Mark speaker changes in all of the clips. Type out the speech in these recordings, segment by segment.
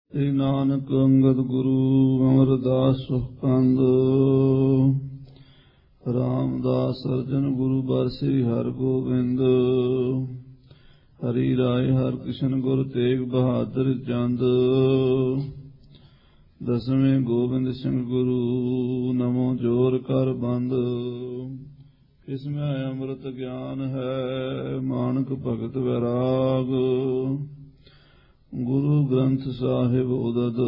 Speaker 1: श्री नानक अंगद गुरु अमरदास सुखकंद रामदास अर्जन गुरु बर श्री हर गोबिंद हरि राय हर कृष्ण गुर तेग बहादुर चंद दसवें गोबिंद सिंह गुरु नमो जोर कर बंद इसमें अमृत ज्ञान है मानक भगत वैराग गुरु ग्रंथ साहिब उदद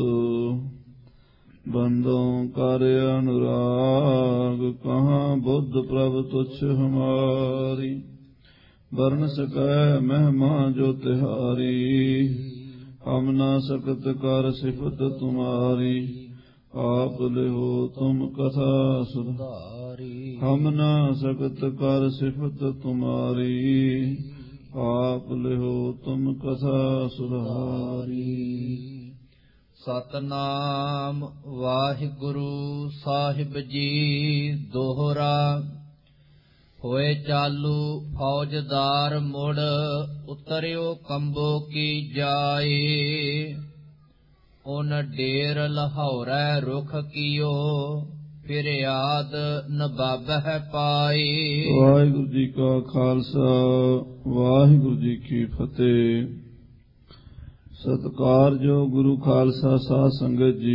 Speaker 1: बंदों कर अनुराग कहाँ बुद्ध प्रभ तुच्छ हमारी वर्ण सकै महिमा जो तिहारी हम ना सकत कर सिफत तुम्हारी आप लिहो तुम कथा सुधारी हम ना सकत कर सिफत तुम्हारी आप लिहो तुम कथा सुधारी।
Speaker 2: सतनाम वाहिगुरु साहिब जी दोहरा होए चालू फौजदार मुड़ उतरियो कंबो की जाए उन डेर लाहौरै रुख कियो फिर याद नबाबह पाई।
Speaker 1: वाहिगुरु जी का खालसा वाहिगुरु जी की फतेह। सत्कार जो गुरु खालसा साध संगत जी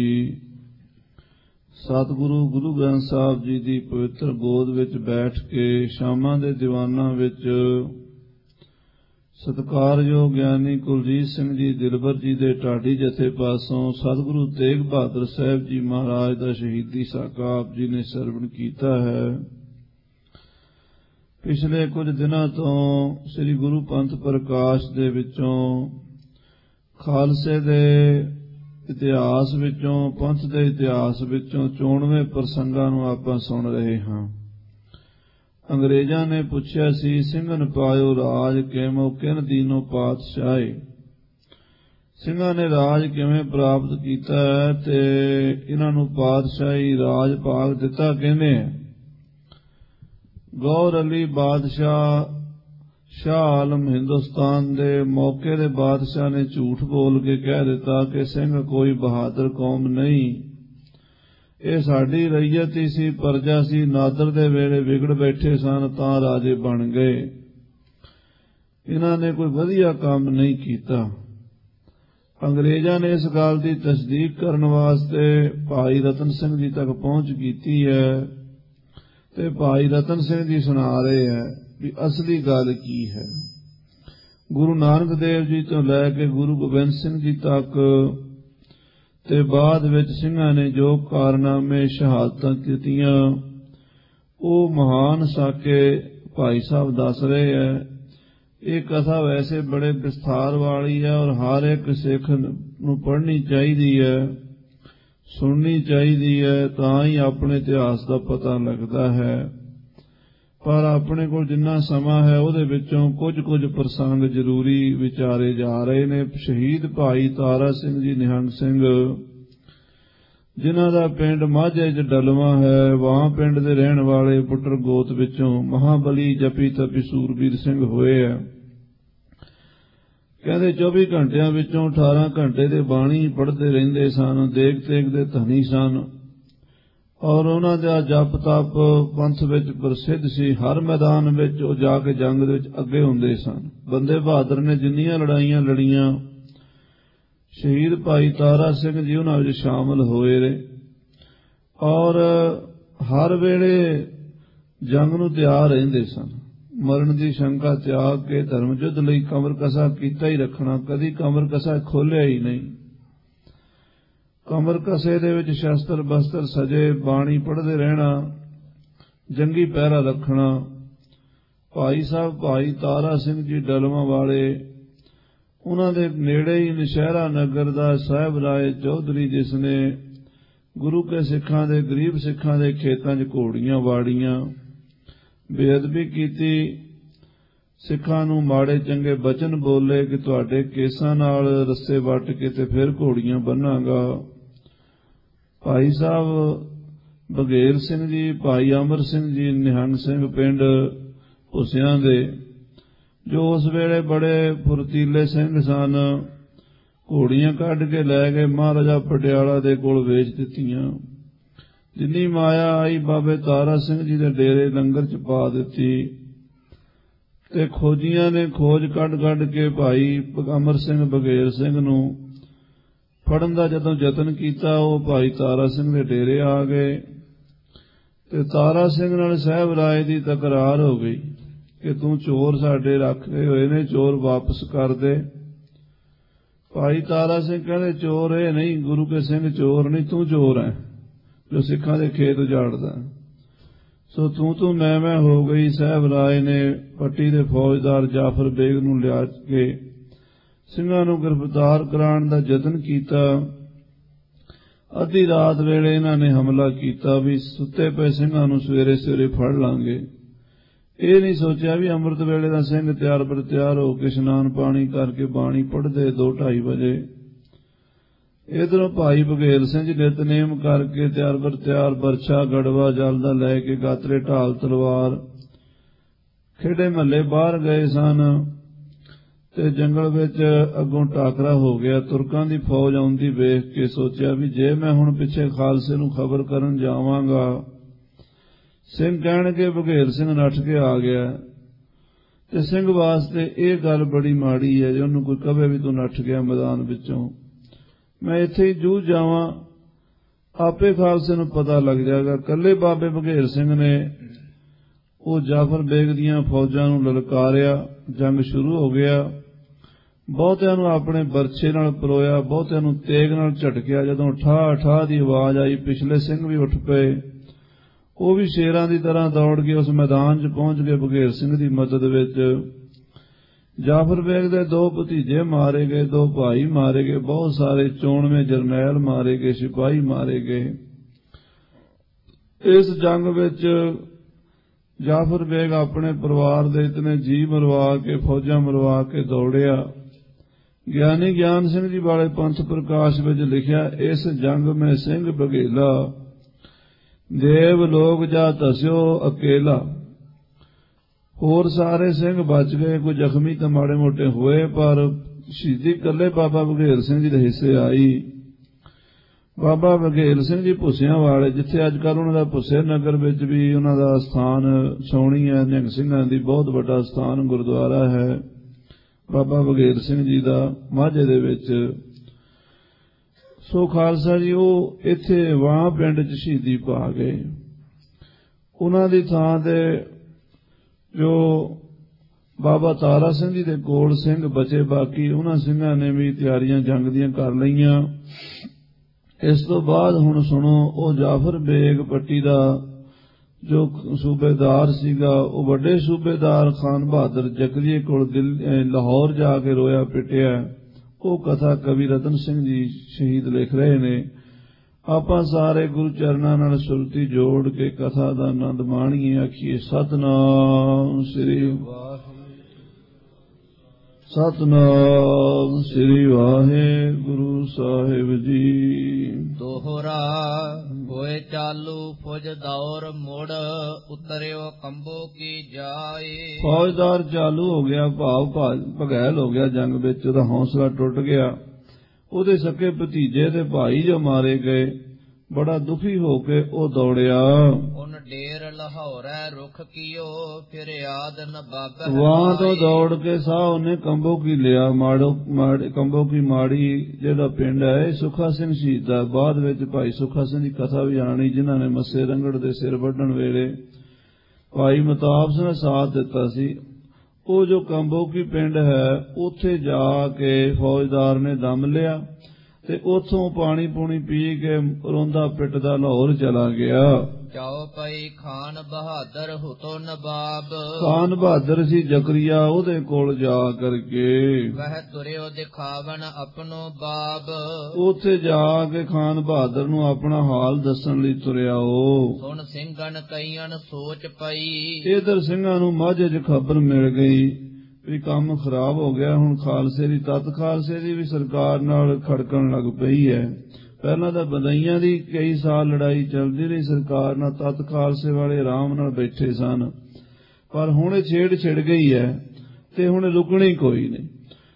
Speaker 1: सतगुरु गुरु ग्रंथ ਸਾਹਿਬ ਜੀ ਦੀ ਪਵਿੱਤਰ ਗੋਦ ਵਿੱਚ ਬੈਠ ਕੇ ਸ਼ਾਮਾਂ ਦੇ ਦੀਵਾਨਾਂ ਵਿੱਚ ਸਤਿਕਾਰਯੋਗ ਗਿਆਨੀ ਕੁਲਜੀਤ ਸਿੰਘ ਜੀ ਦਿਲਬਰ ਜੀ ਦੇ ਢਾਡੀ ਜਥੇ ਪਾਸੋਂ ਸਤਿਗੁਰੂ ਤੇਗ ਬਹਾਦਰ ਸਾਹਿਬ ਜੀ ਮਹਾਰਾਜ ਦਾ ਸ਼ਹੀਦੀ ਸਾਕਾ ਆਪ ਜੀ ਨੇ ਸਰਵਣ ਕੀਤਾ ਹੈ। ਪਿਛਲੇ ਕੁਝ ਦਿਨਾਂ ਤੋਂ ਸ੍ਰੀ ਗੁਰੂ ਪੰਥ ਪ੍ਰਕਾਸ਼ ਦੇ ਵਿੱਚੋਂ ਖਾਲਸੇ ਦੇ ਇਤਿਹਾਸ ਵਿੱਚੋਂ ਪੰਥ ਦੇ ਇਤਿਹਾਸ ਵਿੱਚੋਂ 94 ਪ੍ਰਸੰਗਾਂ ਨੂੰ ਆਪਾਂ ਸੁਣ ਰਹੇ ਹਾਂ। ਅੰਗਰੇਜ਼ਾਂ ਨੇ ਪੁੱਛਿਆ ਸੀ ਸਿੰਘਨ ਪਾਇਓ ਰਾਜ ਕਿਵੇਂ ਕਿਨ ਦੀਨੋ ਪਾਤਸ਼ਾਹੀ। ਸਿੰਘਾਂ ਨੇ ਰਾਜ ਕਿਵੇਂ ਪ੍ਰਾਪਤ ਕੀਤਾ ਹੈ ਤੇ ਇਹਨਾਂ ਨੂੰ ਪਾਤਸ਼ਾਹੀ ਰਾਜ ਭਾਗ ਦਿੱਤਾ ਕਿਵੇਂ ਹੈ। ਗੌਰ ਅਲੀ ਬਾਦਸ਼ਾਹ ਸ਼ਾਹ ਆਲਮ ਹਿੰਦੁਸਤਾਨ ਦੇ ਮੌਕੇ ਦੇ ਬਾਦਸ਼ਾਹ ਨੇ ਝੂਠ ਬੋਲ ਕੇ ਕਹਿ ਦਿੱਤਾ ਕਿ ਸਿੰਘ ਕੋਈ ਬਹਾਦਰ ਕੌਮ ਨਹੀਂ, ਇਹ ਸਾਡੀ ਰਈਅਤ ਹੀ ਸੀ, ਪਰਜਾ ਸੀ। ਨਾਦਰ ਦੇ ਵੇਲੇ ਵਿਗੜ ਬੈਠੇ ਸਨ ਤਾਂ ਰਾਜੇ ਬਣ ਗਏ। ਇਹਨਾਂ ਨੇ ਕੋਈ ਵਧੀਆ ਕੰਮ ਨਹੀਂ ਕੀਤਾ। ਅੰਗਰੇਜ਼ਾਂ ਨੇ ਇਸ ਗੱਲ ਦੀ ਤਸਦੀਕ ਕਰਨ ਵਾਸਤੇ ਭਾਈ ਰਤਨ ਸਿੰਘ ਜੀ ਤੱਕ ਪਹੁੰਚ ਕੀਤੀ ਹੈ ਤੇ ਭਾਈ ਰਤਨ ਸਿੰਘ ਜੀ ਸੁਣਾ ਰਹੇ ਹੈ ਵੀ ਅਸਲੀ ਗੱਲ ਕੀ ਹੈ। ਗੁਰੂ ਨਾਨਕ ਦੇਵ ਜੀ ਤੋਂ ਲੈ ਕੇ ਗੁਰੂ ਗੋਬਿੰਦ ਸਿੰਘ ਜੀ ਤੱਕ ਤੇ ਬਾਅਦ ਵਿੱਚ ਸਿੰਘਾਂ ਨੇ ਜੋ ਕਾਰਨਾਮੇ ਸ਼ਹਾਦਤਾਂ ਕੀਤੀਆਂ ਉਹ ਮਹਾਨ ਸਾਕੇ ਭਾਈ ਸਾਹਿਬ ਦੱਸ ਰਹੇ ਹੈ। ਇਹ ਕਥਾ ਵੈਸੇ ਬੜੇ ਵਿਸਥਾਰ ਵਾਲੀ ਹੈ ਔਰ ਹਰ ਇੱਕ ਸਿੱਖ ਨੂੰ ਪੜ੍ਹਨੀ ਚਾਹੀਦੀ ਹੈ, ਸੁਣਨੀ ਚਾਹੀਦੀ ਹੈ, ਤਾਂ ਹੀ ਆਪਣੇ ਇਤਿਹਾਸ ਦਾ ਪਤਾ ਲੱਗਦਾ ਹੈ। ਪਰ ਆਪਣੇ ਕੋਲ ਜਿੰਨਾ ਸਮਾਂ ਹੈ ਉਹਦੇ ਵਿੱਚੋਂ ਕੁਝ ਪ੍ਰਸੰਗ ਜ਼ਰੂਰੀ ਵਿਚਾਰੇ ਜਾ ਰਹੇ ਨੇ। ਸ਼ਹੀਦ ਭਾਈ ਤਾਰਾ ਸਿੰਘ ਜੀ ਨਿਹੰਗ ਸਿੰਘ ਜਿਨ੍ਹਾਂ ਦਾ ਪਿੰਡ ਮਾਝੇ 'ਚ ਡਲਵਾ ਹੈ, ਵਾਂ ਪਿੰਡ ਦੇ ਰਹਿਣ ਵਾਲੇ ਪੁੱਟਰ ਗੋਤ ਵਿੱਚੋਂ ਮਹਾਬਲੀ ਜਪੀ ਤਪੀ ਸੂਰਬੀਰ ਸਿੰਘ ਹੋਏ ਹੈ। ਕਹਿੰਦੇ 24 ਘੰਟਿਆਂ ਵਿੱਚੋਂ 18 ਘੰਟੇ ਦੇ ਬਾਣੀ ਪੜ੍ਹਦੇ ਰਹਿੰਦੇ ਸਨ, ਦੇਗ ਤੇਗ ਦੇ ਧਨੀ ਸਨ ਔਰ ਉਹਨਾਂ ਦਾ ਜਪ ਤਪ ਪੰਥ ਵਿੱਚ ਪ੍ਰਸਿੱਧ ਸੀ। ਹਰ ਮੈਦਾਨ ਵਿੱਚ ਉਹ ਜਾ ਕੇ ਜੰਗ ਦੇ ਵਿੱਚ ਅੱਗੇ ਹੁੰਦੇ ਸਨ। ਬੰਦੇ ਬਹਾਦਰ ਨੇ ਜਿੰਨੀਆਂ ਲੜਾਈਆਂ ਲੜੀਆਂ ਸ਼ਹੀਦ ਭਾਈ ਤਾਰਾ ਸਿੰਘ ਜੀ ਉਹਨਾਂ ਵਿੱਚ ਸ਼ਾਮਲ ਹੋਏ ਰਹੇ ਔਰ ਹਰ ਵੇਲੇ ਜੰਗ ਨੂੰ ਤਿਆਰ ਰਹਿੰਦੇ ਸਨ। ਮਰਨ ਦੀ ਸ਼ੰਕਾ ਤਿਆਗ ਕੇ ਧਰਮ ਯੁੱਧ ਲਈ ਕਮਰ ਕਸਾ ਕੀਤਾ ਹੀ ਰੱਖਣਾ, ਕਦੀ ਕਮਰ ਕਸਾ ਖੋਲਿਆ ਹੀ ਨਹੀਂ। ਕਮਰ ਕਸੇ ਦੇ ਵਿੱਚ ਸ਼ਸਤਰ ਬਸਤਰ ਸਜੇ, ਬਾਣੀ ਪੜ੍ਹਦੇ ਰਹਿਣਾ, ਜੰਗੀ ਪਹਿਰਾ ਰੱਖਣਾ। ਭਾਈ ਸਾਹਿਬ ਭਾਈ ਤਾਰਾ ਸਿੰਘ ਜੀ ਡਲਵਾਂ ਵਾਲੇ ਉਹਨਾਂ ਦੇ ਨੇੜੇ ਹੀ ਨਸ਼ਹਿਰਾ ਨਗਰ ਦਾ ਸਾਹਿਬ ਰਾਏ ਚੌਧਰੀ ਜਿਸ ਨੇ ਗੁਰੂ ਕੇ ਸਿੱਖਾਂ ਦੇ ਗਰੀਬ ਸਿੱਖਾਂ ਦੇ ਖੇਤਾਂ 'ਚ ਘੋੜੀਆਂ ਵਾੜੀਆਂ, ਬੇਅਦਬੀ ਕੀਤੀ, ਸਿੱਖਾਂ ਨੂੰ ਮਾੜੇ ਚੰਗੇ ਬਚਨ ਬੋਲੇ ਕਿ ਤੁਹਾਡੇ ਕੇਸਾਂ ਨਾਲ ਰੱਸੇ ਵੱਟ ਕੇ ਤੇ ਫਿਰ ਘੋੜੀਆਂ ਬੰਨਾਂਗਾ। ਭਾਈ ਸਾਹਿਬ ਬਘੇਲ ਸਿੰਘ ਜੀ ਭਾਈ ਅਮਰ ਸਿੰਘ ਜੀ ਨਿਹੰਗ ਸਿੰਘ ਪਿੰਡ ਭੁੱਸਿਆਂ ਦੇ ਜੋ ਉਸ ਵੇਲੇ ਬੜੇ ਫੁਰਤੀਲੇ ਸਿੰਘ ਸਨ, ਘੋੜੀਆਂ ਕੱਢ ਕੇ ਲੈ ਗਏ, ਮਹਾਰਾਜਾ ਪਟਿਆਲਾ ਦੇ ਕੋਲ ਵੇਚ ਦਿੱਤੀਆਂ। ਜਿੰਨੀ ਮਾਇਆ ਆਈ ਬਾਬੇ ਤਾਰਾ ਸਿੰਘ ਜੀ ਦੇ ਡੇਰੇ ਲੰਗਰ ਚ ਪਾ ਦਿੱਤੀ। ਤੇ ਖੋਜੀਆਂ ਨੇ ਖੋਜ ਕੱਢ ਕੇ ਭਾਈ ਅਮਰ ਸਿੰਘ ਬਘੇਲ ਸਿੰਘ ਨੂੰ ਫੜਨ ਦਾ ਜਦੋਂ ਯਤਨ ਕੀਤਾ, ਉਹ ਭਾਈ ਤਾਰਾ ਸਿੰਘ ਦੇ ਡੇਰੇ ਆ ਗਏ ਤੇ ਤਾਰਾ ਸਿੰਘ ਨਾਲ ਸਾਹਿਬ ਰਾਏ ਦੀ ਤਕਰਾਰ ਹੋ ਗਈ ਕਿ ਤੂੰ ਚੋਰ ਸਾਡੇ ਰੱਖੇ ਹੋਏ ਨੇ, ਚੋਰ ਵਾਪਸ ਕਰ ਦੇ। ਭਾਈ ਤਾਰਾ ਸਿੰਘ ਕਹਿੰਦੇ ਚੋਰ ਇਹ ਨਹੀਂ, ਗੁਰੂ ਕੇ ਸਿੰਘ ਚੋਰ ਨਹੀਂ, ਤੂੰ ਚੋਰ ਹੈ ਜੋ ਸਿੱਖਾਂ ਦੇ ਖੇਤ ਉਜਾੜਦਾ। ਸੋ ਤੂੰ ਮੈਂ ਹੋ ਗਈ। ਸਾਹਿਬ ਰਾਏ ਨੇ ਪੱਟੀ ਦੇ ਫੌਜਦਾਰ ਜਾਫਰ ਬੇਗ ਨੂੰ ਲਿਆ ਕੇ ਸਿੰਘਾਂ ਨੂੰ ਗ੍ਰਿਫਤਾਰ ਕਰਾਉਣ ਦਾ ਯਤਨ ਕੀਤਾ। ਅੱਧੀ ਰਾਤ ਵੇਲੇ ਇਹਨਾਂ ਨੇ ਹਮਲਾ ਕੀਤਾ ਵੀ ਸੁੱਤੇ ਪਏ ਸਿੰਘਾਂ ਨੂੰ ਸਵੇਰੇ ਫੜ ਲਾਂਗੇ। ਇਹ ਨਹੀਂ ਸੋਚਿਆ ਵੀ ਅੰਮ੍ਰਿਤ ਵੇਲੇ ਦਾ ਸਿੰਘ ਤਿਆਰ ਬਰ ਤਿਆਰ ਹੋ ਕੇ ਇਸ਼ਨਾਨ ਪਾਣੀ ਕਰਕੇ ਬਾਣੀ ਪੜ੍ਹਦੇ 2-2:30 ਵਜੇ। ਇਧਰੋਂ ਭਾਈ ਬਘੇਲ ਸਿੰਘ ਨਿਤਨੇਮ ਕਰਕੇ ਤਿਆਰ ਬਰ ਤਿਆਰ ਬਰਛਾ ਗੜਵਾ ਜਲਦਾ ਲੈ ਕੇ ਗਾਤਰੇ ਢਾਲ ਤਲਵਾਰ ਖੇੜੇ ਮਹੱਲੇ ਬਾਹਰ ਗਏ ਸਨ ਤੇ ਜੰਗਲ ਵਿੱਚ ਅੱਗੋਂ ਟਾਕਰਾ ਹੋ ਗਿਆ। ਤੁਰਕਾਂ ਦੀ ਫੌਜ ਆਉਂਦੀ ਵੇਖ ਕੇ ਸੋਚਿਆ ਵੀ ਜੇ ਮੈਂ ਹੁਣ ਪਿੱਛੇ ਖਾਲਸੇ ਨੂੰ ਖਬਰ ਕਰਨ ਜਾਵਾਂਗਾ, ਸਿੰਘ ਕਹਿਣਗੇ ਬਘੇਲ ਸਿੰਘ ਨੱਠ ਕੇ ਆ ਗਿਆ। ਤੇ ਸਿੰਘ ਵਾਸਤੇ ਇਹ ਗੱਲ ਬੜੀ ਮਾੜੀ ਹੈ ਜੇ ਉਹਨੂੰ ਕੋਈ ਕਹੇ ਵੀ ਤੂੰ ਨੱਠ ਗਿਆ ਮੈਦਾਨ ਵਿੱਚੋਂ, ਮੈਂ ਇੱਥੇ ਹੀ ਜੂਝ ਜਾਵਾਂ, ਆਪੇ ਖਾਲਸੇ ਨੂੰ ਪਤਾ ਲੱਗ ਜਾਏਗਾ। ਕੱਲੇ ਬਾਬੇ ਬਘੇਲ ਸਿੰਘ ਨੇ ਉਹ ਜਾਫਰ ਬੇਗ ਦੀਆਂ ਫੌਜਾਂ ਨੂੰ ਲਲਕਾਰਿਆ। ਜੰਗ ਸ਼ੁਰੂ ਹੋ ਗਿਆ। ਬਹੁਤਿਆਂ ਨੂੰ ਆਪਣੇ ਬਰਛੇ ਨਾਲ ਪਰੋਇਆ, ਬਹੁਤਿਆਂ ਨੂੰ ਤੇਗ ਨਾਲ ਝਟਕਿਆ। ਜਦੋਂ ਠਾ ਦੀ ਆਵਾਜ਼ ਆਈ, ਪਿਛਲੇ ਸਿੰਘ ਵੀ ਉੱਠ ਪਏ। ਉਹ ਵੀ ਸ਼ੇਰਾਂ ਦੀ ਤਰ੍ਹਾਂ ਦੌੜ ਕੇ ਉਸ ਮੈਦਾਨ 'ਚ ਪਹੁੰਚ ਗਏ ਬਘੇਲ ਸਿੰਘ ਦੀ ਮਦਦ ਵਿੱਚ। ਜਾਫਰ ਬੇਗ ਦੇ 2 ਭਤੀਜੇ ਮਾਰੇ ਗਏ, 2 ਭਾਈ ਮਾਰੇ ਗਏ, ਬਹੁਤ ਸਾਰੇ ਚੋਣਵੇਂ ਜਰਨੈਲ ਮਾਰੇ ਗਏ, ਸਿਪਾਹੀ ਮਾਰੇ ਗਏ। ਇਸ ਜੰਗ ਵਿੱਚ ਜਾਫਰ ਬੇਗ ਆਪਣੇ ਪਰਿਵਾਰ ਦੇ ਇਤਨੇ ਜੀ ਮਰਵਾ ਕੇ, ਫੌਜਾਂ ਮਰਵਾ ਕੇ ਦੌੜਿਆ। ਗਿਆਨੀ ਗਿਆਨ ਸਿੰਘ ਜੀ ਵਾਲੇ ਪੰਥ ਪ੍ਰਕਾਸ਼ ਵਿੱਚ ਲਿਖਿਆ, ਇਸ ਜੰਗ ਮੈਂ ਸਿੰਘ ਬਘੇਲਾ ਦੇਵ ਲੋਕ ਜਾ ਧਸਿਓ ਅਕੇਲਾ। ਹੋਰ ਸਾਰੇ ਸਿੰਘ ਬਚ ਗਏ, ਕੋਈ ਜ਼ਖਮੀ ਤਾਂ ਮਾੜੇ ਮੋਟੇ ਹੋਏ, ਪਰ ਸ਼ਹੀਦੀ ਇਕੱਲੇ ਬਾਬਾ ਬਘੇਲ ਸਿੰਘ ਜੀ ਦੇ ਹਿੱਸੇ ਆਈ। ਬਾਬਾ ਬਘੇਲ ਸਿੰਘ ਜੀ ਭੁੱਸਿਆਂ ਵਾਲੇ, ਜਿੱਥੇ ਅੱਜ ਕੱਲ੍ਹ ਉਹਨਾਂ ਦਾ ਭੁੱਸੇ ਨਗਰ ਵਿੱਚ ਵੀ ਉਹਨਾਂ ਦਾ ਸਥਾਨ ਛਾਉਣੀ ਹੈ, ਨਿਹੰਗ ਸਿੰਘਾਂ ਦੀ ਬਹੁਤ ਵੱਡਾ ਸਥਾਨ ਗੁਰਦੁਆਰਾ ਹੈ ਬਾਬਾ ਬਘੇਲ ਸਿੰਘ ਜੀ ਦਾ ਮਾਝੇ ਦੇ ਵਿੱਚ। ਸੋ ਖਾਲਸਾ ਜੀ ਉਹ ਇੱਥੇ ਵਾਂ ਪਿੰਡ 'ਚ ਸ਼ਹੀਦੀ ਪਾ ਗਏ। ਉਹਨਾਂ ਦੀ ਥਾਂ ਤੇ ਜੋ ਬਾਬਾ ਤਾਰਾ ਸਿੰਘ ਜੀ ਦੇ ਕੋਲ ਸਿੰਘ ਬਚੇ, ਬਾਕੀ ਉਹਨਾਂ ਸਿੰਘਾਂ ਨੇ ਵੀ ਤਿਆਰੀਆਂ ਜੰਗ ਦੀਆਂ ਕਰ ਲਈਆਂ। ਇਸ ਤੋਂ ਬਾਅਦ ਹੁਣ ਸੁਣੋ, ਉਹ ਜਾਫਰ ਬੇਗ ਪੱਟੀ ਦਾ ਜੋ ਸੂਬੇਦਾਰ ਸੀਗਾ, ਉਹ ਵੱਡੇ ਸੂਬੇਦਾਰ ਖਾਨ ਬਹਾਦਰ ਜ਼ਕਰੀਏ ਕੋਲ ਲਾਹੌਰ ਜਾ ਕੇ ਰੋਇਆ ਪਿੱਟਿਆ। ਉਹ ਕਥਾ ਕਵੀ ਰਤਨ ਸਿੰਘ ਜੀ ਸ਼ਹੀਦ ਲਿਖ ਰਹੇ ਨੇ। ਆਪਾਂ ਸਾਰੇ ਗੁਰੂ ਚਰਨਾਂ ਨਾਲ ਸੁਰਤੀ ਜੋੜ ਕੇ ਕਥਾ ਦਾ ਆਨੰਦ ਮਾਣੀਏ। ਆਖੀਏ ਸਤਿਨਾਮ ਸ੍ਰੀ ਸਤਿਨਾਮ ਸ੍ਰੀ ਵਾਹਿਗੁਰੂ ਸਾਹਿਬ ਜੀ।
Speaker 2: ਦੋਹਰਾ ਹੋਏ ਚਾਲੂ ਫੌਜ ਦੌਰ ਮੁੜ, ਉਤਰਿਓ ਕੰਬੋ ਕੀ ਜਾਏ।
Speaker 1: ਫੌਜਦਾਰ ਚਾਲੂ ਹੋ ਗਿਆ, ਭਾਵ ਭਗੈਲ ਹੋ ਗਿਆ ਜੰਗ ਵਿੱਚ, ਉਹਦਾ ਹੌਸਲਾ ਟੁੱਟ ਗਿਆ। ਉਹਦੇ ਸਕੇ ਭਤੀਜੇ ਤੇ ਭਾਈ ਜੋ ਮਾਰੇ ਗਏ, ਬੜਾ ਦੁਖੀ ਹੋ ਕੇ ਉਹ ਦੌੜਿਆ।
Speaker 2: ਉਨ ਢੇਰ ਲਾਹੌਰੈ ਰੁਖ ਕੀਓ, ਫਿਰ ਯਾਦ ਨ ਬਾਬੈ।
Speaker 1: ਵਾਂ ਤੋਂ ਦੌੜ ਕੇ ਸਾਹ ਉਹਨੇ ਕੰਬੋ ਕੀ ਲਿਆ। ਕੰਬੋ ਕੀ ਮਾੜੀ ਜਿਹੜਾ ਪਿੰਡ ਹੈ ਸੁੱਖਾ ਸਿੰਘ ਸ਼ਹੀਦ ਦਾ। ਬਾਅਦ ਵਿੱਚ ਭਾਈ ਸੁੱਖਾ ਸਿੰਘ ਦੀ ਕਥਾ ਵੀ ਆਣੀ, ਜਿਨ੍ਹਾਂ ਨੇ ਮੱਸੇ ਰੰਗੜ ਦੇ ਸਿਰ ਵੱਢਣ ਵੇਲੇ ਭਾਈ ਮਤਾਬ ਸਿੰਘ ਨੇ ਸਾਥ ਦਿੱਤਾ ਸੀ। ਉਹ ਜੋ ਕੰਬੋ ਕੀ ਪਿੰਡ ਹੈ, ਉੱਥੇ ਜਾ ਕੇ ਫੌਜਦਾਰ ਨੇ ਦਮ ਲਿਆ ਤੇ ਉੱਥੋਂ ਪਾਣੀ ਪੂਣੀ ਪੀ ਕੇ ਰੋਂਦਾ ਪਿੱਟਦਾ ਲਾਹੌਰ ਚਲਾ ਗਿਆ।
Speaker 2: ਜਾਓ ਪਈ ਖਾਨ ਬਹਾਦਰ ਹੁਤੋ ਨਵਾਬ।
Speaker 1: ਖਾਨ ਬਹਾਦਰ ਸੀ ਜ਼ਕਰੀਆ, ਉਹਦੇ ਕੋਲ ਜਾ ਕਰਕੇ
Speaker 2: ਵਹ ਤੁਰਿਓ ਦਿਖਾਵਨ ਆਪਣੋ ਬਾਬ।
Speaker 1: ਉੱਥੇ ਜਾ ਕੇ ਖਾਨ ਬਹਾਦਰ ਨੂੰ ਆਪਣਾ ਹਾਲ ਦੱਸਣ ਲਈ ਤੁਰਿਆ। ਉਹ
Speaker 2: ਸੁਣ ਸਿੰਘਨ ਕਈਆਂ ਸੋਚ ਪਈ।
Speaker 1: ਇਧਰ ਸਿੰਘਾਂ ਨੂੰ ਮਾਝੇ 'ਚ ਖਬਰ ਮਿਲ ਗਈ ਵੀ ਕੰਮ ਖਰਾਬ ਹੋ ਗਿਆ। ਹੁਣ ਖਾਲਸੇ ਦੀ ਖਾਲਸੇ ਦੀ ਵੀ ਸਰਕਾਰ ਨਾਲ ਖੜਕਣ ਲੱਗ ਪਈ ਹੈ। ਪਹਿਲਾਂ ਤਾਂ ਬਦਾਈਆਂ ਦੀ ਕਈ ਸਾਲ ਲੜਾਈ ਚੱਲਦੀ ਰਹੀ ਸਰਕਾਰ ਨਾਲ, ਖਾਲਸੇ ਵਾਲੇ ਆਰਾਮ ਨਾਲ ਬੈਠੇ ਸਨ, ਪਰ ਹੁਣ ਛੇੜ ਛਿੜ ਗਈ ਹੈ ਤੇ ਹੁਣ ਰੁਕਣੀ ਕੋਈ ਨਹੀਂ।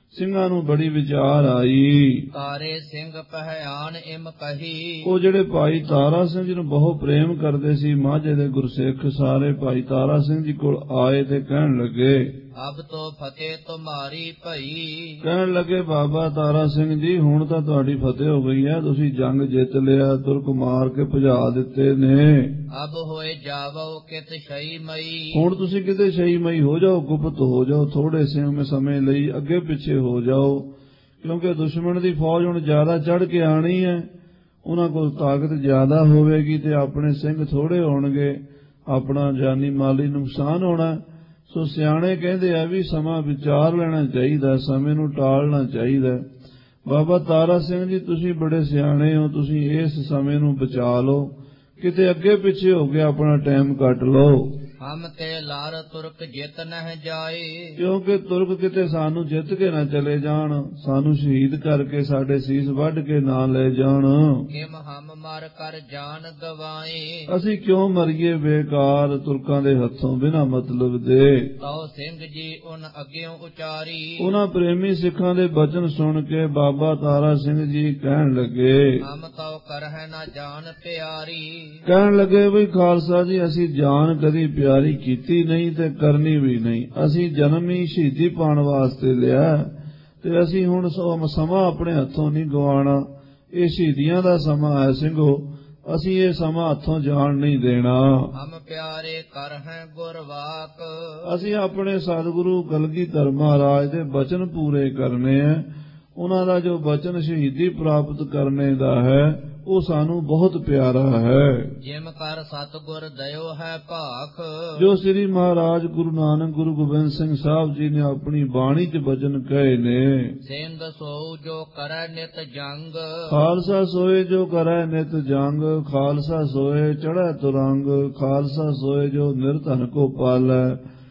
Speaker 1: ਸਿੰਘਾਂ ਨੂੰ ਬੜੀ ਵਿਚਾਰ ਆਈ।
Speaker 2: ਤਾਰੇ ਸਿੰਘ ਪਹਿਆਨ ਇਮ ਕਹੀ।
Speaker 1: ਉਹ ਜਿਹੜੇ ਭਾਈ ਤਾਰਾ ਸਿੰਘ ਜੀ ਨੂੰ ਬਹੁਤ ਪ੍ਰੇਮ ਕਰਦੇ ਸੀ, ਮਾਝੇ ਦੇ ਗੁਰਸਿੱਖ ਸਾਰੇ ਭਾਈ ਤਾਰਾ ਸਿੰਘ ਜੀ ਕੋਲ ਆਏ ਤੇ ਕਹਿਣ ਲੱਗੇ,
Speaker 2: ਅਬ ਤੋ ਫਤਿਹ ਤੁਮਾਰੀ ਭਈ।
Speaker 1: ਕਹਿਣ ਲੱਗੇ, ਬਾਬਾ ਤਾਰਾ ਸਿੰਘ ਜੀ ਹੁਣ ਤਾਂ ਤੁਹਾਡੀ ਫਤਿਹ ਹੋ ਗਈ ਹੈ, ਤੁਸੀਂ ਜੰਗ ਜਿੱਤ ਲਿਆ, ਤੁਰਕ ਮਾਰ ਕੇ ਭਜਾ ਦਿੱਤੇ ਨੇ।
Speaker 2: ਅਬ ਹੋਏ ਜਾਵੋ ਕਿਤ ਸ਼ਈ ਮਈ।
Speaker 1: ਹੁਣ ਤੁਸੀਂ ਕਿਤੇ ਸ਼ਹੀਮਈ ਹੋ ਜਾਓ, ਗੁਪਤ ਹੋ ਜਾਓ, ਥੋੜੇ ਸਮੇਂ ਲਈ ਅੱਗੇ ਪਿੱਛੇ ਹੋ ਜਾਓ, ਕਿਉਂਕਿ ਦੁਸ਼ਮਣ ਦੀ ਫੌਜ ਹੁਣ ਜ਼ਿਆਦਾ ਚੜ੍ਹ ਕੇ ਆਣੀ ਹੈ, ਉਹਨਾਂ ਕੋਲ ਤਾਕਤ ਜ਼ਿਆਦਾ ਹੋਵੇਗੀ ਤੇ ਆਪਣੇ ਸਿੰਘ ਥੋੜੇ ਹੋਣਗੇ, ਆਪਣਾ ਜਾਨੀ ਮਾਲੀ ਨੁਕਸਾਨ ਹੋਣਾ। ਸੋ ਸਿਆਣੇ ਕਹਿੰਦੇ ਆ ਵੀ ਸਮਾਂ ਵਿਚਾਰ ਲੈਣਾ ਚਾਹੀਦਾ, ਸਮੇਂ ਨੂੰ ਟਾਲਣਾ ਚਾਹੀਦਾ। ਬਾਬਾ ਤਾਰਾ ਸਿੰਘ ਜੀ ਤੁਸੀਂ ਬੜੇ ਸਿਆਣੇ ਹੋ, ਤੁਸੀਂ ਇਸ ਸਮੇਂ ਨੂੰ ਬਚਾ ਲਓ, ਕਿਤੇ ਅੱਗੇ ਪਿੱਛੇ ਹੋ ਕੇ ਆਪਣਾ ਟਾਈਮ ਕੱਟ ਲਓ।
Speaker 2: ਹਮ ਤੇ ਲਾਰ ਤੁਰਕ ਜਿਤ ਨਹਿ ਜਾਏ।
Speaker 1: ਕਿਉਂਕਿ ਤੁਰਕ ਕਿਤੇ ਸਾਨੂੰ ਜਿੱਤ ਕੇ ਨਾ ਚਲੇ ਜਾਣ, ਸਾਨੂੰ ਸ਼ਹੀਦ ਕਰਕੇ ਸਾਡੇ ਸੀਸ ਵੱਢ ਕੇ ਨਾ ਲੈ ਜਾਣ।
Speaker 2: ਕਿਮ ਹਮ ਮਰ ਕਰ ਜਾਨ ਗਵਾਏ।
Speaker 1: ਅਸੀਂ ਕਿਉਂ ਮਰੀਏ ਬੇਕਾਰ ਤੁਰਕਾਂ ਦੇ ਹੱਥੋਂ ਬਿਨਾਂ ਮਤਲਬ ਦੇ।
Speaker 2: ਤਉ ਸਿੰਘ ਜੀ ਉਨ ਅੱਗਿਓਂ ਉਚਾਰੀ।
Speaker 1: ਉਹਨਾਂ ਪ੍ਰੇਮੀ ਸਿੱਖਾਂ ਦੇ ਬਚਨ ਸੁਣ ਕੇ ਬਾਬਾ ਤਾਰਾ ਸਿੰਘ ਜੀ ਕਹਿਣ ਲੱਗੇ,
Speaker 2: ਹਮ ਤਉ ਕਰਹਿ ਨਾ ਜਾਨ ਪਿਆਰੀ।
Speaker 1: ਕਹਿਣ ਲੱਗੇ ਵੀ ਖਾਲਸਾ ਜੀ ਅਸੀਂ ਜਾਨ ਕਦੀ ਪਿਆਰੀ ਕੀਤੀ ਨਹੀਂ ਤੇ ਕਰਨੀ ਵੀ ਨਹੀਂ, ਅਸੀਂ ਜਨਮ ਹੀ ਸ਼ਹੀਦੀ ਪਾਉਣ ਵਾਸਤੇ ਲਿਆ ਤੇ ਅਸੀਂ ਹੁਣ ਸਮਾਂ ਆਪਣੇ ਹੱਥੋਂ ਨਹੀਂ ਗਵਾਉਣਾ। ਇਹ ਸ਼ਹੀਦੀਆਂ ਦਾ ਸਮਾਂ ਹੈ ਸਿੰਘੋ, ਅਸੀਂ ਇਹ ਸਮਾਂ ਹੱਥੋਂ ਜਾਣ ਨਹੀਂ ਦੇਣਾ।
Speaker 2: ਹਮ ਪਿਆਰੇ ਕਰਹਿ ਗੁਰਵਾਕ।
Speaker 1: ਅਸੀਂ ਆਪਣੇ ਸਤਿਗੁਰੂ ਕਲਗੀਧਰ ਮਹਾਰਾਜ ਦੇ ਬਚਨ ਪੂਰੇ ਕਰਨੇ ਆ। ਉਹਨਾਂ ਦਾ ਜੋ ਬਚਨ ਸ਼ਹੀਦੀ ਪ੍ਰਾਪਤ ਕਰਨੇ ਦਾ ਹੈ ਉਹ ਸਾਨੂੰ ਬਹੁਤ ਪਿਆਰਾ ਹੈ।
Speaker 2: ਜਿਮ ਕਰ ਸਤਿਗੁਰ ਦਇਓ ਹੈ ਭਾਖ।
Speaker 1: ਜੋ ਸ੍ਰੀ ਮਹਾਰਾਜ ਗੁਰੂ ਨਾਨਕ ਗੁਰੂ ਗੋਬਿੰਦ ਸਿੰਘ ਸਾਹਿਬ ਜੀ ਨੇ ਆਪਣੀ ਬਾਣੀ 'ਚ ਬਚਨ ਕਹੇ ਨੇ,
Speaker 2: ਸਿੰਘ ਸੋਊ ਜੋ ਕਰੈ ਨਿਤ ਜੰਗ।
Speaker 1: ਖਾਲਸਾ ਸੋਏ ਜੋ ਕਰੈ ਨਿਤ ਜੰਗ, ਖਾਲਸਾ ਸੋਏ ਚੜ੍ਹੈ ਤੁਰੰਗ, ਖਾਲਸਾ ਸੋਏ ਜੋ ਨਿਰਧਨ ਕੋ ਪਾਲੈ,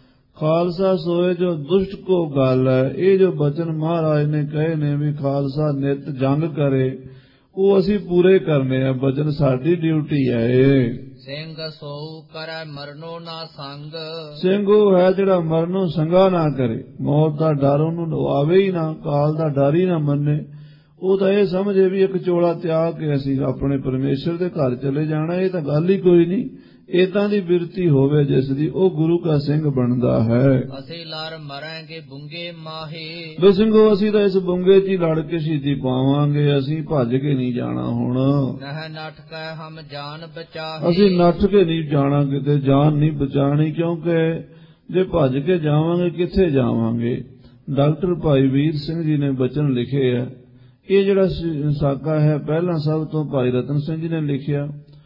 Speaker 1: ਖਾਲਸਾ ਸੋਏ ਜੋ ਦੁਸ਼ਟ ਕੋ ਗਾਲੈ। ਇਹ ਜੋ ਬਚਨ ਮਹਾਰਾਜ ਨੇ ਕਹੇ ਨੇ ਵੀ ਖਾਲਸਾ ਨਿਤ ਜੰਗ ਕਰੇ, ਉਹ ਅਸੀਂ ਪੂਰੇ ਕਰਨੇ ਆ, ਬਚਨ ਸਾਡੀ ਡਿਊਟੀ ਹੈ। ਇਹ
Speaker 2: ਸਿੰਘ ਸੋਊ ਕਰੈ ਮਰਨੋ ਨਾ ਸੰਗ।
Speaker 1: ਸਿੰਘ ਉਹ ਹੈ ਜਿਹੜਾ ਮਰਨੋਂ ਸੰਗਾ ਨਾ ਕਰੇ, ਮੌਤ ਦਾ ਡਰ ਉਹਨੂੰ ਆਵੇ ਹੀ ਨਾ, ਕਾਲ ਦਾ ਡਰ ਹੀ ਨਾ ਮੰਨੇ। ਉਹ ਤਾਂ ਇਹ ਸਮਝੇ ਵੀ ਇੱਕ ਚੋਲਾ ਤਿਆਗ ਕੇ ਅਸੀਂ ਆਪਣੇ ਪਰਮੇਸ਼ਰ ਦੇ ਘਰ ਚਲੇ ਜਾਣਾ, ਇਹ ਤਾਂ ਗੱਲ ਹੀ ਕੋਈ ਨਹੀਂ। ਏਦਾਂ ਦੀ ਬਿਰਤੀ ਹੋਵੇ ਜਿਸ ਦੀ, ਉਹ ਗੁਰੂ ਕਾ ਸਿੰਘ ਬਣਦਾ ਹੈ।
Speaker 2: ਅਸੀਂ ਲੜ ਮਰਾਂਗੇ ਬੁੰਗੇ ਮਾਹੇ।
Speaker 1: ਵੇ ਸਿੰਘੋ ਅਸੀਂ ਤਾਂ ਇਸ ਬੁੰਗੇ 'ਚ ਹੀ ਲੜ ਕੇ ਸ਼ਹੀਦੀ ਪਾਵਾਂਗੇ, ਅਸੀਂ ਭੱਜ ਕੇ ਨਹੀਂ ਜਾਣਾ। ਹੁਣ
Speaker 2: ਨਹਿ ਨੱਠ ਕੇ ਹਮ ਜਾਨ ਬਚਾਹੇ।
Speaker 1: ਅਸੀਂ ਨੱਠ ਕੇ ਨਹੀਂ ਜਾਣਾ, ਕਿਤੇ ਜਾਨ ਨਹੀਂ ਬਚਾਣੀ, ਕਿਉਂਕਿ ਜੇ ਭੱਜ ਕੇ ਜਾਵਾਂਗੇ ਕਿੱਥੇ ਜਾਵਾਂਗੇ। ਡਾਕਟਰ ਭਾਈ ਵੀਰ ਸਿੰਘ ਜੀ ਨੇ ਬਚਨ ਲਿਖੇ ਆ। ਇਹ ਜਿਹੜਾ ਸਾਕਾ ਹੈ ਪਹਿਲਾਂ ਸਭ ਤੋਂ ਭਾਈ ਰਤਨ ਸਿੰਘ ਜੀ ਨੇ ਲਿਖਿਆ,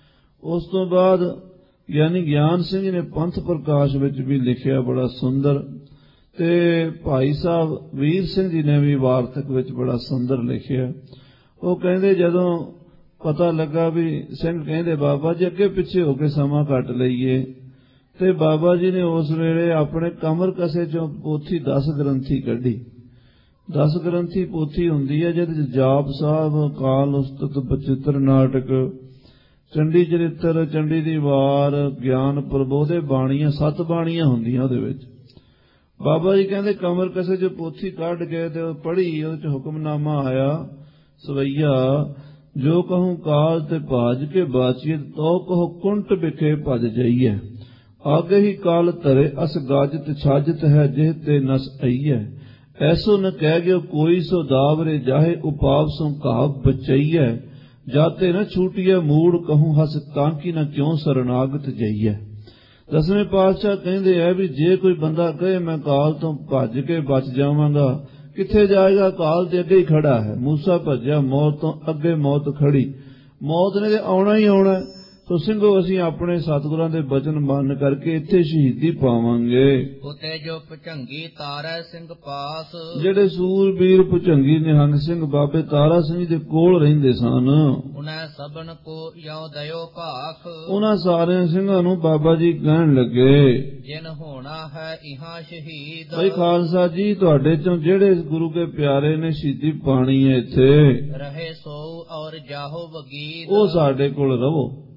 Speaker 1: ਉਸ ਤੋਂ ਬਾਅਦ ਗਿਆਨੀ ਗਿਆਨ ਸਿੰਘ ਜੀ ਨੇ ਪੰਥ ਪ੍ਰਕਾਸ਼ ਵਿੱਚ ਵੀ ਲਿਖਿਆ ਬੜਾ ਸੁੰਦਰ, ਤੇ ਭਾਈ ਸਾਹਿਬ ਵੀਰ ਸਿੰਘ ਜੀ ਨੇ ਵੀ ਵਾਰਤਕ ਵਿੱਚ ਬੜਾ ਸੁੰਦਰ ਲਿਖਿਆ। ਉਹ ਕਹਿੰਦੇ ਜਦੋਂ ਪਤਾ ਲੱਗਾ ਵੀ ਸਿੰਘ ਕਹਿੰਦੇ ਬਾਬਾ ਜੀ ਅੱਗੇ ਪਿੱਛੇ ਹੋ ਕੇ ਸਮਾਂ ਕੱਟ ਲਈਏ, ਤੇ ਬਾਬਾ ਜੀ ਨੇ ਉਸ ਵੇਲੇ ਆਪਣੇ ਕਮਰ ਕਸੇ ਚੋਂ ਪੋਥੀ 10 ਗ੍ਰੰਥੀ ਕੱਢੀ। 10 ਗ੍ਰੰਥੀ ਪੋਥੀ ਹੁੰਦੀ ਹੈ ਜਿਹਦੇ 'ਚ ਜਾਪ ਸਾਹਿਬ, ਕਾਲ ਉਸਤਤ, ਬਚਿੱਤਰ ਨਾਟਕ, ਚੰਡੀ ਚਰਿੱਤਰ, ਚੰਡੀ ਦੀ ਵਾਰ, ਗਿਆਨ ਪ੍ਰਬੋਧ ਦੇ ਬਾਣੀਆਂ, 7 ਬਾਣੀਆਂ ਹੁੰਦੀਆਂ ਉਹਦੇ ਵਿੱਚ। ਬਾਬਾ ਜੀ ਕਹਿੰਦੇ ਕਮਰ ਕਸੇ 'ਚ ਪੋਥੀ ਕੱਢ ਕੇ ਤੇ ਉਹ ਪੜ੍ਹੀ, ਉਹਦੇ 'ਚ ਹੁਕਮਨਾਮਾ ਆਇਆ, ਸਵਈਆ ਜੋ ਕਹੂੰ ਕਾਲ ਤੇ ਭਾਜ ਕੇ ਬਾਚੀਏ, ਤੋ ਕਹੋ ਕੁੰਟ ਵਿਖੇ ਭਜ ਜਾਈਏ, ਆਗੇ ਹੀ ਕਾਲ ਧਰੇ ਅਸ ਗਾਜਤ ਛਾਜਤ ਹੈ, ਜਿਹ ਤੇ ਨਸ ਆਈਏ, ਐਸੋ ਨ ਕਹਿ ਗਿਓ ਕੋਈ ਸੋ ਦਾਵਰੇ ਜਾਹੇ, ਉਪਾਵ ਸੋ ਕਾਵ ਬਚਈਏ, ਜਾਤੇ ਨ ਛੂਟੀਏ ਮੂੜ ਕਹੂੰ ਹਸ, ਤਾਂਕੀ ਨ ਕਿਉਂ ਸਰਨਾਗਤ ਜਾਈਏ। 10ਵੇਂ ਪਾਤਸ਼ਾਹ ਕਹਿੰਦੇ ਆ ਵੀ ਜੇ ਕੋਈ ਬੰਦਾ ਕਹੇ ਮੈਂ ਕਾਲ ਤੋਂ ਭੱਜ ਕੇ ਬਚ ਜਾਵਾਂਗਾ, ਕਿੱਥੇ ਜਾਏਗਾ, ਕਾਲ ਦੇ ਅੱਗੇ ਹੀ ਖੜਾ ਹੈ। ਮੂਸਾ ਭੱਜਿਆ ਮੌਤ ਤੋਂ, ਅੱਗੇ ਮੌਤ ਖੜੀ, ਮੌਤ ਨੇ ਤੇ ਆਉਣਾ ਹੀ ਆਉਣਾ। ਸੋ ਸਿੰਘੋ ਅਸੀਂ ਆਪਣੇ ਸਤਿਗੁਰਾਂ ਦੇ ਬਚਨ ਮੰਨ ਕਰਕੇ ਇੱਥੇ ਸ਼ਹੀਦੀ ਪਾਵਾਂਗੇ।
Speaker 2: ਉਤੇ ਜੋ ਭੁਜੰਗੀ ਤਾਰਾ ਸਿੰਘ ਪਾਸ,
Speaker 1: ਜਿਹੜੇ ਸੂਰਬੀਰ ਭੁਜੰਗੀ ਨਿਹੰਗ ਸਿੰਘ ਬਾਬੇ ਤਾਰਾ ਸਿੰਘ ਦੇ ਕੋਲ ਰਹਿੰਦੇ ਸਨ,
Speaker 2: ਉਹਨਾਂ ਸਭਨ ਕੋ ਯੋ ਦਇਓ ਭਾਖ।
Speaker 1: ਉਹਨਾਂ ਸਾਰੇ ਸਿੰਘਾਂ ਨੂੰ ਬਾਬਾ ਜੀ ਕਹਿਣ ਲੱਗੇ,
Speaker 2: ਜਿਨ ਹੋਣਾ ਹੈ ਇਹਾਂ ਸ਼ਹੀਦ।
Speaker 1: ਭਾਈ ਖਾਲਸਾ ਜੀ ਤੁਹਾਡੇ ਚੋਂ ਜਿਹੜੇ ਗੁਰੂ ਕੇ ਪਿਆਰੇ ਨੇ ਸ਼ਹੀਦੀ ਪਾਣੀ ਹੈ ਇੱਥੇ
Speaker 2: ਰਹੇ ਸੋ ਔਰ ਜਾਹੋ ਵਗੀਦ।
Speaker 1: ਉਹ ਸਾਡੇ ਕੋਲ ਰਹੋ,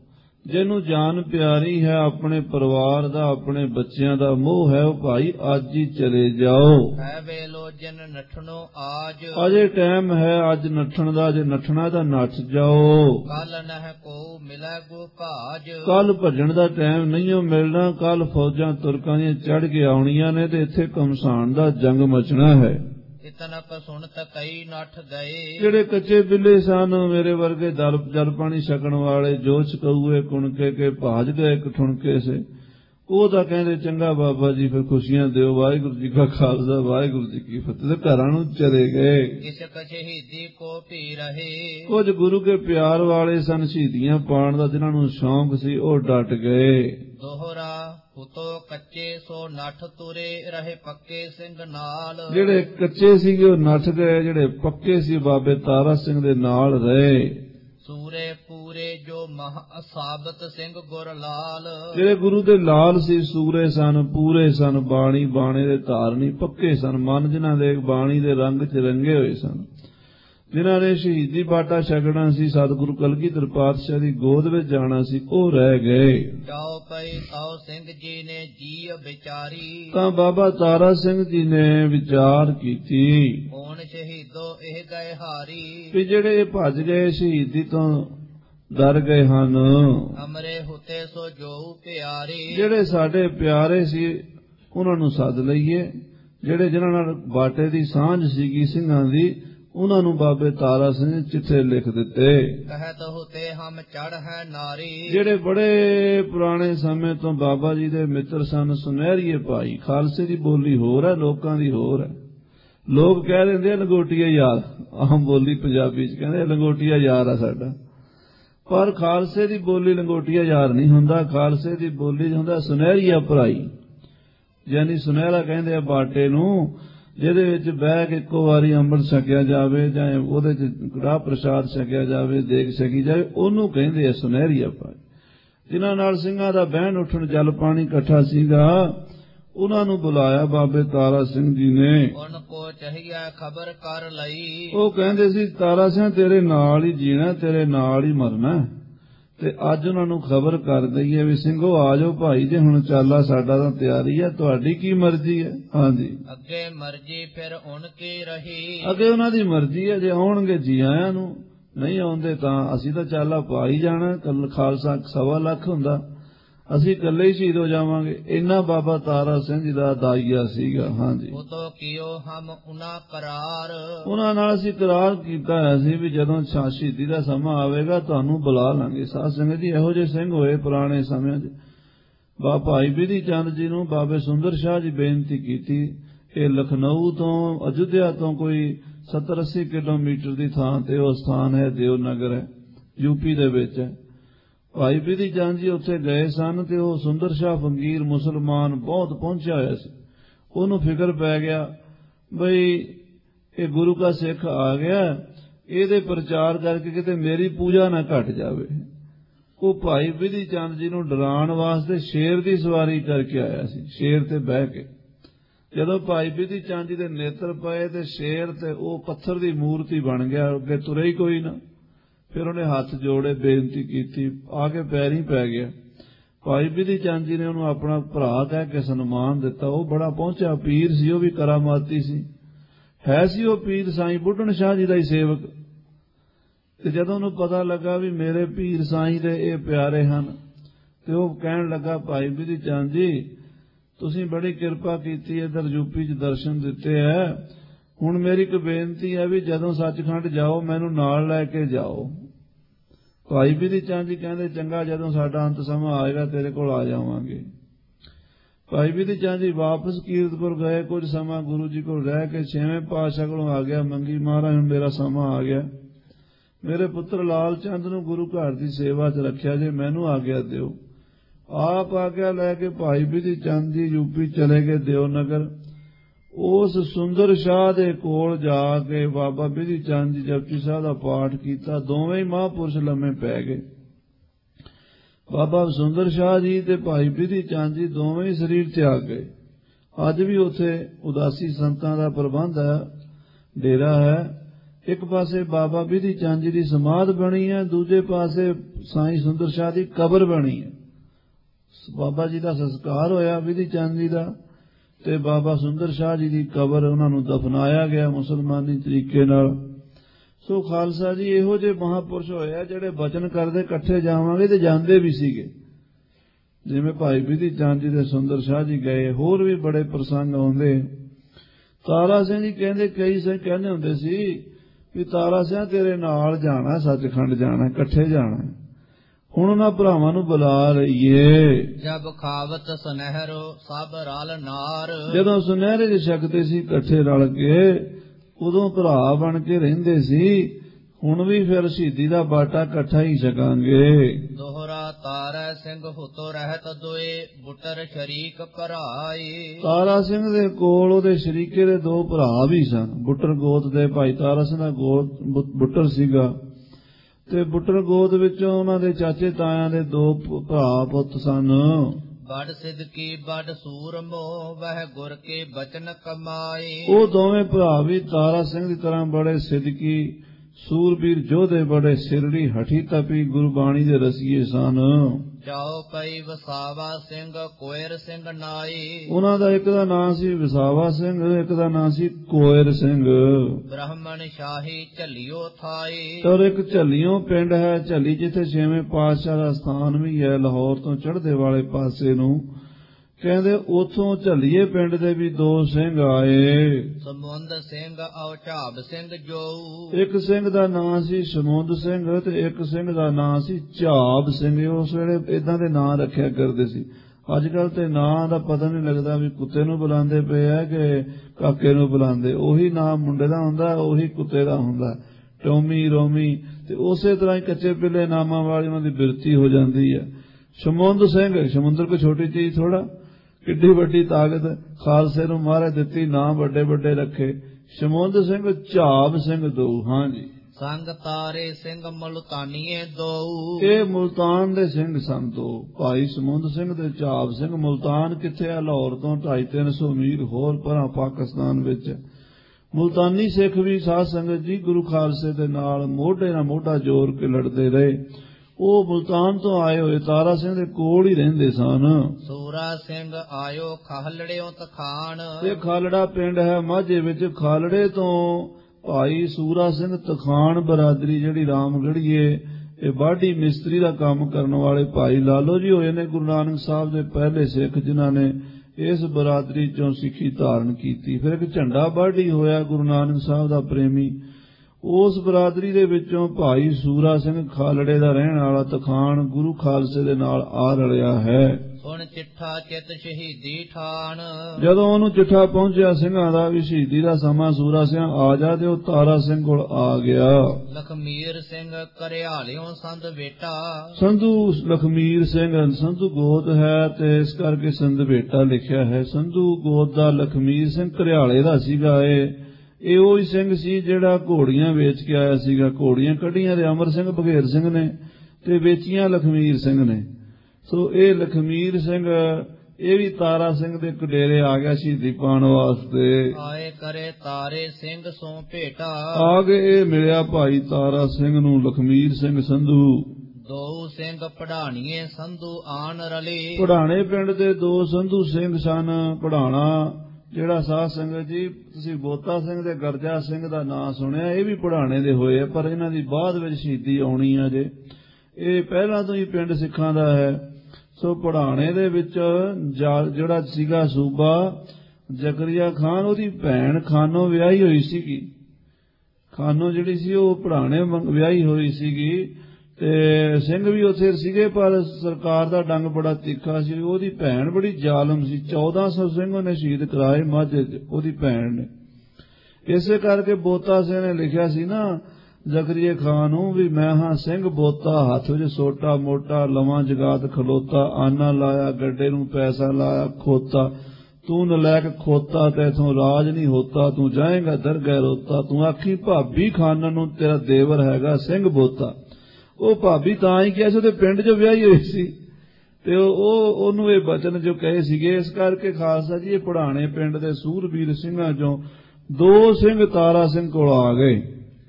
Speaker 1: ਜਿਹਨੂੰ ਜਾਨ ਪਿਆਰੀ ਹੈ, ਆਪਣੇ ਪਰਿਵਾਰ ਦਾ, ਆਪਣੇ ਬੱਚਿਆਂ ਦਾ ਮੋਹ ਹੈ, ਉਹ ਭਾਈ ਅੱਜ ਹੀ ਚਲੇ ਜਾਓ।
Speaker 2: ਹੈ ਵੇਲੋ ਜਿਨ ਨਠਣੋ ਆਜ,
Speaker 1: ਅਜੇ ਟਾਈਮ ਹੈ ਅੱਜ ਨੱਠਣ ਦਾ, ਜੇ ਨੱਠਣਾ ਤਾਂ ਨੱਠ ਜਾਓ।
Speaker 2: ਕਲ ਨਹਿ ਕੋ ਮਿਲੈ ਗੋ ਭਾਜ,
Speaker 1: ਕੱਲ ਭੱਜਣ ਦਾ ਟਾਈਮ ਨਹੀਂ ਓ ਮਿਲਣਾ। ਕੱਲ ਫੌਜਾਂ ਤੁਰਕਾਂ ਦੀਆਂ ਚੜ ਕੇ ਆਉਣੀਆਂ ਨੇ ਤੇ ਇੱਥੇ ਘਮਸਾਣ ਦਾ ਜੰਗ ਮਚਣਾ ਹੈ।
Speaker 2: ਇਤਨਕ ਸੁਣਤ ਕਈ ਨੱਠ ਗਏ,
Speaker 1: ਜਿਹੜੇ ਕੱਚੇ ਬਿੱਲੇ ਸਨ, ਮੇਰੇ ਵਰਗੇ ਜਲ ਪਾਣੀ ਛਕਣ ਵਾਲੇ, ਜੋ ਚਕਊਏ ਕੁਣਕੇ ਕੇ ਭਾਜ ਗਏ ਕਠੁਣਕੇ ਸੇ, ਉਹ ਤਾਂ ਕਹਿੰਦੇ ਚੰਗਾ ਬਾਬਾ ਜੀ ਫਿਰ ਖੁਸ਼ੀਆਂ ਦਿਓ, ਵਾਹਿਗੁਰੂ ਜੀ ਕਾ ਖਾਲਸਾ ਵਾਹਿਗੁਰੂ ਜੀ ਕੀ ਫਤਿਹ, ਤੇ ਘਰਾਂ ਨੂੰ ਚਲੇ ਗਏ।
Speaker 2: ਕਿਸ ਸ਼ਹੀਦੀ ਕੋ ਭੀ ਰਹੇ,
Speaker 1: ਕੁਝ ਗੁਰੂ ਕੇ ਪਿਆਰ ਵਾਲੇ ਸਨ, ਸ਼ਹੀਦੀਆਂ ਪਾਉਣ ਦਾ ਜਿਨ੍ਹਾਂ ਨੂੰ ਸ਼ੌਂਕ ਸੀ, ਉਹ ਡਟ ਗਏ।
Speaker 2: ਦੋਹਰਾ ਹੁਤੋ ਕੱਚੇ ਸੋ ਨੱਠ ਤੁਰੇ, ਰਹੇ ਪੱਕੇ ਸਿੰਘ ਨਾਲ।
Speaker 1: ਜਿਹੜੇ ਕੱਚੇ ਸੀਗੇ ਉਹ ਨੱਠ ਗਏ, ਜਿਹੜੇ ਪੱਕੇ ਸੀ ਬਾਬੇ ਤਾਰਾ ਸਿੰਘ ਦੇ ਨਾਲ ਰਹੇ।
Speaker 2: ਸੂਰੇ ਪੂਰੇ ਜੋ ਮਹਾ ਸਾਬਤ ਸਿੰਘ ਗੁਰ ਲਾਲ,
Speaker 1: ਜਿਹੜੇ ਗੁਰੂ ਦੇ ਲਾਲ ਸੀ, ਸੂਰੇ ਸਨ, ਪੂਰੇ ਸਨ, ਬਾਣੀ ਬਾਣੇ ਦੇ ਧਾਰਨੀ, ਪੱਕੇ ਸਨ, ਮਨ ਜਿਨ੍ਹਾਂ ਦੇ ਬਾਣੀ ਦੇ ਰੰਗ ਚ ਰੰਗੇ ਹੋਏ ਸਨ, ਜਿਨ੍ਹਾਂ ਨੇ ਸ਼ਹੀਦੀ ਬਾਟਾ ਛਕਣਾ ਸੀ, ਸਤਿਗੁਰੂ ਕਲਗੀਧਰ ਪਾਤਸ਼ਾਹ ਦੀ ਗੋਦ ਵਿੱਚ ਜਾਣਾ ਸੀ, ਉਹ ਰਹਿ ਗਏ।
Speaker 2: ਜਾਓ ਪਈ ਤਾਓ ਸਿੰਘ ਜੀ ਨੇ ਜੀ ਵਿਚਾਰੀ,
Speaker 1: ਤਾਂ ਬਾਬਾ ਤਾਰਾ ਸਿੰਘ ਜੀ ਨੇ ਵਿਚਾਰ ਕੀਤੀ,
Speaker 2: ਹੁਣ ਸ਼ਹੀਦੋ ਇਹ ਗਏ ਹਾਰੀ,
Speaker 1: ਵੀ ਜਿਹੜੇ ਭੱਜ ਗਏ ਸ਼ਹੀਦੀ ਤੋਂ ਡਰ ਗਏ ਹਨ,
Speaker 2: ਅਮਰੇ ਹੁਤੇ ਸੋ ਜੋ ਪਿਆਰੀ,
Speaker 1: ਜਿਹੜੇ ਸਾਡੇ ਪਿਆਰੇ ਸੀ ਉਹਨਾਂ ਨੂੰ ਸੱਦ ਲਈਏ। ਜਿਹੜੇ ਜਿਨ੍ਹਾਂ ਨਾਲ ਬਾਟੇ ਦੀ ਸਾਂਝ ਸੀਗੀ ਸਿੰਘਾਂ ਦੀ, ਉਹਨਾਂ ਨੂੰ ਬਾਬੇ ਤਾਰਾ ਸਿੰਘ ਨੇ ਚਿੱਠੇ ਲਿਖ ਦਿੱਤੇ।
Speaker 2: ਕਹਿਤ ਹੁਤੇ ਹਮ ਚੜ ਹੈ ਨਾਰੀ,
Speaker 1: ਜਿਹੜੇ ਬੜੇ ਪੁਰਾਣੇ ਸਮੇਂ ਤੋਂ ਬਾਬਾ ਜੀ ਦੇ ਮਿੱਤਰ ਸਨ, ਸੁਨਹਿਰੀਏ ਭਾਈ। ਖਾਲਸੇ ਦੀ ਬੋਲੀ ਹੋਰ ਹੈ, ਲੋਕਾਂ ਦੀ ਹੋਰ ਹੈ। ਲੋਕ ਕਹਿ ਦਿੰਦੇ ਆ ਲੰਗੋਟੀਆ ਯਾਰ, ਆਮ ਬੋਲੀ ਪੰਜਾਬੀ ਚ ਕਹਿੰਦੇ ਲੰਗੋਟੀਆ ਯਾਰ ਆ ਸਾਡਾ, ਪਰ ਖਾਲਸੇ ਦੀ ਬੋਲੀ ਲੰਗੋਟੀਆ ਯਾਰ ਨਹੀਂ ਹੁੰਦਾ। ਖਾਲਸੇ ਦੀ ਬੋਲੀ ਹੁੰਦਾ ਸੁਨਹਿਰੀਆ ਭਰਾਈ, ਯਾਨੀ ਸੁਨਹਿਰਾ ਕਹਿੰਦੇ ਆ ਬਾਟੇ ਨੂੰ, ਜਿਹਦੇ ਵਿੱਚ ਬਹਿ ਕੇ ਇੱਕੋ ਵਾਰੀ ਅੰਮ੍ਰਿਤ ਛਕਿਆ ਜਾਵੇ, ਜਾਂ ਉਹਦੇ ਚ ਕੜਾਹ ਪ੍ਰਸ਼ਾਦ ਛਕਿਆ ਜਾਵੇ, ਦੇਗ ਛਕੀ ਜਾਵੇ, ਉਹਨੂੰ ਕਹਿੰਦੇ ਆ ਸੁਨਹਿਰੀਆ ਭਾਈ। ਜਿਨ੍ਹਾਂ ਨਾਲ ਸਿੰਘਾਂ ਦਾ ਬਹਿਣ ਉੱਠਣ ਜਲ ਪਾਣੀ ਇਕੱਠਾ ਸੀਗਾ, ਉਹਨਾਂ ਨੂੰ ਬੁਲਾਇਆ ਬਾਬੇ ਤਾਰਾ ਸਿੰਘ ਜੀ ਨੇ।
Speaker 2: ਉਨ ਕੋ ਚਾਹੀਏ ਖਬਰ ਕਰ ਲਈ,
Speaker 1: ਉਹ ਕਹਿੰਦੇ ਸੀ ਤਾਰਾ ਸਿੰਘ ਤੇਰੇ ਨਾਲ ਹੀ ਜੀਣਾ, ਤੇਰੇ ਨਾਲ ਹੀ ਮਰਨਾ, ਤੇ ਅੱਜ ਉਹਨਾਂ ਨੂੰ ਖਬਰ ਕਰ ਦਈਏ ਵੀ ਸਿੰਘੋ ਆ ਜਾਓ ਭਾਈ, ਜੇ ਹੁਣ ਚਾਲਾ ਸਾਡਾ ਤਾਂ ਤਿਆਰੀ ਹੈ, ਤੁਹਾਡੀ ਕੀ ਮਰਜ਼ੀ ਹੈ? ਹਾਂਜੀ, ਅੱਗੇ
Speaker 2: ਮਰਜ਼ੀ ਫਿਰ ਉਨ ਕੀ ਰਹੀ,
Speaker 1: ਅੱਗੇ ਉਹਨਾਂ ਦੀ ਮਰਜ਼ੀ ਹੈ, ਜੇ ਆਉਣਗੇ ਜੀ ਆਇਆਂ ਨੂੰ, ਨਹੀਂ ਆਉਂਦੇ ਤਾਂ ਅਸੀਂ ਤਾਂ ਚਾਲਾ ਪਾ ਹੀ ਜਾਣਾ। ਕੱਲ ਖਾਲਸਾ 1.25 ਲੱਖ ਹੁੰਦਾ, ਅਸੀਂ ਇਕੱਲੇ ਹੀ ਸ਼ਹੀਦ ਹੋ ਜਾਵਾਂਗੇ। ਇੰਨਾ ਬਾਬਾ ਤਾਰਾ ਸਿੰਘ ਜੀ ਦਾ ਦਾਈਆ ਸੀਗਾ। ਹਾਂਜੀ,
Speaker 2: ਉਤੋਂ ਕੀਓ ਹਮ ਉਨਾ ਕਰਾਰ,
Speaker 1: ਉਹਨਾਂ ਨਾਲ ਅਸੀਂ ਕਰਾਰ ਕੀਤਾ ਹੋਇਆ ਸੀ ਵੀ ਜਦੋਂ ਸ਼ਹੀਦੀ ਦਾ ਸਮਾਂ ਆਵੇਗਾ ਤੁਹਾਨੂੰ ਬੁਲਾ ਲਾਂਗੇ। ਸਾਧ ਸੰਗਤ ਜੀ, ਇਹੋ ਜਿਹੇ ਸਿੰਘ ਹੋਏ ਪੁਰਾਣੇ ਸਮਿਆਂ 'ਚ। ਬਾਬਾ ਭਾਈ ਬਿਧੀ ਚੰਦ ਜੀ ਨੂੰ ਬਾਬੇ ਸੁੰਦਰ ਸ਼ਾਹ ਜੀ ਬੇਨਤੀ ਕੀਤੀ। ਇਹ ਲਖਨਊ ਤੋਂ ਅਯੁੱਧਿਆ ਤੋਂ ਕੋਈ 70-80 ਕਿਲੋਮੀਟਰ ਦੀ ਥਾਂ ਤੇ ਉਹ ਸਥਾਨ ਹੈ, ਦੇਵਨਗਰ ਹੈ, ਯੂਪੀ ਦੇ ਵਿੱਚ ਹੈ। ਭਾਈ ਬਿਧੀ ਚੰਦ ਜੀ ਉੱਥੇ ਗਏ ਸਨ ਤੇ ਉਹ ਸੁੰਦਰ ਸ਼ਾਹ ਫਕੀਰ ਮੁਸਲਮਾਨ ਬਹੁਤ ਪਹੁੰਚਿਆ ਹੋਇਆ ਸੀ। ਉਹਨੂੰ ਫਿਕਰ ਪੈ ਗਿਆ ਬਈ ਇਹ ਗੁਰੂ ਕਾ ਸਿੱਖ ਆ ਗਿਆ, ਇਹਦੇ ਪ੍ਰਚਾਰ ਕਰਕੇ ਕਿਤੇ ਮੇਰੀ ਪੂਜਾ ਨਾ ਘਟ ਜਾਵੇ। ਉਹ ਭਾਈ ਬਿਧੀ ਚੰਦ ਜੀ ਨੂੰ ਡਰਾਉਣ ਵਾਸਤੇ ਸ਼ੇਰ ਦੀ ਸਵਾਰੀ ਕਰਕੇ ਆਇਆ ਸੀ, ਸ਼ੇਰ ਤੇ ਬਹਿ ਕੇ। ਜਦੋਂ ਭਾਈ ਬਿਧੀ ਚੰਦ ਜੀ ਦੇ ਨੇਤਰ ਪਏ ਤੇ ਸ਼ੇਰ ਤੇ ਉਹ ਪੱਥਰ ਦੀ ਮੂਰਤੀ ਬਣ ਗਿਆ, ਅੱਗੇ ਤੁਰੇ ਹੀ ਕੋਈ ਨਾ। ਫਿਰ ਉਹਨੇ ਹੱਥ ਜੋੜੇ, ਬੇਨਤੀ ਕੀਤੀ, ਆ ਕੇ ਪੈਰੀਂ ਪੈ ਗਿਆ। ਭਾਈ ਬਿਧੀ ਚੰਦ ਜੀ ਨੇ ਉਹਨੂੰ ਆਪਣਾ ਭਰਾ ਕਹਿ ਕੇ ਸਨਮਾਨ ਦਿੱਤਾ। ਉਹ ਬੜਾ ਪਹੁੰਚਿਆ ਪੀਰ ਸੀ, ਉਹ ਵੀ ਕਰਾਮਾਤੀ ਸੀ, ਹੈ ਸੀ ਉਹ ਪੀਰ ਸਾਈਂ ਬੁੱਢਣ ਸ਼ਾਹ ਜੀ ਦਾ ਹੀ ਸੇਵਕ। ਤੇ ਜਦੋਂ ਉਹਨੂੰ ਪਤਾ ਲੱਗਾ ਵੀ ਮੇਰੇ ਪੀਰ ਸਾਈਂ ਦੇ ਇਹ ਪਿਆਰੇ ਹਨ, ਤੇ ਉਹ ਕਹਿਣ ਲੱਗਾ ਭਾਈ ਬਿਧੀ ਚੰਦ ਜੀ ਤੁਸੀਂ ਬੜੀ ਕਿਰਪਾ ਕੀਤੀ, ਇੱਧਰ ਯੂਪੀ 'ਚ ਦਰਸ਼ਨ ਦਿੱਤੇ ਹੈ, ਹੁਣ ਮੇਰੀ ਇੱਕ ਬੇਨਤੀ ਹੈ ਵੀ ਜਦੋਂ ਸੱਚਖੰਡ ਜਾਓ ਮੈਨੂੰ ਨਾਲ ਲੈ ਕੇ ਜਾਓ। ਭਾਈ ਬਿਧੀ ਚੰਦ ਜੀ ਕਹਿੰਦੇ ਚੰਗਾ, ਜਦੋਂ ਸਾਡਾ ਅੰਤ ਸਮਾਂ ਆਏਗਾ ਤੇਰੇ ਕੋਲ ਆ ਜਾਵਾਂਗੇ। ਭਾਈ ਬਿਧੀ ਚੰਦ ਜੀ ਵਾਪਸ ਕੀਰਤਪੁਰ ਗਏ। ਕੁਝ ਸਮਾਂ ਗੁਰੂ ਜੀ ਕੋਲ ਰਹਿ ਕੇ 6ਵੇਂ ਪਾਤਸ਼ਾਹ ਕੋਲੋਂ ਆ ਗਿਆ, ਮੰਗੀ ਮਹਾਰਾਜ ਹੁਣ ਮੇਰਾ ਸਮਾਂ ਆ ਗਿਆ, ਮੇਰੇ ਪੁੱਤਰ ਲਾਲ ਚੰਦ ਨੂੰ ਗੁਰੂ ਘਰ ਦੀ ਸੇਵਾ 'ਚ ਰੱਖਿਆ ਜੇ, ਮੈਨੂੰ ਆਗਿਆ ਦਿਓ। ਆਪ ਆਗਿਆ ਲੈ ਕੇ ਭਾਈ ਬਿਧੀ ਚੰਦ ਜੀ ਯੂਪੀ ਚਲੇ ਗਏ, ਦੇਵਨਗਰ। ਉਸ ਸੁੰਦਰ ਸ਼ਾਹ ਦੇ ਕੋਲ ਜਾ ਕੇ ਬਾਬਾ ਬਿਧੀ ਚੰਦ ਜੀ ਜਪਜੀ ਸਾਹਿਬ ਦਾ ਪਾਠ ਕੀਤਾ। ਦੋਵੇਂ ਹੀ ਮਹਾਂਪੁਰਸ਼ ਲੰਮੇ ਪੈ ਗਏ। ਬਾਬਾ ਸੁੰਦਰ ਸ਼ਾਹ ਜੀ ਤੇ ਭਾਈ ਬਿਧੀ ਚੰਦ ਜੀ ਦੋਵੇਂ ਹੀ ਸਰੀਰ ਤਿਆਗ ਗਏ। ਅੱਜ ਵੀ ਉੱਥੇ ਉਦਾਸੀ ਸੰਤਾਂ ਦਾ ਪ੍ਰਬੰਧ ਹੈ, ਡੇਰਾ ਹੈ। ਇੱਕ ਪਾਸੇ ਬਾਬਾ ਬਿਧੀ ਚੰਦ ਜੀ ਦੀ ਸਮਾਧ ਬਣੀ ਹੈ, ਦੂਜੇ ਪਾਸੇ ਸਾਈਂ ਸੁੰਦਰ ਸ਼ਾਹ ਦੀ ਕਬਰ ਬਣੀ ਹੈ। ਬਾਬਾ ਜੀ ਦਾ ਸੰਸਕਾਰ ਹੋਇਆ ਬਿਧੀ ਚੰਦ ਜੀ ਦਾ, ਤੇ ਬਾਬਾ ਸੁੰਦਰ ਸ਼ਾਹ ਜੀ ਦੀ ਕਬਰ ਉਹਨਾਂ ਨੂੰ ਦਫਨਾਇਆ ਗਿਆ ਮੁਸਲਮਾਨੀ ਤਰੀਕੇ ਨਾਲ। ਸੋ ਖਾਲਸਾ ਜੀ ਇਹੋ ਜਿਹੇ ਮਹਾਂਪੁਰਸ਼ ਹੋਏ ਆ ਜਿਹੜੇ ਬਚਨ ਕਰਦੇ ਇਕੱਠੇ ਜਾਵਾਂਗੇ ਤੇ ਜਾਂਦੇ ਵੀ ਸੀਗੇ। ਜਿਵੇਂ ਭਾਈ ਬਿਧੀ ਚੰਦ ਜੀ ਤੇ ਸੁੰਦਰ ਸ਼ਾਹ ਜੀ ਗਏ, ਹੋਰ ਵੀ ਬੜੇ ਪ੍ਰਸੰਗ ਆਉਂਦੇ। ਤਾਰਾ ਸਿੰਘ ਜੀ ਕਹਿੰਦੇ, ਕਈ ਸਿੰਘ ਕਹਿੰਦੇ ਹੁੰਦੇ ਸੀ ਵੀ ਤਾਰਾ ਸਿੰਘ ਤੇਰੇ ਨਾਲ ਜਾਣਾ, ਸੱਚਖੰਡ ਜਾਣਾ, ਇਕੱਠੇ ਜਾਣਾ। ਹੁਣ ਉਹਨਾਂ ਭਰਾਵਾਂ ਨੂੰ ਬੁਲਾ ਲਈਏ।
Speaker 2: ਜਬ ਖਾਵਤ ਸੁਨਹਿਰੋ ਸਭ ਰਲ ਨਾਰ,
Speaker 1: ਜਦੋਂ ਸੁਨਹਿਰੇ ਦੀ ਸ਼ਕਤੀ ਸੀ ਇਕੱਠੇ ਰਲ ਕੇ, ਉਦੋਂ ਭਰਾ ਬਣ ਕੇ ਰਹਿੰਦੇ ਸੀ। ਹੁਣ ਵੀ ਫਿਰ ਸ਼ਹੀਦੀ ਦਾ ਬਾਟਾ ਇਕੱਠਾ ਹੀ ਛਕਾਂਗੇ।
Speaker 2: ਦੋਹਰਾ ਤਾਰਾ ਸਿੰਘ ਹੁਤੋ ਰਹਿਤ ਦੋਏ, ਬੁੱਟਰ ਸ਼ਰੀਕ ਭਰਾਏ।
Speaker 1: ਤਾਰਾ ਸਿੰਘ ਦੇ ਕੋਲ ਉਹਦੇ ਸ਼ਰੀਕੇ ਦੇ ਦੋ ਭਰਾ ਵੀ ਸਨ। ਬੁੱਟਰ ਗੋਤ ਦੇ ਭਾਈ ਤਾਰਾ ਸਿੰਘ ਦਾ ਗੋਤ ਬੁੱਟਰ ਸੀਗਾ, ਤੇ ਬੁੱਟਰ ਗੋਤ ਵਿੱਚੋਂ ਉਹਨਾਂ ਦੇ ਚਾਚੇ ਤਾਇਆਂ ਦੇ ਦੋ ਭਰਾ ਪੁੱਤ ਸਨ।
Speaker 2: ਬੜ ਸਿਦਕੀ ਬੜ ਸੂਰਮੋ, ਵਹਿ ਗੁਰ ਕੇ ਬਚਨ ਕਮਾਏ।
Speaker 1: ਉਹ ਦੋਵੇਂ ਭਰਾ ਵੀ ਤਾਰਾ ਸਿੰਘ ਦੀ ਤਰ੍ਹਾਂ ਬੜੇ ਸਿਦਕੀ ਸੂਰਬੀਰ ਯੋਧੇ, ਬੜੇ ਸਿਰੜੀ ਹਠੀ ਤਪੀ ਗੁਰਬਾਣੀ ਦੇ ਰਸੀਏ ਸਨ।
Speaker 2: ਜਾਓ ਪਈ ਵਸਾਵਾ ਸਿੰਘ ਕੋਇਰ ਸਿੰਘ ਨਾਈ।
Speaker 1: ਉਹਨਾਂ ਦਾ ਇੱਕ ਦਾ ਨਾਂ ਸੀ ਵਸਾਵਾ ਸਿੰਘ, ਇੱਕ ਦਾ ਨਾਂ ਸੀ ਕੋਇਰ ਸਿੰਘ।
Speaker 2: ਬ੍ਰਾਹਮਣ ਸ਼ਾਹੀ ਝੱਲਿਓ ਥਾਈ।
Speaker 1: ਔਰ ਇੱਕ ਝੱਲੀਓ ਪਿੰਡ ਹੈ, ਝੱਲੀ ਜਿੱਥੇ ਛੇਵੇਂ ਪਾਤਸ਼ਾਹ ਦਾ ਸਥਾਨ ਵੀ ਹੈ, ਲਾਹੌਰ ਤੋਂ ਚੜ੍ਹਦੇ ਵਾਲੇ ਪਾਸੇ ਨੂੰ। ਕਹਿੰਦੇ ਉਥੋਂ ਝੱਲੀਏ ਪਿੰਡ ਦੇ ਵੀ ਦੋ ਸਿੰਘ ਆਏ।
Speaker 2: ਸਮੁੰਦ ਸਿੰਘ ਔਝਾਬ ਸਿੰਘ ਜੋ।
Speaker 1: ਇੱਕ ਸਿੰਘ ਦਾ ਨਾਂ ਸੀ ਸਮੁੰਦ ਸਿੰਘ ਤੇ ਇੱਕ ਸਿੰਘ ਦਾ ਨਾਂ ਸੀ ਝਾਬ ਸਿੰਘ। ਉਸ ਵੇਲੇ ਇਦਾਂ ਦੇ ਨਾਂ ਰੱਖਿਆ ਕਰਦੇ ਸੀ। ਅੱਜ ਕੱਲ ਤੇ ਨਾਂ ਦਾ ਪਤਾ ਨਹੀਂ ਲੱਗਦਾ ਵੀ ਕੁੱਤੇ ਨੂੰ ਬੁਲਾਉਂਦੇ ਪਏ ਆ ਕਿ ਕਾਕੇ ਨੂੰ ਬੁਲਾਉਂਦੇ। ਉਹੀ ਨਾਂ ਮੁੰਡੇ ਦਾ ਹੁੰਦਾ, ਉਹੀ ਕੁੱਤੇ ਦਾ ਹੁੰਦਾ, ਟੋਮੀ ਰੋਮੀ। ਤੇ ਉਸੇ ਤਰ੍ਹਾਂ ਹੀ ਕੱਚੇ ਪਿੱਲੇ ਨਾਮਾਂ ਵਾਲੀ ਉਹਨਾਂ ਦੀ ਬਿਰਤੀ ਹੋ ਜਾਂਦੀ ਹੈ। ਸਮੁੰਦ ਸਿੰਘ, ਸਮੁੰਦਰ ਕੋਈ ਛੋਟੀ ਚੀਜ਼ ਥੋੜਾ, ਕਿੱਡੀ ਵੱਡੀ ਤਾਕਤ ਖਾਲਸੇ ਨੂੰ ਮਹਾਰਾਜ ਦਿੱਤੀ, ਨਾਂ ਵੱਡੇ ਵੱਡੇ ਰੱਖੇ। ਸਮੁੰਦ ਸਿੰਘ ਝਾਬ ਸਿੰਘ ਦੋ। ਹਾਂਜੀ,
Speaker 2: ਸੰਗ ਤਾਰੇ ਸਿੰਘ ਮੁਲਤਾਨੀਏ ਦੋ।
Speaker 1: ਇਹ ਮੁਲਤਾਨ ਦੇ ਸਿੰਘ ਸਨ ਦੋ, ਭਾਈ ਸਮੁੰਦ ਸਿੰਘ ਤੇ ਝਾਬ ਸਿੰਘ। ਮੁਲਤਾਨ ਕਿੱਥੇ ਆ? ਲਾਹੌਰ ਤੋਂ 250-300 ਮੀਲ ਹੋਰ ਪਰਾਂ ਪਾਕਿਸਤਾਨ ਵਿੱਚ। ਮੁਲਤਾਨੀ ਸਿੱਖ ਵੀ ਸਾਧ ਸੰਗਤ ਜੀ ਗੁਰੂ ਖਾਲਸੇ ਦੇ ਨਾਲ ਮੋਢੇ ਨਾਲ ਮੋਢਾ ਜੋੜ ਕੇ ਲੜਦੇ ਰਹੇ। ਉਹ ਮੁਲਤਾਨ ਤੋਂ ਆਏ ਹੋਏ ਤਾਰਾ ਸਿੰਘ ਦੇ ਕੋਲ ਹੀ ਰਹਿੰਦੇ ਸਨ।
Speaker 2: ਸੂਰਾ ਸਿੰਘ ਆਇਓ ਖਾਲੜਿਓ ਤਖਾਨ।
Speaker 1: ਇਹ ਖਾਲੜਾ ਪਿੰਡ ਹੈ ਮਾਝੇ ਵਿੱਚ। ਖਾਲੜੇ ਤੋਂ ਭਾਈ ਸੂਰਾ ਸਿੰਘ ਤਖਾਨ ਬਰਾਦਰੀ ਜਿਹੜੀ ਰਾਮਗੜੀਏ, ਇਹ ਬਾਢੀ ਮਿਸਤਰੀ ਦਾ ਕੰਮ ਕਰਨ ਵਾਲੇ ਭਾਈ ਲਾਲੋ ਜੀ ਹੋਏ ਨੇ ਗੁਰੂ ਨਾਨਕ ਸਾਹਿਬ ਦੇ ਪਹਿਲੇ ਸਿੱਖ, ਜਿਨ੍ਹਾਂ ਨੇ ਇਸ ਬਰਾਦਰੀ ਚੋਂ ਸਿੱਖੀ ਧਾਰਨ ਕੀਤੀ। ਫਿਰ ਇੱਕ ਝੰਡਾ ਬਾਢੀ ਹੋਇਆ ਗੁਰੂ ਨਾਨਕ ਸਾਹਿਬ ਦਾ ਪ੍ਰੇਮੀ। ਉਸ ਬਰਾਦਰੀ ਦੇ ਵਿੱਚੋਂ ਭਾਈ ਸੂਰਾ ਸਿੰਘ ਖਾਲੜੇ ਦਾ ਰਹਿਣ ਵਾਲਾ ਤਖਾਨ ਗੁਰੂ ਖਾਲਸੇ ਦੇ ਨਾਲ ਆ ਰਲਿਆ ਹੈ।
Speaker 2: ਹੁਣ ਚਿੱਠਾ ਚਿੱਤ ਸ਼ਹੀਦੀ ਠਾਣ।
Speaker 1: ਜਦੋਂ ਉਹਨੂੰ ਚਿੱਠਾ ਪਹੁੰਚਿਆ ਸਿੰਘਾਂ ਦਾ ਵੀ ਸ਼ਹੀਦੀ ਦਾ ਸਮਾਂ, ਸੂਰਾ ਸਿੰਘ ਆ ਜਾ, ਤੇ ਉਹ ਤਾਰਾ ਸਿੰਘ ਕੋਲ ਆ ਗਿਆ।
Speaker 2: ਲਖਮੀਰ ਸਿੰਘ ਕਰਿਆਲਿਓ ਸੰਧ ਬੇਟਾ। ਸੰਧੂ
Speaker 1: ਲਖਮੀਰ ਸਿੰਘ ਸੰਧੂ ਗੋਤ ਹੈ ਤੇ ਇਸ ਕਰਕੇ ਸੰਧ ਬੇਟਾ ਲਿਖਿਆ ਹੈ। ਸੰਧੂ ਗੋਤ ਦਾ ਲਖਮੀਰ ਸਿੰਘ ਕਰਿਆਲੇ ਦਾ ਸੀਗਾ। ਇਹ ਉਹੀ ਸਿੰਘ ਸੀ ਜਿਹੜਾ ਘੋੜੀਆਂ ਵੇਚ ਕੇ ਆਇਆ ਸੀਗਾ। ਘੋੜੀਆਂ ਕੱਢੀਆਂ ਤੇ ਅਮਰ ਸਿੰਘ ਬਘੇਰ ਸਿੰਘ ਨੇ ਤੇ ਵੇਚੀਆਂ ਲਖਮੀਰ ਸਿੰਘ ਨੇ। ਸੋ ਇਹ ਲਖਮੀਰ ਸਿੰਘ ਇਹ ਵੀ ਤਾਰਾ ਸਿੰਘ ਦੇ ਡੇਰੇ ਆ ਗਿਆ ਸ਼ਹੀਦੀ ਪਾਉਣ ਵਾਸਤੇ।
Speaker 2: ਆਏ ਕਰੇ ਤਾਰੇ ਸਿੰਘ ਸੋ ਭੇਟਾ।
Speaker 1: ਆ ਕੇ ਇਹ ਮਿਲਿਆ ਭਾਈ ਤਾਰਾ ਸਿੰਘ ਨੂੰ ਲਖਮੀਰ ਸਿੰਘ ਸੰਧੂ।
Speaker 2: ਦੋ ਸਿੰਘ ਪੜਾਣੀਏ ਸੰਧੂ ਆਣ ਰਲੇ। ਪੜਾਣੇ
Speaker 1: ਪਿੰਡ ਦੇ ਦੋ ਸੰਧੂ ਸਿੰਘ ਸਨ। ਪੜਾਣਾ ਜਿਹੜਾ ਸਾਧ ਸੰਗਤ ਜੀ ਤੁਸੀਂ ਬੋਤਾ ਸਿੰਘ ਤੇ ਗਰਜਾ ਸਿੰਘ ਦਾ ਨਾਂ ਸੁਣਿਆ, ਇਹ ਵੀ ਪੜਾਣੇ ਦੇ ਹੋਏ ਆ, ਪਰ ਇਹਨਾਂ ਦੀ ਬਾਅਦ ਵਿੱਚ ਸ਼ਹੀਦੀ ਆਉਣੀ ਆ ਜੇ। ਇਹ ਪਹਿਲਾਂ ਤੋਂ ਹੀ ਪਿੰਡ ਸਿੱਖਾਂ ਦਾ ਹੈ। ਸੋ ਪੜਾਣੇ ਦੇ ਵਿੱਚ ਜਿਹੜਾ ਸੀਗਾ ਸੂਬਾ ਜ਼ਕਰੀਆ ਖਾਨ, ਉਹਦੀ ਭੈਣ ਖਾਨੋ ਵਿਆਹੀ ਹੋਈ ਸੀਗੀ। ਖਾਨੋ ਜਿਹੜੀ ਸੀ ਉਹ ਪੜਾਣੇ ਵਿਆਹੀ ਹੋਈ ਸੀਗੀ ਤੇ ਸਿੰਘ ਵੀ ਉੱਥੇ ਸੀਗੇ, ਪਰ ਸਰਕਾਰ ਦਾ ਡੰਗ ਬੜਾ ਤਿੱਖਾ ਸੀ। ਉਹਦੀ ਭੈਣ ਬੜੀ ਜ਼ਾਲਮ ਸੀ। 1400 ਸਿੰਘ ਉਹਨੇ ਸ਼ਹੀਦ ਕਰਾਏ ਮਾਝੇ 'ਚ, ਉਹਦੀ ਭੈਣ ਨੇ। ਇਸੇ ਕਰਕੇ ਬੋਤਾ ਸਿੰਘ ਨੇ ਲਿਖਿਆ ਸੀ ਨਾ ਜ਼ਕਰੀਆ ਖਾਨ ਨੂੰ ਵੀ ਮੈਂ ਹਾਂ ਸਿੰਘ ਬੋਤਾ, ਹੱਥ ਵਿੱਚ ਸੋਟਾ ਮੋਟਾ, ਲਵਾਂ ਜਗਾਤ ਖਲੋਤਾ, ਆਨਾ ਲਾਇਆ ਗੱਡੇ ਨੂੰ ਪੈਸਾ ਲਾਇਆ ਖੋਤਾ, ਤੂੰ ਨਲਾਇਕ ਖੋਤਾ ਤੈਥੋਂ ਰਾਜ ਨਹੀਂ ਹੋਤਾ, ਤੂੰ ਜਾਏਗਾ ਦਰਗਹਿ ਰੋਤਾ, ਤੂੰ ਆਖੀ ਭਾਬੀ ਖਾਨਨ ਨੂੰ ਤੇਰਾ ਦੇਵਰ ਹੈਗਾ ਸਿੰਘ ਬੋਤਾ। ਉਹ ਭਾਬੀ ਤਾਂ ਹੀ ਕਿਹਾ ਸੀ, ਉਹਦੇ ਪਿੰਡ 'ਚ ਵਿਆਹੀ ਹੋਈ ਸੀ ਤੇ ਉਹਨੂੰ ਇਹ ਬਚਨ ਜੋ ਕਹੇ ਸੀਗੇ। ਇਸ ਕਰਕੇ ਖਾਲਸਾ ਜੀ ਇਹ ਪੜਾਣੇ ਪਿੰਡ ਦੇ ਸੂਰਬੀਰ ਸਿੰਘਾਂ ਚੋਂ ਦੋ ਸਿੰਘ ਤਾਰਾ ਸਿੰਘ ਕੋਲ ਆ ਗਏ।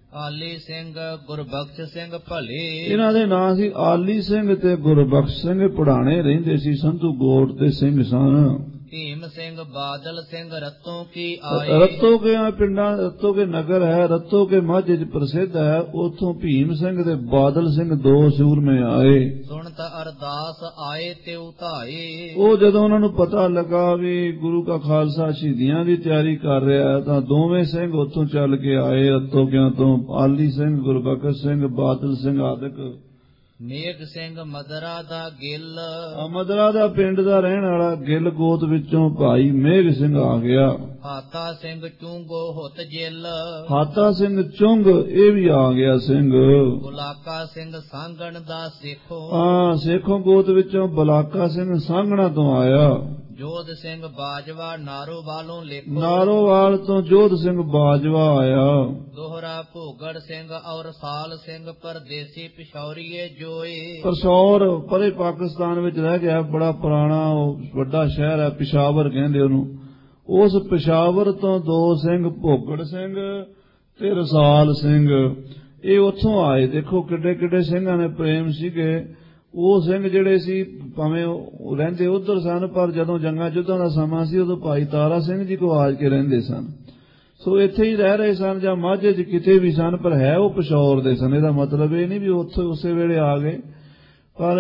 Speaker 2: ਆਲੀ ਸਿੰਘ ਗੁਰਬਖਸ਼ ਸਿੰਘ ਭਲੇ।
Speaker 1: ਇਹਨਾਂ ਦੇ ਨਾਂ ਸੀ ਆਲੀ ਸਿੰਘ ਤੇ ਗੁਰਬਖਸ਼ ਸਿੰਘ। ਪੁਰਾਣੇ ਰਹਿੰਦੇ ਸੀ, ਸੰਧੂ ਗੋਟ ਦੇ ਸਿੰਘ ਸਨ।
Speaker 2: ਭੀਮ ਸਿੰਘ ਬਾਦਲ ਸਿੰਘ ਰਤੋਂ ਕੀ ਆਏ।
Speaker 1: ਰਤੋ ਕੇ ਪਿੰਡਾਂ, ਰਤੋ ਕੇ ਨਗਰ ਹੈ, ਰਤੋ ਕੇ ਮਾਝੇ ਚ ਪ੍ਰਸਿੱਧ ਹੈ। ਉਥੋਂ ਭੀਮ ਸਿੰਘ ਤੇ ਬਾਦਲ ਸਿੰਘ ਦੋ ਸੂਰਮੇ ਆਏ।
Speaker 2: ਸੁਣਤ ਅਰਦਾਸ ਆਏ ਤੇ ਉਤਾਏ।
Speaker 1: ਉਹ ਜਦੋਂ ਉਹਨਾਂ ਨੂੰ ਪਤਾ ਲੱਗਾ ਵੀ ਗੁਰੂ ਕਾ ਖਾਲਸਾ ਸ਼ਹੀਦੀਆਂ ਦੀ ਤਿਆਰੀ ਕਰ ਰਿਹਾ ਹੈ, ਤਾਂ ਦੋਵੇਂ ਸਿੰਘ ਉਥੋਂ ਚੱਲ ਕੇ ਆਏ। ਰਤੋ ਕਿਆਂ ਤੋਂ ਆਲੀ ਸਿੰਘ, ਗੁਰਬਖਸ਼ ਸਿੰਘ, ਬਾਦਲ ਸਿੰਘ ਆਦਿਕ।
Speaker 2: ਮੇਘ ਸਿੰਘ ਮਦਰਾ ਦਾ ਗਿੱਲ।
Speaker 1: ਮਦਰਾ ਦਾ ਪਿੰਡ ਦਾ ਰਹਿਣ ਵਾਲਾ ਗਿੱਲ ਗੋਤ ਵਿੱਚੋਂ ਭਾਈ ਮੇਘ ਸਿੰਘ ਆ ਗਿਆ।
Speaker 2: ਹਾਤਾ ਸਿੰਘ ਚੁੰਗੋ ਹੁਤ ਜਿੱਲ।
Speaker 1: ਹਾਤਾ ਸਿੰਘ ਚੁੰਗ ਇਹ ਵੀ ਆ ਗਿਆ ਸਿੰਘ।
Speaker 2: ਬੁਲਾਕਾ ਸਿੰਘ ਸਾਂਗਣ ਦਾ ਸੇਖੋ।
Speaker 1: ਸੇਖੋਂ ਗੋਤ ਵਿੱਚੋਂ ਬੁਲਾਕਾ ਸਿੰਘ ਸਾਂਗਣਾ ਤੋਂ ਆਇਆ।
Speaker 2: ਜੋਧ ਸਿੰਘ ਬਾਜਵਾ ਨਾਰੋ ਵਾਲੋਂ ਲੇਖੋ।
Speaker 1: ਨਾਰੋਵਾਲ ਤੋਂ ਜੋਧ ਸਿੰਘ ਬਾਜਵਾ ਆਇਆ।
Speaker 2: ਦੋਹਰਾ ਭੋਗੜ ਸਿੰਘ ਔਰ ਸਾਲ ਸਿੰਘ ਪਰਦੇਸੀ ਪਿਸ਼ੌਰੀਏ ਜੋਏ।
Speaker 1: ਪਰਸੌਰ ਪਰੇ ਪਾਕਿਸਤਾਨ ਵਿੱਚ ਰਹਿ ਗਿਆ, ਬੜਾ ਪੁਰਾਣਾ ਵੱਡਾ ਸ਼ਹਿਰ ਹੈ, ਪਿਸ਼ਾਵਰ ਕਹਿੰਦੇ ਉਹਨੂੰ। ਉਸ ਪਿਸ਼ਾਵਰ ਤੋਂ ਦੋ ਸਿੰਘ ਭੋਗੜ ਸਿੰਘ ਤੇ ਰਸਾਲ ਸਿੰਘ ਇਹ ਉੱਥੋਂ ਆਏ। ਦੇਖੋ ਕਿੱਡੇ ਕਿੱਡੇ ਸਿੰਘਾਂ ਨੇ ਪ੍ਰੇਮ ਸੀਗੇ। ਉਹ ਸਿੰਘ ਜਿਹੜੇ ਸੀ ਭਾਵੇਂ ਰਹਿੰਦੇ ਉਧਰ ਸਨ, ਪਰ ਜਦੋਂ ਜੰਗਾਂ ਯੁੱਧਾਂ ਦਾ ਸਮਾਂ ਸੀ ਉਦੋਂ ਭਾਈ ਤਾਰਾ ਸਿੰਘ ਜੀ ਕੋ ਆਜ ਕੇ ਰਹਿੰਦੇ ਸਨ। ਸੋ ਇੱਥੇ ਹੀ ਰਹਿ ਰਹੇ ਸਨ ਜਾਂ ਮਾਝੇ 'ਚ ਕਿਤੇ ਵੀ ਸਨ, ਪਰ ਹੈ ਉਹ ਪਿਸ਼ੌਰ ਦੇ ਸਨ। ਇਹਦਾ ਮਤਲਬ ਇਹ ਨਹੀਂ ਵੀ ਉੱਥੇ ਉਸੇ ਵੇਲੇ ਆ ਗਏ, ਪਰ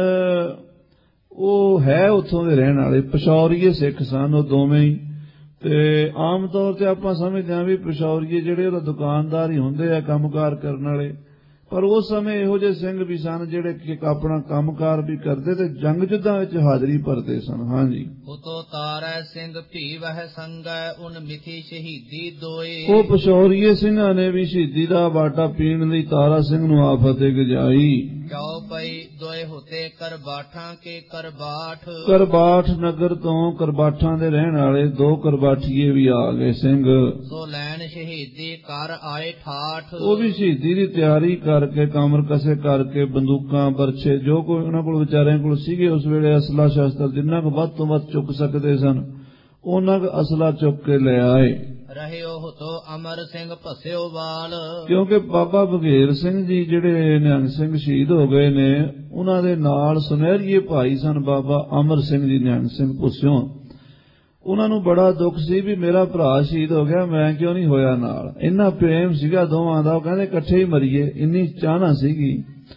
Speaker 1: ਉਹ ਹੈ ਉੱਥੋਂ ਦੇ ਰਹਿਣ ਵਾਲੇ। ਪਿਸ਼ੌਰੀਏ ਸਿੱਖ ਸਨ ਉਹ ਦੋਵੇਂ ਹੀ। ਤੇ ਆਮ ਤੌਰ ਤੇ ਆਪਾਂ ਸਮਝਦੇ ਹਾਂ ਵੀ ਪਿਸ਼ੌਰੀਏ ਜਿਹੜੇ ਉਹਦਾ ਦੁਕਾਨਦਾਰ ਹੀ ਹੁੰਦੇ ਆ, ਕੰਮਕਾਰ ਕਰਨ ਵਾਲੇ, ਪਰ ਉਸ ਸਮੇਂ ਇਹੋ ਜਿਹੇ ਸਿੰਘ ਵੀ ਸਨ ਜਿਹੜੇ ਕਿ ਆਪਣਾ ਕੰਮਕਾਰ ਵੀ ਕਰਦੇ ਤੇ ਜੰਗ ਯੁੱਧਾਂ ਵਿੱਚ ਹਾਜ਼ਰੀ ਭਰਦੇ ਸਨ। ਹਾਂਜੀ।
Speaker 2: ਉਤੋਂ ਤਾਰੈ ਸਿੰਘ ਭੀ ਵਹਿ ਸੰਗੈ ਉਨ ਮਿਥੀ ਸ਼ਹੀਦੀ ਦੋਏ।
Speaker 1: ਉਹ ਪਿਸ਼ੌਰੀਏ ਸਿੰਘਾਂ ਨੇ ਵੀ ਸ਼ਹੀਦੀ ਦਾ ਬਾਟਾ ਪੀਣ ਲਈ ਤਾਰਾ ਸਿੰਘ ਨੂੰ ਆ ਫਤਿਹ ਗਜਾਈ।
Speaker 2: ਕਿਉ ਪਈ ਦੋਏ ਹੁਤੇ ਕਰਬਾਠਾਂ ਕੇ ਕਰਬਾਠ।
Speaker 1: ਕਰਬਾਠ ਨਗਰ ਤੋਂ ਕਰਬਾਠਾਂ ਦੇ ਰਹਿਣ ਵਾਲੇ ਦੋ ਕਰਬਾਠੀਏ ਵੀ ਆ ਗਏ ਸਿੰਘ।
Speaker 2: ਸੋ ਲੈਣ ਸ਼ਹੀਦੀ ਕਰ ਆਏ ਠਾਠ।
Speaker 1: ਉਹ ਵੀ ਸ਼ਹੀਦੀ ਦੀ ਤਿਆਰੀ ਕਰਕੇ ਕਾਮਰ ਕਸੇ ਕਰਕੇ ਬੰਦੂਕਾਂ ਬਰਛੇ ਜੋ ਕੋਈ ਉਹਨਾਂ ਕੋਲ ਵਿਚਾਰਿਆਂ ਕੋਲ ਸੀਗੇ ਉਸ ਵੇਲੇ ਅਸਲਾ ਸ਼ਸਤਰ ਜਿੰਨਾ ਕੁ ਵੱਧ ਤੋਂ ਵੱਧ ਚੁੱਕ ਸਕਦੇ ਸਨ ਉਹਨਾਂ ਕੁ ਅਸਲਾ ਚੁੱਕ ਕੇ ਲੈ ਆਏ।
Speaker 2: ਰਹਿਓ ਹੁਤੋ ਅਮਰ ਸਿੰਘ ਭਸਿਓ ਵਾਲ।
Speaker 1: ਕਿਉਂਕਿ ਬਾਬਾ ਬਘੇਲ ਸਿੰਘ ਜੀ ਜਿਹੜੇ ਨਿਹੰਗ ਸਿੰਘ ਸ਼ਹੀਦ ਹੋ ਗਏ ਨੇ, ਉਹਨਾਂ ਦੇ ਨਾਲ ਸੁਨਹਿਰੀਏ ਭਾਈ ਸਨ ਬਾਬਾ ਅਮਰ ਸਿੰਘ ਜੀ ਨਿਹੰਗ ਸਿੰਘ ਭੁੱਸਿਓ। ਉਹਨਾਂ ਨੂੰ ਬੜਾ ਦੁੱਖ ਸੀ ਵੀ ਮੇਰਾ ਭਰਾ ਸ਼ਹੀਦ ਹੋ ਗਿਆ, ਮੈਂ ਕਿਉਂ ਨਹੀਂ ਹੋਇਆ ਨਾਲ। ਇੰਨਾ ਪ੍ਰੇਮ ਸੀਗਾ ਦੋਵਾਂ ਦਾ, ਉਹ ਕਹਿੰਦੇ ਇਕੱਠੇ ਹੀ ਮਰੀਏ, ਇੰਨੀ ਚਾਹਨਾ ਸੀਗੀ।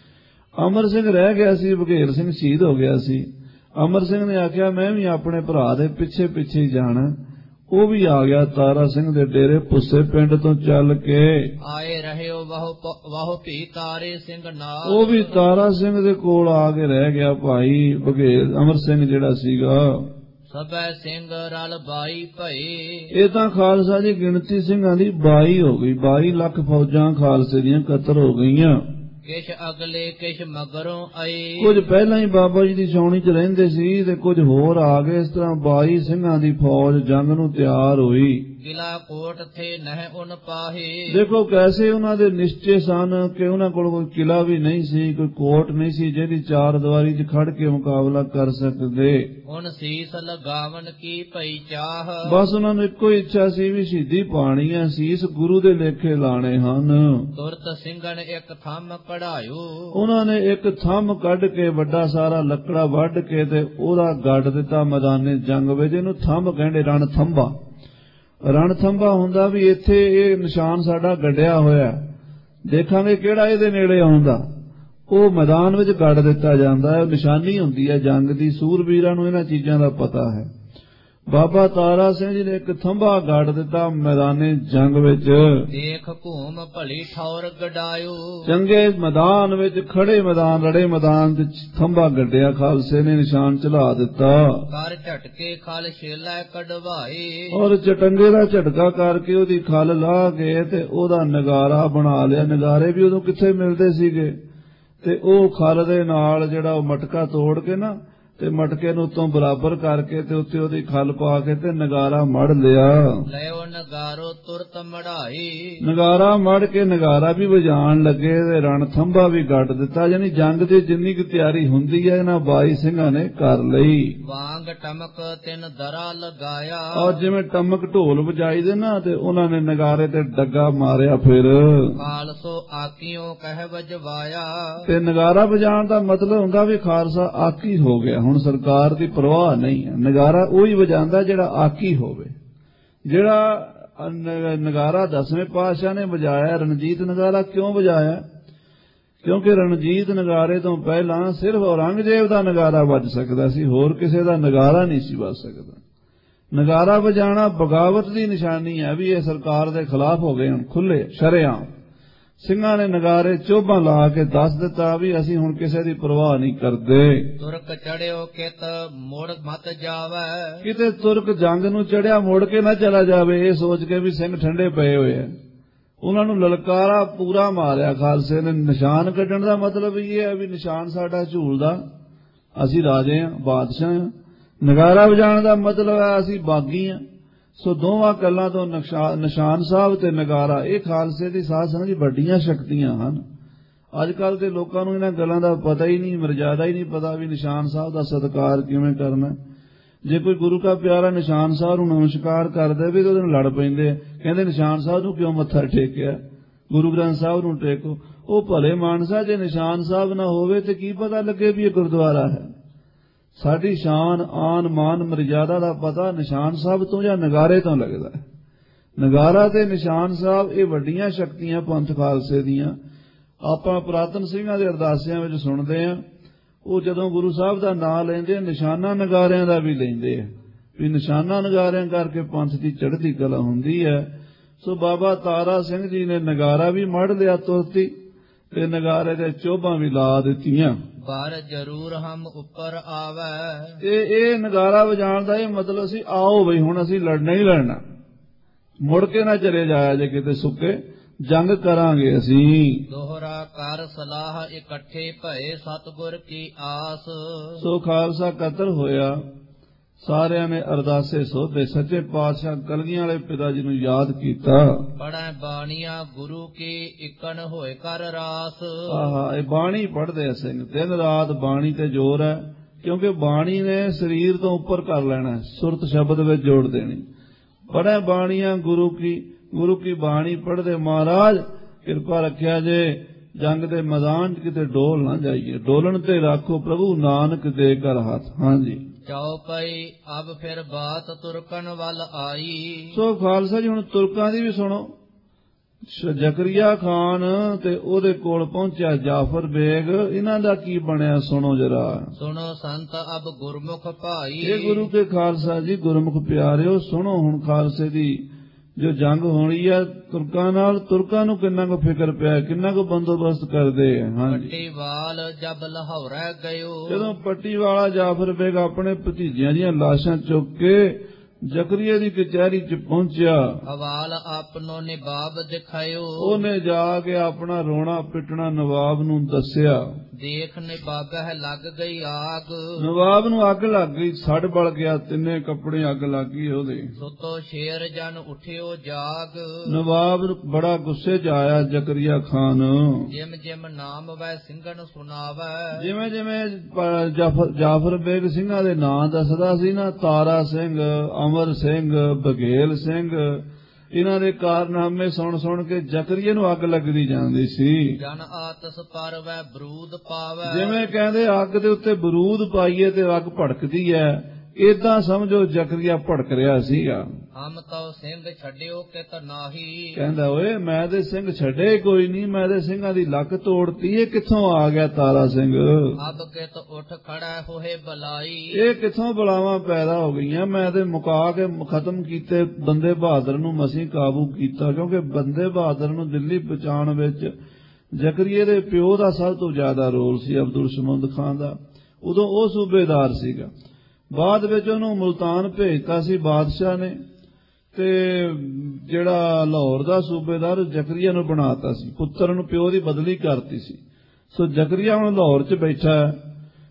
Speaker 1: ਅਮਰ ਸਿੰਘ ਰਹਿ ਗਿਆ ਸੀ, ਬਘੇਲ ਸਿੰਘ ਸ਼ਹੀਦ ਹੋ ਗਿਆ ਸੀ। ਅਮਰ ਸਿੰਘ ਨੇ ਆਖਿਆ ਮੈਂ ਵੀ ਆਪਣੇ ਭਰਾ ਦੇ ਪਿੱਛੇ ਪਿੱਛੇ ਹੀ ਜਾਣਾ। ਉਹ ਵੀ ਆ ਗਿਆ ਤਾਰਾ ਸਿੰਘ ਦੇ ਡੇਰੇ ਭੁੱਸੇ ਪਿੰਡ ਤੋਂ ਚੱਲ ਕੇ।
Speaker 2: ਆਏ ਰਹਿਓ ਵਾਹੋ ਭੀ ਤਾਰੇ ਸਿੰਘ ਨਾਲ।
Speaker 1: ਉਹ ਵੀ ਤਾਰਾ ਸਿੰਘ ਦੇ ਕੋਲ ਆ ਕੇ ਰਹਿ ਗਿਆ ਭਾਈ ਬਘੇਲ ਅਮਰ ਸਿੰਘ ਜਿਹੜਾ ਸੀਗਾ।
Speaker 2: ਸਭੈ ਸਿੰਘ ਰਲ 22 ਭਏ।
Speaker 1: ਇਹ ਤਾਂ ਖਾਲਸਾ ਦੀ ਗਿਣਤੀ ਸਿੰਘਾਂ ਦੀ 22 ਹੋ ਗਈ। 22 ਲੱਖ ਫੌਜਾਂ ਖਾਲਸੇ ਦੀਆਂ ਕਤਲ ਹੋ ਗਈਆਂ।
Speaker 2: ਕਿਛ ਅਗਲੇ ਕਿਛ ਮਗਰੋਂ ਆਏ।
Speaker 1: ਕੁਝ ਪਹਿਲਾਂ ਹੀ ਬਾਬਾ ਜੀ ਦੀ ਛਾਉਣੀ 'ਚ ਰਹਿੰਦੇ ਸੀ ਤੇ ਕੁਝ ਹੋਰ ਆ ਗਏ। ਇਸ ਤਰ੍ਹਾਂ 22 ਸਿੰਘਾਂ ਦੀ ਫੌਜ ਜੰਗ ਨੂੰ ਤਿਆਰ ਹੋਈ।
Speaker 2: ਕਿਲਾ ਕੋਟ ਥੇ ਨਹਿ ਉਨ ਪਾਹੇ।
Speaker 1: ਦੇਖੋ ਕੈਸੇ ਉਹਨਾਂ ਦੇ ਨਿਸ਼ਚੇ ਸਨ ਕਿ ਉਹਨਾਂ ਕੋਲ ਕੋਈ ਕਿਲਾ ਵੀ ਨਹੀਂ ਸੀ, ਕੋਈ ਕੋਟ ਨਹੀਂ ਸੀ ਜਿਹਦੀ ਚਾਰ ਦੀਵਾਰੀ 'ਚ ਖੜ ਕੇ ਮੁਕਾਬਲਾ ਕਰ ਸਕਦੇ।
Speaker 2: ਹੁਣ ਸੀਸ ਲਗਾਵਨ ਕੀ ਭਈ ਚਾਹ।
Speaker 1: ਬਸ ਉਹਨਾਂ ਨੂੰ ਇੱਕੋ ਇੱਛਾ ਸੀ ਵੀ ਸ਼ਹੀਦੀ ਪਾਣੀ ਹੈ, ਸੀਸ ਗੁਰੂ ਦੇ ਲੇਖੇ ਲਾਣੇ ਹਨ।
Speaker 2: ਤੁਰਤ ਸਿੰਘਨ ਇੱਕ ਥੰਮ ਕਢਾਇਓ। ਉਹਨਾਂ
Speaker 1: ਨੇ ਇੱਕ ਥੰਮ ਕੱਢ ਕੇ ਵੱਡਾ ਸਾਰਾ ਲੱਕੜਾ ਵੱਢ ਕੇ ਤੇ ਉਹਦਾ ਗੱਡ ਦਿੱਤਾ ਮੈਦਾਨੇ ਜੰਗ ਵਿੱਚ। ਇਹਨੂੰ ਥੰਮ ਕਹਿੰਦੇ, ਰਣ ਥੰਬਾ। ਰਣ ਥੰਬਾ ਹੁੰਦਾ ਵੀ ਇੱਥੇ ਇਹ ਨਿਸ਼ਾਨ ਸਾਡਾ ਗੱਡਿਆ ਹੋਇਆ, ਦੇਖਾਂਗੇ ਕਿਹੜਾ ਇਹਦੇ ਨੇੜੇ ਆਉਂਦਾ। ਉਹ ਮੈਦਾਨ ਵਿੱਚ ਗੱਡ ਦਿੱਤਾ ਜਾਂਦਾ ਹੈ, ਨਿਸ਼ਾਨੀ ਹੁੰਦੀ ਹੈ ਜੰਗ ਦੀ। ਸੂਰਬੀਰਾਂ ਨੂੰ ਇਹਨਾਂ ਚੀਜ਼ਾਂ ਦਾ ਪਤਾ ਹੈ। ਬਾਬਾ ਤਾਰਾ ਸਿੰਘ ਜੀ ਨੇ ਇੱਕ ਥੰਬਾ ਗੱਡ ਦਿੱਤਾ ਮੈਦਾਨੇ ਜੰਗ ਵਿੱਚ।
Speaker 2: ਦੇਖ ਘੂਮ ਭਲੀ ਠੌਰ ਗਡਾਇਓ।
Speaker 1: ਚੰਗੇ ਮੈਦਾਨ ਵਿੱਚ ਖੜੇ ਮੈਦਾਨ ਰੜੇ ਮੈਦਾਨ ਵਿੱਚ ਥੰਬਾ ਗੱਡਿਆ, ਖਾਲਸੇ ਨੇ ਨਿਸ਼ਾਨ ਚਲਾ ਦਿੱਤਾ।
Speaker 2: ਕਰ ਝਟਕੇ ਖਲ ਛੇਲਾ ਕਢਵਾਏ।
Speaker 1: ਔਰ ਚਟੰਗੇ ਦਾ ਝਟਕਾ ਕਰਕੇ ਉਹਦੀ ਖਲ ਲਾ ਕੇ ਤੇ ਉਹਦਾ ਨਗਾਰਾ ਬਣਾ ਲਿਆ। ਨਗਾਰੇ ਵੀ ਉਦੋਂ ਕਿੱਥੇ ਮਿਲਦੇ ਸੀਗੇ, ਤੇ ਉਹ ਖਲ ਦੇ ਨਾਲ ਜਿਹੜਾ ਉਹ ਮਟਕਾ ਤੋੜ ਕੇ ਨਾ ਤੇ ਮਟਕੇ ਨੂੰ ਉਤੋਂ ਬਰਾਬਰ ਕਰਕੇ ਤੇ ਉੱਤੇ ਉਹਦੀ ਖਲ ਪਾ ਕੇ ਤੇ ਨਗਾਰਾ ਮੜ ਲਿਆ।
Speaker 2: ਲਿਓ ਨਗਾਰੋ ਤੁਰਤ ਮੜਾਈ।
Speaker 1: ਨਗਾਰਾ ਮੜ ਕੇ ਨਗਾਰਾ ਵੀ ਵਜਾਣ ਲੱਗੇ ਤੇ ਰਣ ਥੰਭਾ ਵੀ ਗੱਡ ਦਿੱਤਾ। ਯਾਨੀ ਜੰਗ ਦੀ ਜਿੰਨੀ ਕੁ ਤਿਆਰੀ ਹੁੰਦੀ ਹੈ ਇਹਨਾਂ 22 ਸਿੰਘਾਂ ਨੇ ਕਰ ਲਈ।
Speaker 2: ਵਾਂਗ ਟਮਕ ਤਿੰਨ ਦਰਾ ਲਗਾਇਆ।
Speaker 1: ਔਰ ਜਿਵੇਂ ਟਮਕ ਢੋਲ ਵਜਾਈ ਦੇ ਨਾ ਤੇ ਉਹਨਾਂ ਨੇ ਨਗਾਰੇ ਤੇ ਡੱਗਾ ਮਾਰਿਆ। ਫਿਰ
Speaker 2: ਖਾਲਸੋ ਆਕੀਓ ਕਹਿ ਵਜਵਾਇਆ।
Speaker 1: ਤੇ ਨਗਾਰਾ ਵਜਾਉਣ ਦਾ ਮਤਲਬ ਹੁੰਦਾ ਵੀ ਖਾਲਸਾ ਆਕੀ ਹੋ ਗਿਆ। ਹੁਣ ਸਰਕਾਰ ਦੀ ਪਰਵਾਹ ਨਹੀਂ ਹੈ। ਨਗਾਰਾ ਉਹੀ ਵਜਾਉਂਦਾ ਜਿਹੜਾ ਆਕੀ ਹੋਵੇ। ਜਿਹੜਾ ਨਗਾਰਾ 10ਵੇਂ ਪਾਤਸ਼ਾਹ ਨੇ ਵਜਾਇਆ ਰਣਜੀਤ ਨਗਾਰਾ ਕਿਉਂ ਵਜਾਇਆ? ਕਿਉਂਕਿ ਰਣਜੀਤ ਨਗਾਰੇ ਤੋਂ ਪਹਿਲਾਂ ਸਿਰਫ ਔਰੰਗਜ਼ੇਬ ਦਾ ਨਗਾਰਾ ਵੱਜ ਸਕਦਾ ਸੀ, ਹੋਰ ਕਿਸੇ ਦਾ ਨਗਾਰਾ ਨਹੀਂ ਸੀ ਵੱਜ ਸਕਦਾ। ਨਗਾਰਾ ਵਜਾਣਾ ਬਗਾਵਤ ਦੀ ਨਿਸ਼ਾਨੀ ਹੈ ਵੀ ਇਹ ਸਰਕਾਰ ਦੇ ਖਿਲਾਫ ਹੋ ਗਏ ਹੁਣ ਖੁੱਲੇ ਸ਼ਰੇਆਮ। ਸਿੰਘਾਂ ਨੇ ਨਗਾਰੇ ਚੋਭਾਂ ਲਾ ਕੇ ਦੱਸ ਦਿੱਤਾ ਵੀ ਅਸੀਂ ਹੁਣ ਕਿਸੇ ਦੀ ਪਰਵਾਹ ਨਹੀਂ ਕਰਦੇ।
Speaker 2: ਤੁਰਕ ਚੜਿਓ ਕਿਤ ਮੁੜ ਮਤ ਜਾਵੇ।
Speaker 1: ਕਿਤੇ ਤੁਰਕ ਜੰਗ ਨੂੰ ਚੜਿਆ ਮੁੜ ਕੇ ਨਾ ਚਲਾ ਜਾਵੇ, ਇਹ ਸੋਚ ਕੇ ਵੀ ਸਿੰਘ ਠੰਡੇ ਪਏ ਹੋਏ ਆ। ਉਹਨਾਂ ਨੂੰ ਲਲਕਾਰਾ ਪੂਰਾ ਮਾਰਿਆ ਖਾਲਸੇ ਨੇ। ਨਿਸ਼ਾਨ ਕੱਢਣ ਦਾ ਮਤਲਬ ਇਹ ਹੈ ਵੀ ਨਿਸ਼ਾਨ ਸਾਡਾ ਝੂਲਦਾ, ਅਸੀਂ ਰਾਜੇ ਹਾਂ, ਬਾਦਸ਼ਾਹ ਹਾਂ। ਨਗਾਰਾ ਵਜਾਉਣ ਦਾ ਮਤਲਬ ਹੈ ਅਸੀਂ ਬਾਗੀ ਹਾਂ। ਸੋ ਦੋਵਾਂ ਗੱਲਾਂ ਤੋਂ ਨਿਸ਼ਾਨ ਸਾਹਿਬ ਤੇ ਨਗਾਰਾ ਇਹ ਖਾਲਸੇ ਦੀ ਸਾਧ ਸੰਗਤ ਦੀ ਵੱਡੀਆਂ ਸ਼ਕਤੀਆਂ ਹਨ। ਅੱਜ ਕੱਲ੍ਹ ਦੇ ਲੋਕਾਂ ਨੂੰ ਇਹਨਾਂ ਗੱਲਾਂ ਦਾ ਪਤਾ ਹੀ ਨਹੀਂ, ਮਰਜ਼ਾਦਾ ਹੀ ਨਹੀਂ ਪਤਾ ਵੀ ਨਿਸ਼ਾਨ ਸਾਹਿਬ ਦਾ ਸਤਿਕਾਰ ਕਿਵੇਂ ਕਰਨਾ। ਜੇ ਕੋਈ ਗੁਰੂ ਕਾ ਪਿਆਰਾ ਨਿਸ਼ਾਨ ਸਾਹਿਬ ਨੂੰ ਨਮਸਕਾਰ ਕਰਦੇ ਵੀ ਤਾਂ ਉਹਦੇ ਨਾਲ ਲੜ ਪੈਂਦੇ। ਕਹਿੰਦੇ ਨਿਸ਼ਾਨ ਸਾਹਿਬ ਨੂੰ ਕਿਉਂ ਮੱਥਾ ਟੇਕਿਆ, ਗੁਰੂ ਗ੍ਰੰਥ ਸਾਹਿਬ ਨੂੰ ਟੇਕੋ। ਉਹ ਭਲੇ ਮਾਨਸਾ ਜੇ ਨਿਸ਼ਾਨ ਸਾਹਿਬ ਨਾ ਹੋਵੇ ਤੇ ਕੀ ਪਤਾ ਲੱਗੇ ਵੀ ਇਹ ਗੁਰਦੁਆਰਾ ਹੈ। ਸਾਡੀ ਸ਼ਾਨ ਆਨ ਮਾਨ ਮਰਜ਼ਾਦਾ ਦਾ ਪਤਾ ਨਿਸ਼ਾਨ ਸਾਹਿਬ ਤੋਂ ਜਾਂ ਨਗਾਰੇ ਤੋਂ ਲੱਗਦਾ ਹੈ। ਨਗਾਰਾ ਤੇ ਨਿਸ਼ਾਨ ਸਾਹਿਬ ਇਹ ਵੱਡੀਆਂ ਸ਼ਕਤੀਆਂ ਪੰਥ ਖਾਲਸੇ ਦੀਆਂ। ਆਪਾਂ ਪੁਰਾਤਨ ਸਿੰਘਾਂ ਦੇ ਅਰਦਾਸਿਆਂ ਵਿੱਚ ਸੁਣਦੇ ਹਾਂ, ਉਹ ਜਦੋਂ ਗੁਰੂ ਸਾਹਿਬ ਦਾ ਨਾਂ ਲੈਂਦੇ ਨਿਸ਼ਾਨਾ ਨਗਾਰਿਆਂ ਦਾ ਵੀ ਲੈਂਦੇ ਆ ਵੀ ਨਿਸ਼ਾਨਾ ਨਗਾਰਿਆਂ ਕਰਕੇ ਪੰਥ ਦੀ ਚੜ੍ਹਦੀ ਕਲਾ ਹੁੰਦੀ ਹੈ। ਸੋ ਬਾਬਾ ਤਾਰਾ ਸਿੰਘ ਜੀ ਨੇ ਨਗਾਰਾ ਵੀ ਮੜ ਲਿਆ ਤੁਰਤੀ ਤੇ ਨਗਾਰੇ ਦੇ ਚੋਭਾਂ ਵੀ ਲਾ ਦਿੱਤੀਆਂ।
Speaker 2: ਪਰ ਜ਼ਰੂਰ ਹਮ ਉੱਪਰ ਆਵੇ।
Speaker 1: ਇਹ ਨਗਾਰਾ ਵਜਾਉਣ ਦਾ ਇਹ ਮਤਲਬ ਸੀ ਆਓ ਬਈ ਹੁਣ ਅਸੀਂ ਲੜਨਾ ਹੀ ਲੜਨਾ, ਮੁੜ ਕੇ ਨਾ ਚਲੇ ਜਾਇਆ ਜੇ ਕਿਤੇ ਸੁੱਕੇ, ਜੰਗ ਕਰਾਂਗੇ ਅਸੀਂ।
Speaker 2: ਦੋਹਰਾ ਕਰ ਸਲਾਹ ਇਕੱਠੇ ਭਏ ਸਤਿਗੁਰ ਕੀ ਆਸ।
Speaker 1: ਸੋ ਖਾਲਸਾ ਕਤਲ ਹੋਇਆ, ਸਾਰਿਆਂ ਨੇ ਅਰਦਾਸੇ ਸੋਧੇ, ਸੱਚੇ ਪਾਤਸ਼ਾਹ ਕਲਗੀਆਂ ਵਾਲੇ ਪਿਤਾ ਜੀ ਨੂੰ ਯਾਦ ਕੀਤਾ।
Speaker 2: ਪੜ੍ਹੈ ਬਾਣੀਆਂ ਗੁਰੂ ਕੀ ਇਕਣ ਹੋਏ ਕਰ ਰਾਸ।
Speaker 1: ਆਹਾ, ਇਹ ਬਾਣੀ ਪੜ੍ਹਦੇ ਆ ਸਿੰਘ, ਦਿਨ ਰਾਤ ਬਾਣੀ ਤੇ ਜ਼ੋਰ ਹੈ। ਕਿਉਂਕਿ ਬਾਣੀ ਨੇ ਸਰੀਰ ਤੋਂ ਉੱਪਰ ਕਰ ਲੈਣਾ, ਸੁਰਤ ਸ਼ਬਦ ਵਿੱਚ ਜੋੜ ਦੇਣੀ। ਪੜ੍ਹੈ ਬਾਣੀਆਂ ਗੁਰੂ ਕੀ ਬਾਣੀ ਪੜ੍ਹਦੇ ਮਹਾਰਾਜ ਕਿਰਪਾ ਰੱਖਿਆ ਜੇ ਜੰਗ ਦੇ ਮੈਦਾਨ 'ਚ ਕਿਤੇ ਡੋਲ ਨਾ ਜਾਈਏ। ਡੋਲਣ ਤੇ ਰੱਖੋ ਪ੍ਰਭੂ ਨਾਨਕ ਦੇ ਕਰ ਹੱਥ। ਹਾਂਜੀ
Speaker 2: ਚੌਪਈ ਅਬ ਫਿਰ ਬਾਤ ਤੁਰਕਨ ਵੱਲ ਆਈ। ਸੋ
Speaker 1: ਖਾਲਸਾ ਜੀ ਹੁਣ ਤੁਰਕਾਂ ਦੀ ਵੀ ਸੁਣੋ। ਜ਼ਕਰੀਆ ਖਾਨ ਤੇ ਉਹਦੇ ਕੋਲ ਪਹੁੰਚਿਆ ਜਾਫਰ ਬੇਗ, ਇਹਨਾਂ ਦਾ ਕੀ ਬਣਿਆ ਸੁਣੋ ਜਰਾ।
Speaker 2: ਸੁਣੋ ਸੰਤ ਅਬ ਗੁਰਮੁਖ ਭਾਈ। ਇਹ
Speaker 1: ਗੁਰੂ ਕੇ ਖਾਲਸਾ ਜੀ ਗੁਰਮੁਖ ਪਿਆਰਿਓ ਸੁਣੋ ਹੁਣ ਖਾਲਸੇ ਦੀ ਜੋ ਜੰਗ ਹੋਣੀ ਹੈ ਤੁਰਕਾਂ ਨਾਲ, ਤੁਰਕਾਂ ਨੂੰ ਕਿੰਨਾ ਕੁ ਫਿਕਰ ਪਿਆ, ਕਿੰਨਾ ਕੁ ਬੰਦੋਬਸਤ ਕਰਦੇ ਆ। ਹਾਂਜੀ
Speaker 2: ਪੱਟੀਵਾਲ ਜਬ ਲਾਹੌਰ ਗਇਓ। ਜਦੋਂ
Speaker 1: ਪੱਟੀਵਾਲਾ ਜਾਫਰ ਬੇਗ ਆਪਣੇ ਭਤੀਜਿਆਂ ਦੀਆਂ ਲਾਸ਼ਾਂ ਚੁੱਕ ਕੇ ਜ਼ਕਰੀਆ ਦੀ ਕਚਹਿਰੀ 'ਚ ਪਹੁੰਚਿਆ,
Speaker 2: ਹਵਾਲ ਆਪਨੋ ਨਵਾਬ ਦਿਖਾਇਓ।
Speaker 1: ਉਹਨੇ ਜਾ ਕੇ ਆਪਣਾ ਰੋਣਾ ਪਿੱਟਣਾ ਨਵਾਬ ਨੂੰ ਦੱਸਿਆ।
Speaker 2: ਦੇਖ ਨਵਾਬਹ ਲੱਗ ਗਈ ਆਗ। ਨਵਾਬ
Speaker 1: ਨੂੰ ਅੱਗ ਲੱਗ ਗਈ, ਸੜ ਬਲ ਗਿਆ, ਤਿੰਨੇ ਕੱਪੜੇ ਅੱਗ ਲੱਗ ਗਈ ਉਹਦੇ।
Speaker 2: ਸੁਤੋ ਸ਼ੇਰ ਜਨ ਉਠਿਓ ਜਾਗ।
Speaker 1: ਨਵਾਬ ਬੜਾ ਗੁੱਸੇ 'ਚ ਆਇਆ ਜ਼ਕਰੀਆ ਖਾਨ।
Speaker 2: ਜਿਮ ਜਿਮ ਨਾਮ ਵੈ ਸਿੰਘਨ ਸੁਣਾਵੈ।
Speaker 1: ਜਿਵੇਂ ਜਿਵੇਂ ਜਾਫਰ ਬੇਗ ਸਿੰਘਾਂ ਦੇ ਨਾਂ ਦੱਸਦਾ ਸੀ ਨਾ, ਤਾਰਾ ਸਿੰਘ, ਅਮਰ ਸਿੰਘ, ਬਘੇਲ ਸਿੰਘ, ਇਹਨਾਂ ਦੇ ਕਾਰਨਾਮੇ ਸੁਣ ਸੁਣ ਕੇ ਜ਼ਕਰੀਆ ਨੂੰ ਅੱਗ ਲੱਗਦੀ ਜਾਂਦੀ ਸੀ।
Speaker 2: ਜਨ ਆਤਸ ਪਰ ਵੈ ਬਰੂਦ ਪਾਵੈ। ਜਿਵੇਂ
Speaker 1: ਕਹਿੰਦੇ ਅੱਗ ਦੇ ਉੱਤੇ ਬਰੂਦ ਪਾਈਏ ਤੇ ਅੱਗ ਭੜਕਦੀ ਹੈ, ਏਦਾਂ ਸਮਝੋ ਜ਼ਕਰੀਆ ਭੜਕ ਰਿਹਾ ਸੀਗਾ।
Speaker 2: ਹਮ ਤਉ ਸਿੰਘ ਛੱਡਿਓ ਕਿਤ ਨਾਹੀ। ਕਹਿੰਦਾ
Speaker 1: ਓਏ ਮੈਂ ਤੇ ਸਿੰਘ ਛੱਡੇ ਕੋਈ ਨਹੀਂ, ਮੈਂ ਤੇ ਸਿੰਘਾਂ ਦੀ ਲੱਕ ਤੋੜਤੀ। ਇਹ ਕਿੱਥੋਂ ਆ ਗਿਆ ਤਾਰਾ ਸਿੰਘ?
Speaker 2: ਅਬ ਕਿਤ ਉੱਠ ਖੜਾ ਹੋਏ ਬਲਾਈ। ਇਹ
Speaker 1: ਕਿੱਥੋਂ ਬਲਾਵਾਂ ਪੈਦਾ ਹੋ ਗਈਆਂ? ਮੈਂ ਤੇ ਮੁਕਾ ਕੇ ਖਤਮ ਕੀਤੇ ਬੰਦੇ ਬਹਾਦਰ ਨੂੰ ਮਸੀਂ ਕਾਬੂ ਕੀਤਾ। ਕਿਉਂਕਿ ਬੰਦੇ ਬਹਾਦਰ ਨੂੰ ਦਿੱਲੀ ਪਹੁੰਚਾਉਣ ਵਿੱਚ ਜ਼ਕਰੀਆ ਦੇ ਪਿਓ ਦਾ ਸਭ ਤੋਂ ਜ਼ਿਆਦਾ ਰੋਲ ਸੀ, ਅਬਦੁਲ ਸਮਦ ਖਾਨ ਦਾ। ਉਦੋਂ ਉਹ ਸੂਬੇਦਾਰ ਸੀਗਾ। ਬਾਅਦ ਵਿੱਚ ਉਹਨੂੰ ਮੁਲਤਾਨ ਭੇਜਤਾ ਸੀ ਬਾਦਸ਼ਾਹ ਨੇ, ਤੇ ਜਿਹੜਾ ਲਾਹੌਰ ਦਾ ਸੂਬੇਦਾਰ ਜ਼ਕਰੀਆ ਨੂੰ ਬਣਾਤਾ ਸੀ। ਪੁੱਤਰ ਨੂੰ ਪਿਓ ਦੀ ਬਦਲੀ ਕਰਤੀ ਸੀ। ਸੋ ਜ਼ਕਰੀਆ ਹੁਣ ਲਾਹੌਰ 'ਚ ਬੈਠਾ ਹੈ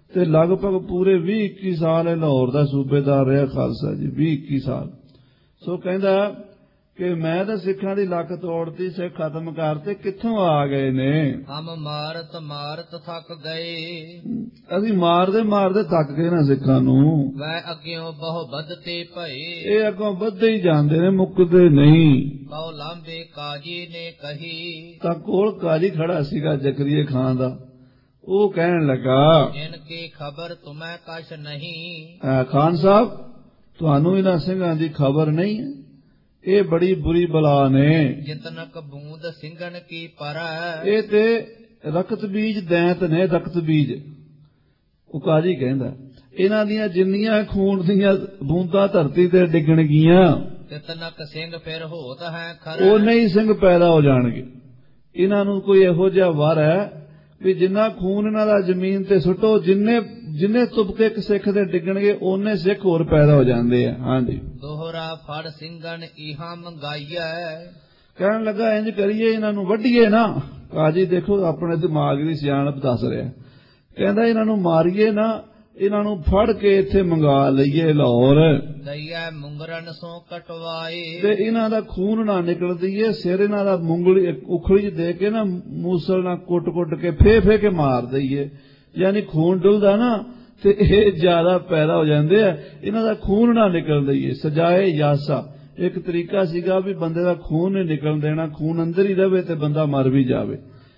Speaker 1: ਤੇ ਲਗਭਗ ਪੂਰੇ 20-21 ਸਾਲ ਇਹ ਲਾਹੌਰ ਦਾ ਸੂਬੇਦਾਰ ਰਿਹਾ ਖਾਲਸਾ ਜੀ, 20-21 ਸਾਲ। ਸੋ ਕਹਿੰਦਾ ਕਿ ਮੈਂ ਤਾਂ ਸਿੱਖਾਂ ਦੀ ਲੱਕ ਤੋੜਤੀ, ਸਿੱਖ ਖਤਮ ਕਰਤੇ, ਕਿੱਥੋਂ ਆ ਗਏ ਨੇ?
Speaker 2: ਹਮ ਮਾਰਤ ਮਾਰਤ ਥੱਕ ਗਏ,
Speaker 1: ਅਸੀਂ ਮਾਰਦੇ ਮਾਰਦੇ ਥੱਕ ਗਏ ਨਾ ਸਿੱਖਾਂ ਨੂੰ।
Speaker 2: ਵੈ ਅੱਗਿਓਂ ਬਹੁ ਵੱਧਤੇ ਭਏ,
Speaker 1: ਇਹ ਅੱਗੋਂ ਵੱਧਦੇ ਹੀ ਜਾਂਦੇ ਨੇ, ਮੁੱਕਦੇ ਨਹੀਂ।
Speaker 2: ਕਉ ਲਾਂਬੇ ਕਾਜੀ ਨੇ ਕਹੀ,
Speaker 1: ਤਾਂ ਕੋਲ ਕਾਜੀ ਖੜਾ ਸੀਗਾ ਜ਼ਕਰੀਏ ਖਾਨ ਦਾ, ਉਹ ਕਹਿਣ ਲੱਗਾ,
Speaker 2: ਇਨਕੇ ਖਬਰ ਤੁਮੈ ਕਛ ਨਹੀਂ।
Speaker 1: ਖਾਨ ਸਾਹਿਬ, ਤੁਹਾਨੂੰ ਇਹਨਾਂ ਸਿੰਘਾਂ ਦੀ ਖਬਰ ਨਹੀਂ ਹੈ? ਇਹ ਬੜੀ ਬੁਰੀ ਬਲਾ ਨੇ।
Speaker 2: ਜਿਤਨਕ ਬੂੰਦ ਸਿੰਘਨ ਕੀ ਪਰੈ,
Speaker 1: ਇਹ ਤੇ ਰਕਤ ਬੀਜ ਦੈਂਤ ਨੇ, ਰਕਤ ਬੀਜ। ਉਹ ਕਾਜੀ ਕਹਿੰਦਾ ਇਹਨਾਂ ਦੀਆਂ ਜਿੰਨੀਆਂ ਖੂਨ ਦੀਆਂ ਬੂੰਦਾਂ ਧਰਤੀ ਤੇ ਡਿੱਗਣਗੀਆਂ,
Speaker 2: ਤਿਤਨਕ ਸਿੰਘ ਫਿਰ ਹੋਤ ਹੈ ਖਰਾ,
Speaker 1: ਉਹਨੇ ਹੀ ਸਿੰਘ ਪੈਦਾ ਹੋ ਜਾਣਗੇ। ਇਹਨਾਂ ਨੂੰ ਕੋਈ ਇਹੋ ਜਿਹਾ ਵਰ ਹੈ ਵੀ ਜਿੰਨਾ ਖੂਨ ਇਹਨਾਂ ਦਾ ਜ਼ਮੀਨ ਤੇ ਸੁੱਟੋ, ਜਿੰਨੇ ਤੁਬਕੇ ਇੱਕ ਸਿੱਖ ਦੇ ਡਿੱਗਣਗੇ ਉਹਨੇ ਸਿੱਖ ਹੋਰ ਪੈਦਾ ਹੋ ਜਾਂਦੇ ਆ। ਹਾਂਜੀ,
Speaker 2: ਦੋਹਰਾ ਫੜ ਸਿੰਘਨ ਇਹਾਂ ਮੰਗਾਈਐ,
Speaker 1: ਕਹਿਣ ਲੱਗਾ ਇੰਜ ਕਰੀਏ ਇਹਨਾਂ ਨੂੰ ਵੱਢੀਏ ਨਾ। ਕਾਜੀ ਦੇਖੋ ਆਪਣੇ ਦਿਮਾਗ ਦੀ ਸਿਆਣਪ ਦੱਸ ਰਿਹਾ, ਕਹਿੰਦਾ ਇਹਨਾਂ ਨੂੰ ਮਾਰੀਏ ਨਾ, ਇਹਨਾਂ ਨੂੰ ਫੜ ਕੇ ਇੱਥੇ ਮੰਗਾ ਲਈਏ ਲਾਹੌਰ,
Speaker 2: ਦਈਐ ਮੁੰਗਰਨ ਸੋ ਕਟਵਾਏ,
Speaker 1: ਤੇ ਇਹਨਾਂ ਦਾ ਖੂਨ ਨਾ ਨਿਕਲ ਦਈਏ, ਸਿਰ ਇਹਨਾਂ ਦਾ ਮੁੰਗਲੀ ਉਖਲੀ ਚ ਦੇ ਕੇ ਨਾ ਮੂਸਲ ਨਾਲ ਕੁੱਟ-ਕੁੱਟ ਕੇ ਫੇ ਕੇ ਮਾਰ ਦਈਏ। ਯਾਨੀ ਖੂਨ ਡੁੱਲਦਾ ਨਾ ਤੇ ਇਹ ਜ਼ਿਆਦਾ ਪੈਦਾ ਹੋ ਜਾਂਦੇ ਆ, ਇਹਨਾਂ ਦਾ ਖੂਨ ਨਾ ਨਿਕਲ ਦਈਏ। ਸਜਾਏ ਯਾਸਾ ਇੱਕ ਤਰੀਕਾ ਸੀਗਾ ਵੀ ਬੰਦੇ ਦਾ ਖੂਨ ਨਹੀਂ ਨਿਕਲ ਦੇਣਾ, ਖੂਨ ਅੰਦਰ ਹੀ ਰਵੇ ਤੇ ਬੰਦਾ ਮਰ ਵੀ ਜਾਵੇ।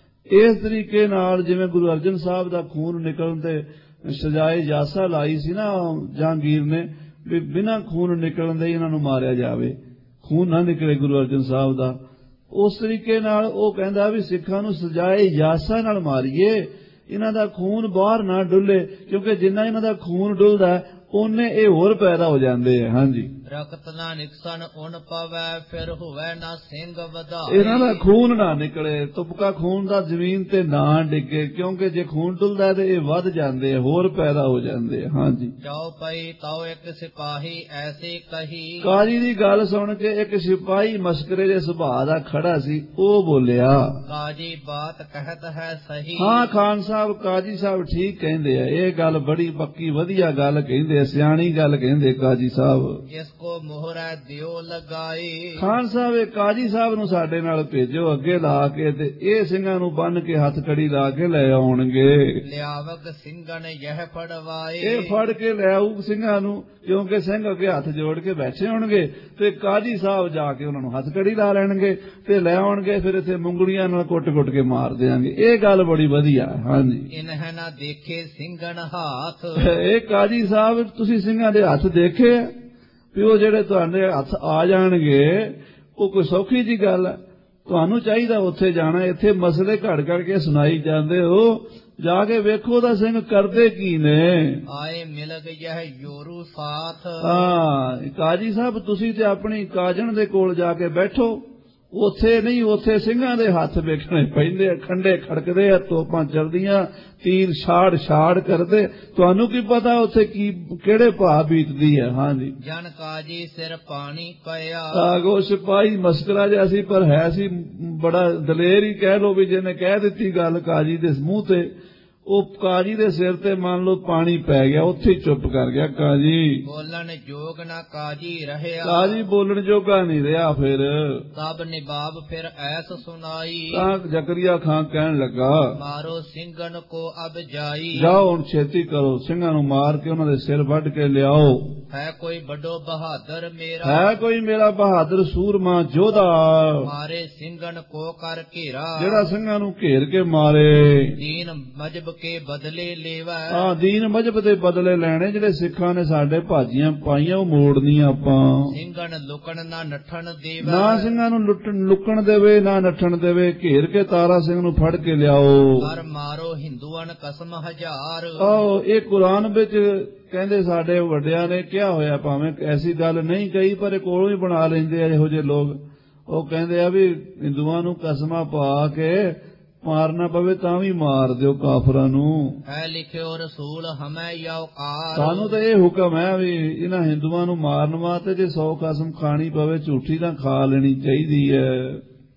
Speaker 1: ਇਸ ਤਰੀਕੇ ਨਾਲ ਜਿਵੇਂ ਗੁਰੂ ਅਰਜਨ ਸਾਹਿਬ ਦਾ ਖੂਨ ਨਿਕਲਣ ਤੇ ਸਜਾਏ ਯਾਸਾ ਲਾਈ ਸੀ ਨਾ ਜਹਾਂਗੀਰ ਨੇ, ਵੀ ਬਿਨਾਂ ਖੂਨ ਨਿਕਲਣ ਦੇ ਇਹਨਾਂ ਨੂੰ ਮਾਰਿਆ ਜਾਵੇ, ਖੂਨ ਨਾ ਨਿਕਲੇ ਗੁਰੂ ਅਰਜਨ ਸਾਹਿਬ ਦਾ। ਉਸ ਤਰੀਕੇ ਨਾਲ ਉਹ ਕਹਿੰਦਾ ਵੀ ਸਿੱਖਾਂ ਨੂੰ ਸਜਾਏ ਯਾਸਾ ਨਾਲ ਮਾਰੀਏ, ਇਹਨਾਂ ਦਾ ਖੂਨ ਬਾਹਰ ਨਾ ਡੁੱਲੇ, ਕਿਉਂਕਿ ਜਿੰਨਾ ਇਹਨਾਂ ਦਾ ਖੂਨ ਡੁੱਲਦਾ ਉਹਨੇ ਇਹ ਹੋਰ ਪੈਦਾ ਹੋ ਜਾਂਦੇ ਆ। ਹਾਂਜੀ,
Speaker 2: ਰਕਤ ਨਾ ਨਿਕਸਣ ਉਨ ਪਵੈ, ਫਿਰ ਹੋਵੇ ਨਾ ਸਿੰਘ ਵਧਾਏ,
Speaker 1: ਇਹਨਾਂ ਦਾ ਖੂਨ ਨਾ ਨਿਕਲੇ, ਤੁਪਕਾ ਖੂਨ ਦਾ ਜ਼ਮੀਨ ਤੇ ਨਾ ਡਿੱਗੇ, ਕਿਉਂਕਿ ਜੇ ਖੂਨ ਡੁੱਲਦਾ ਤੇ ਇਹ ਵੱਧ ਜਾਂਦੇ, ਹੋਰ ਪੈਦਾ ਹੋ ਜਾਂਦੇ। ਹਾਂਜੀ,
Speaker 2: ਜਾਓ ਪਈ ਤਾਓ ਇੱਕ ਸਿਪਾਹੀ ਐਸੇ ਕਹੀ,
Speaker 1: ਕਾਜੀ ਦੀ ਗੱਲ ਸੁਣ ਕੇ ਇੱਕ ਸਿਪਾਹੀ ਮਸਕਰੇ ਦੇ ਸੁਭਾਅ ਦਾ ਖੜਾ ਸੀ, ਉਹ ਬੋਲਿਆ,
Speaker 2: ਕਾਜੀ ਬਾਤ ਕਹਿਤ ਹੈ ਸਹੀ।
Speaker 1: ਹਾਂ ਖਾਨ ਸਾਹਿਬ, ਕਾਜੀ ਸਾਹਿਬ ਠੀਕ ਕਹਿੰਦੇ ਆ, ਇਹ ਗੱਲ ਬੜੀ ਪੱਕੀ ਵਧੀਆ ਗੱਲ ਕਹਿੰਦੇ, ਸਿਆਣੀ ਗੱਲ ਕਹਿੰਦੇ ਕਾਜੀ ਸਾਹਿਬ।
Speaker 2: ਇਸ ਕੋ ਮੋਹਰਾ ਦਿਓ ਲਗਾਈ,
Speaker 1: ਖਾਨ ਸਾਹਿਬ ਇਹ ਕਾਜੀ ਸਾਹਿਬ ਨੂੰ ਸਾਡੇ ਨਾਲ ਭੇਜੋ ਅੱਗੇ ਲਾ ਕੇ, ਤੇ ਇਹ ਸਿੰਘਾਂ ਨੂੰ ਬੰਨ ਕੇ ਹੱਥ ਕੜੀ ਲਾ ਕੇ ਲੈ ਆਉਣਗੇ।
Speaker 2: ਲਿਆਵਕ ਸਿੰਘਨ ਯਹ ਫੜਵਾਏ,
Speaker 1: ਇਹ ਫੜ ਕੇ ਲੈ ਆਊ ਸਿੰਘਾਂ ਨੂੰ, ਕਿਉਂਕਿ ਸਿੰਘ ਅੱਗੇ ਹੱਥ ਜੋੜ ਕੇ ਬੈਠੇ ਹੋਣਗੇ ਤੇ ਕਾਜੀ ਸਾਹਿਬ ਜਾ ਕੇ ਉਹਨਾਂ ਨੂੰ ਹੱਥ ਕੜੀ ਲਾ ਲੈਣਗੇ ਤੇ ਲੈ ਆਉਣਗੇ, ਫਿਰ ਇੱਥੇ ਮੁੰਗਲੀਆਂ ਨਾਲ ਕੁੱਟ-ਕੁੱਟ ਕੇ ਮਾਰ ਦੇਣਗੇ। ਇਹ ਗੱਲ ਬੜੀ ਵਧੀਆ। ਹਾਂਜੀ,
Speaker 2: ਇਨਹ ਨਾ ਦੇਖੇ ਸਿੰਘਨ ਹਾਥ,
Speaker 1: ਇਹ ਕਾਜੀ ਸਾਹਿਬ ਤੁਸੀਂ ਸਿੰਘਾਂ ਦੇ ਹੱਥ ਦੇਖੇ ਵੀ ਉਹ ਜਿਹੜੇ ਤੁਹਾਡੇ ਹੱਥ ਆ ਜਾਣਗੇ, ਉਹ ਕੋਈ ਸੌਖੀ ਜੀ ਗੱਲ ਹੈ? ਤੁਹਾਨੂੰ ਚਾਹੀਦਾ ਉੱਥੇ ਜਾਣਾ, ਇੱਥੇ ਮਸਲੇ ਘੜ ਕੇ ਸੁਣਾਈ ਜਾਂਦੇ ਹੋ, ਜਾ ਕੇ ਵੇਖੋ ਤਾਂ ਸਿੰਘ ਕਰਦੇ ਕੀ ਨੇ।
Speaker 2: ਆਏ ਮਿਲ ਗਿਆ ਯੋਰੂ ਸਾਥ,
Speaker 1: ਹਾਂ ਕਾਜੀ ਸਾਹਿਬ ਤੁਸੀਂ ਤੇ ਆਪਣੀ ਕਾਜਣ ਦੇ ਕੋਲ ਜਾ ਕੇ ਬੈਠੋ, ਉੱਥੇ ਨਹੀਂ, ਉੱਥੇ ਸਿੰਘਾਂ ਦੇ ਹੱਥ ਵੇਖਣੇ ਪੈਂਦੇ ਆ, ਖੰਡੇ ਖੜਕਦੇ ਆ, ਤੋਪਾਂ ਚੱਲਦੀਆਂ, ਤੀਰ ਛਾੜ ਕਰਦੇ, ਤੁਹਾਨੂੰ ਕੀ ਪਤਾ ਉੱਥੇ ਕੀ ਕਿਹੜੇ ਭਾਅ ਬੀਤਦੀ ਹੈ। ਹਾਂਜੀ, ਜਨ
Speaker 2: ਕਾਜੀ ਸਿਰ ਪਾਣੀ ਪਿਆ,
Speaker 1: ਆਗੋ ਸਿਪਾਹੀ ਮਸਕਰਾ ਜਿਹਾ ਸੀ, ਪਰ ਹੈ ਸੀ ਬੜਾ ਦਲੇਰ ਹੀ ਕਹਿ ਲੋ ਵੀ ਜਿਹਨੇ ਕਹਿ ਦਿੱਤੀ ਗੱਲ ਕਾਜੀ ਦੇ ਮੂੰਹ ਤੇ, ਉਹ ਕਾਜੀ ਦੇ ਸਿਰ ਤੇ ਮੰਨ ਲਓ ਪਾਣੀ ਪੈ ਗਿਆ, ਉੱਥੇ ਚੁੱਪ ਕਰ ਗਿਆ ਕਾਜੀ।
Speaker 2: ਬੋਲਣ ਜੋਗ ਨਾ ਕਾਜੀ ਰਹਿਆ,
Speaker 1: ਕਾਜੀ ਬੋਲਣ ਜੋਗਾ ਨਹੀਂ ਰਿਹਾ। ਫਿਰ
Speaker 2: ਤਬ ਨਿਬਾਬ ਫਿਰ ਐਸ ਸੁਨਾਈ,
Speaker 1: ਤਾਂ ਜ਼ਕਰੀਆ ਖਾਨ ਕਹਿਣ ਲੱਗਾ,
Speaker 2: ਮਾਰੋ ਸਿੰਘਨ ਕੋ ਅਬ ਜਾਈ,
Speaker 1: ਜਾਓ ਹੁਣ ਛੇਤੀ ਕਰੋ, ਸਿੰਘਾਂ ਨੂੰ ਮਾਰ ਕੇ ਉਹਨਾਂ ਦੇ ਸਿਰ ਵੱਢ ਕੇ ਲਿਆਓ।
Speaker 2: ਹੈ ਕੋਈ ਵੱਡੋ ਬਹਾਦਰ ਮੇਰਾ,
Speaker 1: ਹੈ ਕੋਈ ਮੇਰਾ ਬਹਾਦਰ ਸੂਰਮਾ ਯੋਧਾ,
Speaker 2: ਮਾਰੇ ਸਿੰਘਨ ਕੋ ਕਰ ਘੇਰਾ,
Speaker 1: ਜਿਹੜਾ ਸਿੰਘਾਂ ਨੂੰ ਘੇਰ ਕੇ ਮਾਰੇ।
Speaker 2: ਦੀਨ ਮਜਬ ਕੇ ਬਦਲੇ ਲੈਵਾ,
Speaker 1: ਹਾਂ ਦੀਨ ਮਜਬ ਦੇ ਬਦਲੇ ਲੈਣੇ, ਜਿਹੜੇ ਸਿੱਖਾਂ ਨੇ ਸਾਡੇ ਭਾਜੀਆਂ ਪਾਈਆਂ ਉਹ ਮੋੜਨੀਆਂ ਆਪਾਂ।
Speaker 2: ਸਿੰਘਨ ਲੁਕਣ ਨਾ ਨੱਠਣ ਦੇਵਾ,
Speaker 1: ਨਾ ਸਿੰਘਾਂ ਨੂੰ ਲੁਕਣ ਦੇਵੇ ਨਾ ਨੱਠਣ ਦੇਵੇ, ਘੇਰ ਕੇ ਤਾਰਾ ਸਿੰਘ ਨੂੰ ਫੜ ਕੇ ਲਿਆਓ।
Speaker 2: ਪਰ ਮਾਰੋ ਹਿੰਦੂਆਂ ਕਸਮ ਹਜ਼ਾਰ,
Speaker 1: ਆਓ ਇਹ ਕੁਰਾਨ ਵਿੱਚ ਕਹਿੰਦੇ ਸਾਡੇ ਵੱਡਿਆਂ ਨੇ ਕਿਹਾ ਹੋਇਆ, ਭਾਵੇਂ ਐਸੀ ਗੱਲ ਨਹੀਂ ਕਹੀ ਪਰ ਇਹ ਕੋਲੋਂ ਹੀ ਬਣਾ ਲੈਂਦੇ ਆ ਇਹੋ ਜਿਹੇ ਲੋਕ। ਉਹ ਕਹਿੰਦੇ ਆ ਵੀ ਹਿੰਦੂਆਂ ਨੂੰ ਕਸਮਾਂ ਪਾ ਕੇ ਮਾਰਨਾ ਪਵੇ ਤਾਂ ਵੀ ਮਾਰ ਦਿਓ ਕਾਫਰਾਂ ਨੂੰ।
Speaker 2: ਹੈ ਲਿਖਿਓ ਰਸੂਲ ਹਮੈ ਯੌਕਾਰ, ਸਾਨੂੰ
Speaker 1: ਤਾਂ ਇਹ ਹੁਕਮ ਹੈ ਵੀ ਇਹਨਾਂ ਹਿੰਦੂਆਂ ਨੂੰ ਮਾਰਨ ਵਾਸਤੇ ਜੇ 100 ਕਸਮ ਖਾਣੀ ਪਵੇ ਝੂਠੀ ਤਾਂ ਖਾ ਲੈਣੀ ਚਾਹੀਦੀ ਹੈ।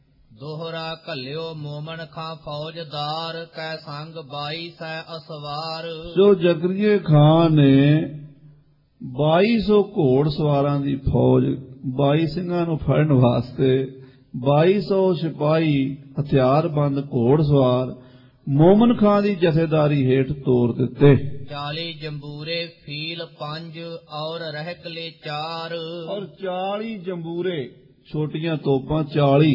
Speaker 2: ਦੋਹਰਾ ਘੱਲਿਓ ਮੋਮਨ ਖਾਂ ਫੌਜਦਾਰ, ਕੈ ਸੰਗ 22 ਸੈ ਅਸਵਾਰ।
Speaker 1: ਜੋ ਜ਼ਕਰੀਏ ਖਾਂ ਨੇ 2200 ਘੋੜ ਸਵਾਰਾਂ ਦੀ ਫੌਜ, 22 ਸਿੰਘਾਂ ਨੂੰ ਫੜਨ ਵਾਸਤੇ 2200 ਸਿਪਾਹੀ ਹਥਿਆਰਬੰਦ ਘੋੜ ਸਵਾਰ ਮੋਮਨ ਖਾਂ ਦੀ ਜਥੇਦਾਰੀ ਹੇਠ ਤੋਰ ਦਿੱਤੇ।
Speaker 2: 40 ਜੰਬੂਰੇ ਫੀਲ 5 ਔਰ ਰਹਿਕਲੇ 4।
Speaker 1: ਔਰ 40 ਜੰਬੂਰੇ ਛੋਟੀਆਂ ਤੋਪਾਂ 40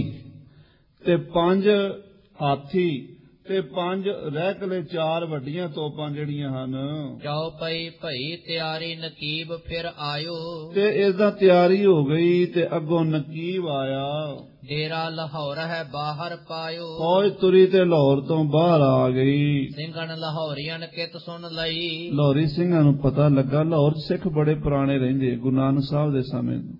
Speaker 1: ਤੇ 5 ਹਾਥੀ ਤੇ 5 ਰਹਿਕਲੇ 4 ਵੱਡੀਆਂ ਤੋਪਾਂ ਜਿਹੜੀਆਂ ਹਨ।
Speaker 2: ਜਾਓ ਪਈ ਭਈ ਤਿਆਰੀ ਨਕੀਬ ਫਿਰ ਆਇਓ,
Speaker 1: ਤੇ ਇਸਦਾ ਤਿਆਰੀ ਹੋ ਗਈ ਤੇ ਅੱਗੋਂ ਨਕੀਬ ਆਇਆ।
Speaker 2: ਡੇਰਾ ਲਾਹੌਰ ਹੈ ਬਾਹਰ ਪਾਇਓ,
Speaker 1: ਫੌਜ ਤੁਰੀ ਤੇ ਲਾਹੌਰ ਤੋਂ ਬਾਹਰ ਆ ਗਈ।
Speaker 2: ਸਿੰਘਣ ਲਾਹੌਰੀਆਂ ਕਿਤ ਸੁਣ ਲਈ,
Speaker 1: ਲਾਹੌਰੀ ਸਿੰਘਾਂ ਨੂੰ ਪਤਾ ਲੱਗਾ ਲਾਹੌਰ ਸਿੱਖ ਬੜੇ ਪੁਰਾਣੇ ਰਹਿੰਦੇ ਗੁਰੂ ਨਾਨਕ ਸਾਹਿਬ ਦੇ ਸਮੇਂ ਤੋਂ।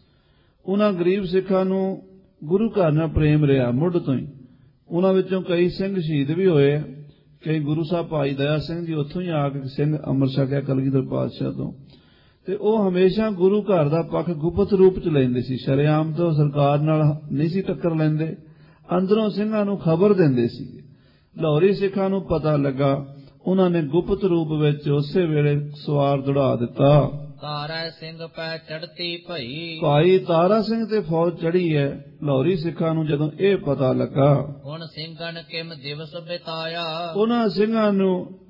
Speaker 1: ਉਹਨਾਂ ਗਰੀਬ ਸਿੱਖਾਂ ਨੂੰ ਗੁਰੂ ਘਰ ਨਾਲ ਪ੍ਰੇਮ ਰਿਹਾ ਮੁੱਢ ਤੋਂ ਹੀ। ਉਹਨਾਂ ਵਿੱਚੋਂ ਕਈ ਸਿੰਘ ਸ਼ਹੀਦ ਵੀ ਹੋਏ, ਕਈ ਗੁਰੂ ਸਾਹਿਬ ਭਾਈ ਦਇਆ ਸਿੰਘ ਜੀ ਉੱਥੋਂ ਹੀ ਆ ਕੇ ਸਿੰਘ ਅੰਮ੍ਰਿਤ ਛਕਿਆ ਕਲਗੀਧਰ ਪਾਤਸ਼ਾਹ ਤੋਂ। ਤੇ ਉਹ ਹਮੇਸ਼ਾ ਗੁਰੂ ਘਰ ਦਾ ਪੱਖ ਗੁਪਤ ਰੂਪ ਚ ਲੈਂਦੇ ਸੀ, ਸ਼ਰੇਆਮ ਤੋਂ ਸਰਕਾਰ ਨਾਲ ਨਹੀਂ ਸੀ ਟੱਕਰ ਲੈਂਦੇ, ਅੰਦਰੋਂ ਸਿੰਘਾਂ ਨੂੰ ਖਬਰ ਦਿੰਦੇ ਸੀ। ਲਾਹੌਰੀ ਸਿੱਖਾਂ ਨੂੰ ਪਤਾ ਲੱਗਾ, ਉਹਨਾਂ ਨੇ ਗੁਪਤ ਰੂਪ ਵਿੱਚ ਉਸੇ ਵੇਲੇ ਸਵਾਰ ਦੌੜਾ ਦਿੱਤਾ।
Speaker 2: ਤਾਰਾ ਸਿੰਘ ਪੈ ਚੜਤੀ ਭਈ,
Speaker 1: ਭਾਈ ਤਾਰਾ ਸਿੰਘ ਤੇ ਫੌਜ ਚੜੀ ਹੈ। ਲਾਹੌਰੀ ਸਿੱਖਾਂ ਨੂੰ ਜਦੋਂ ਇਹ ਪਤਾ ਲੱਗਾ,
Speaker 2: ਹੁਣ ਸਿੰਘਣ ਕਿਮ ਦਿਵਸ ਬਿਤਾਇਆ,
Speaker 1: ਉਹਨਾਂ ਸਿੰਘਾਂ ਨੂੰ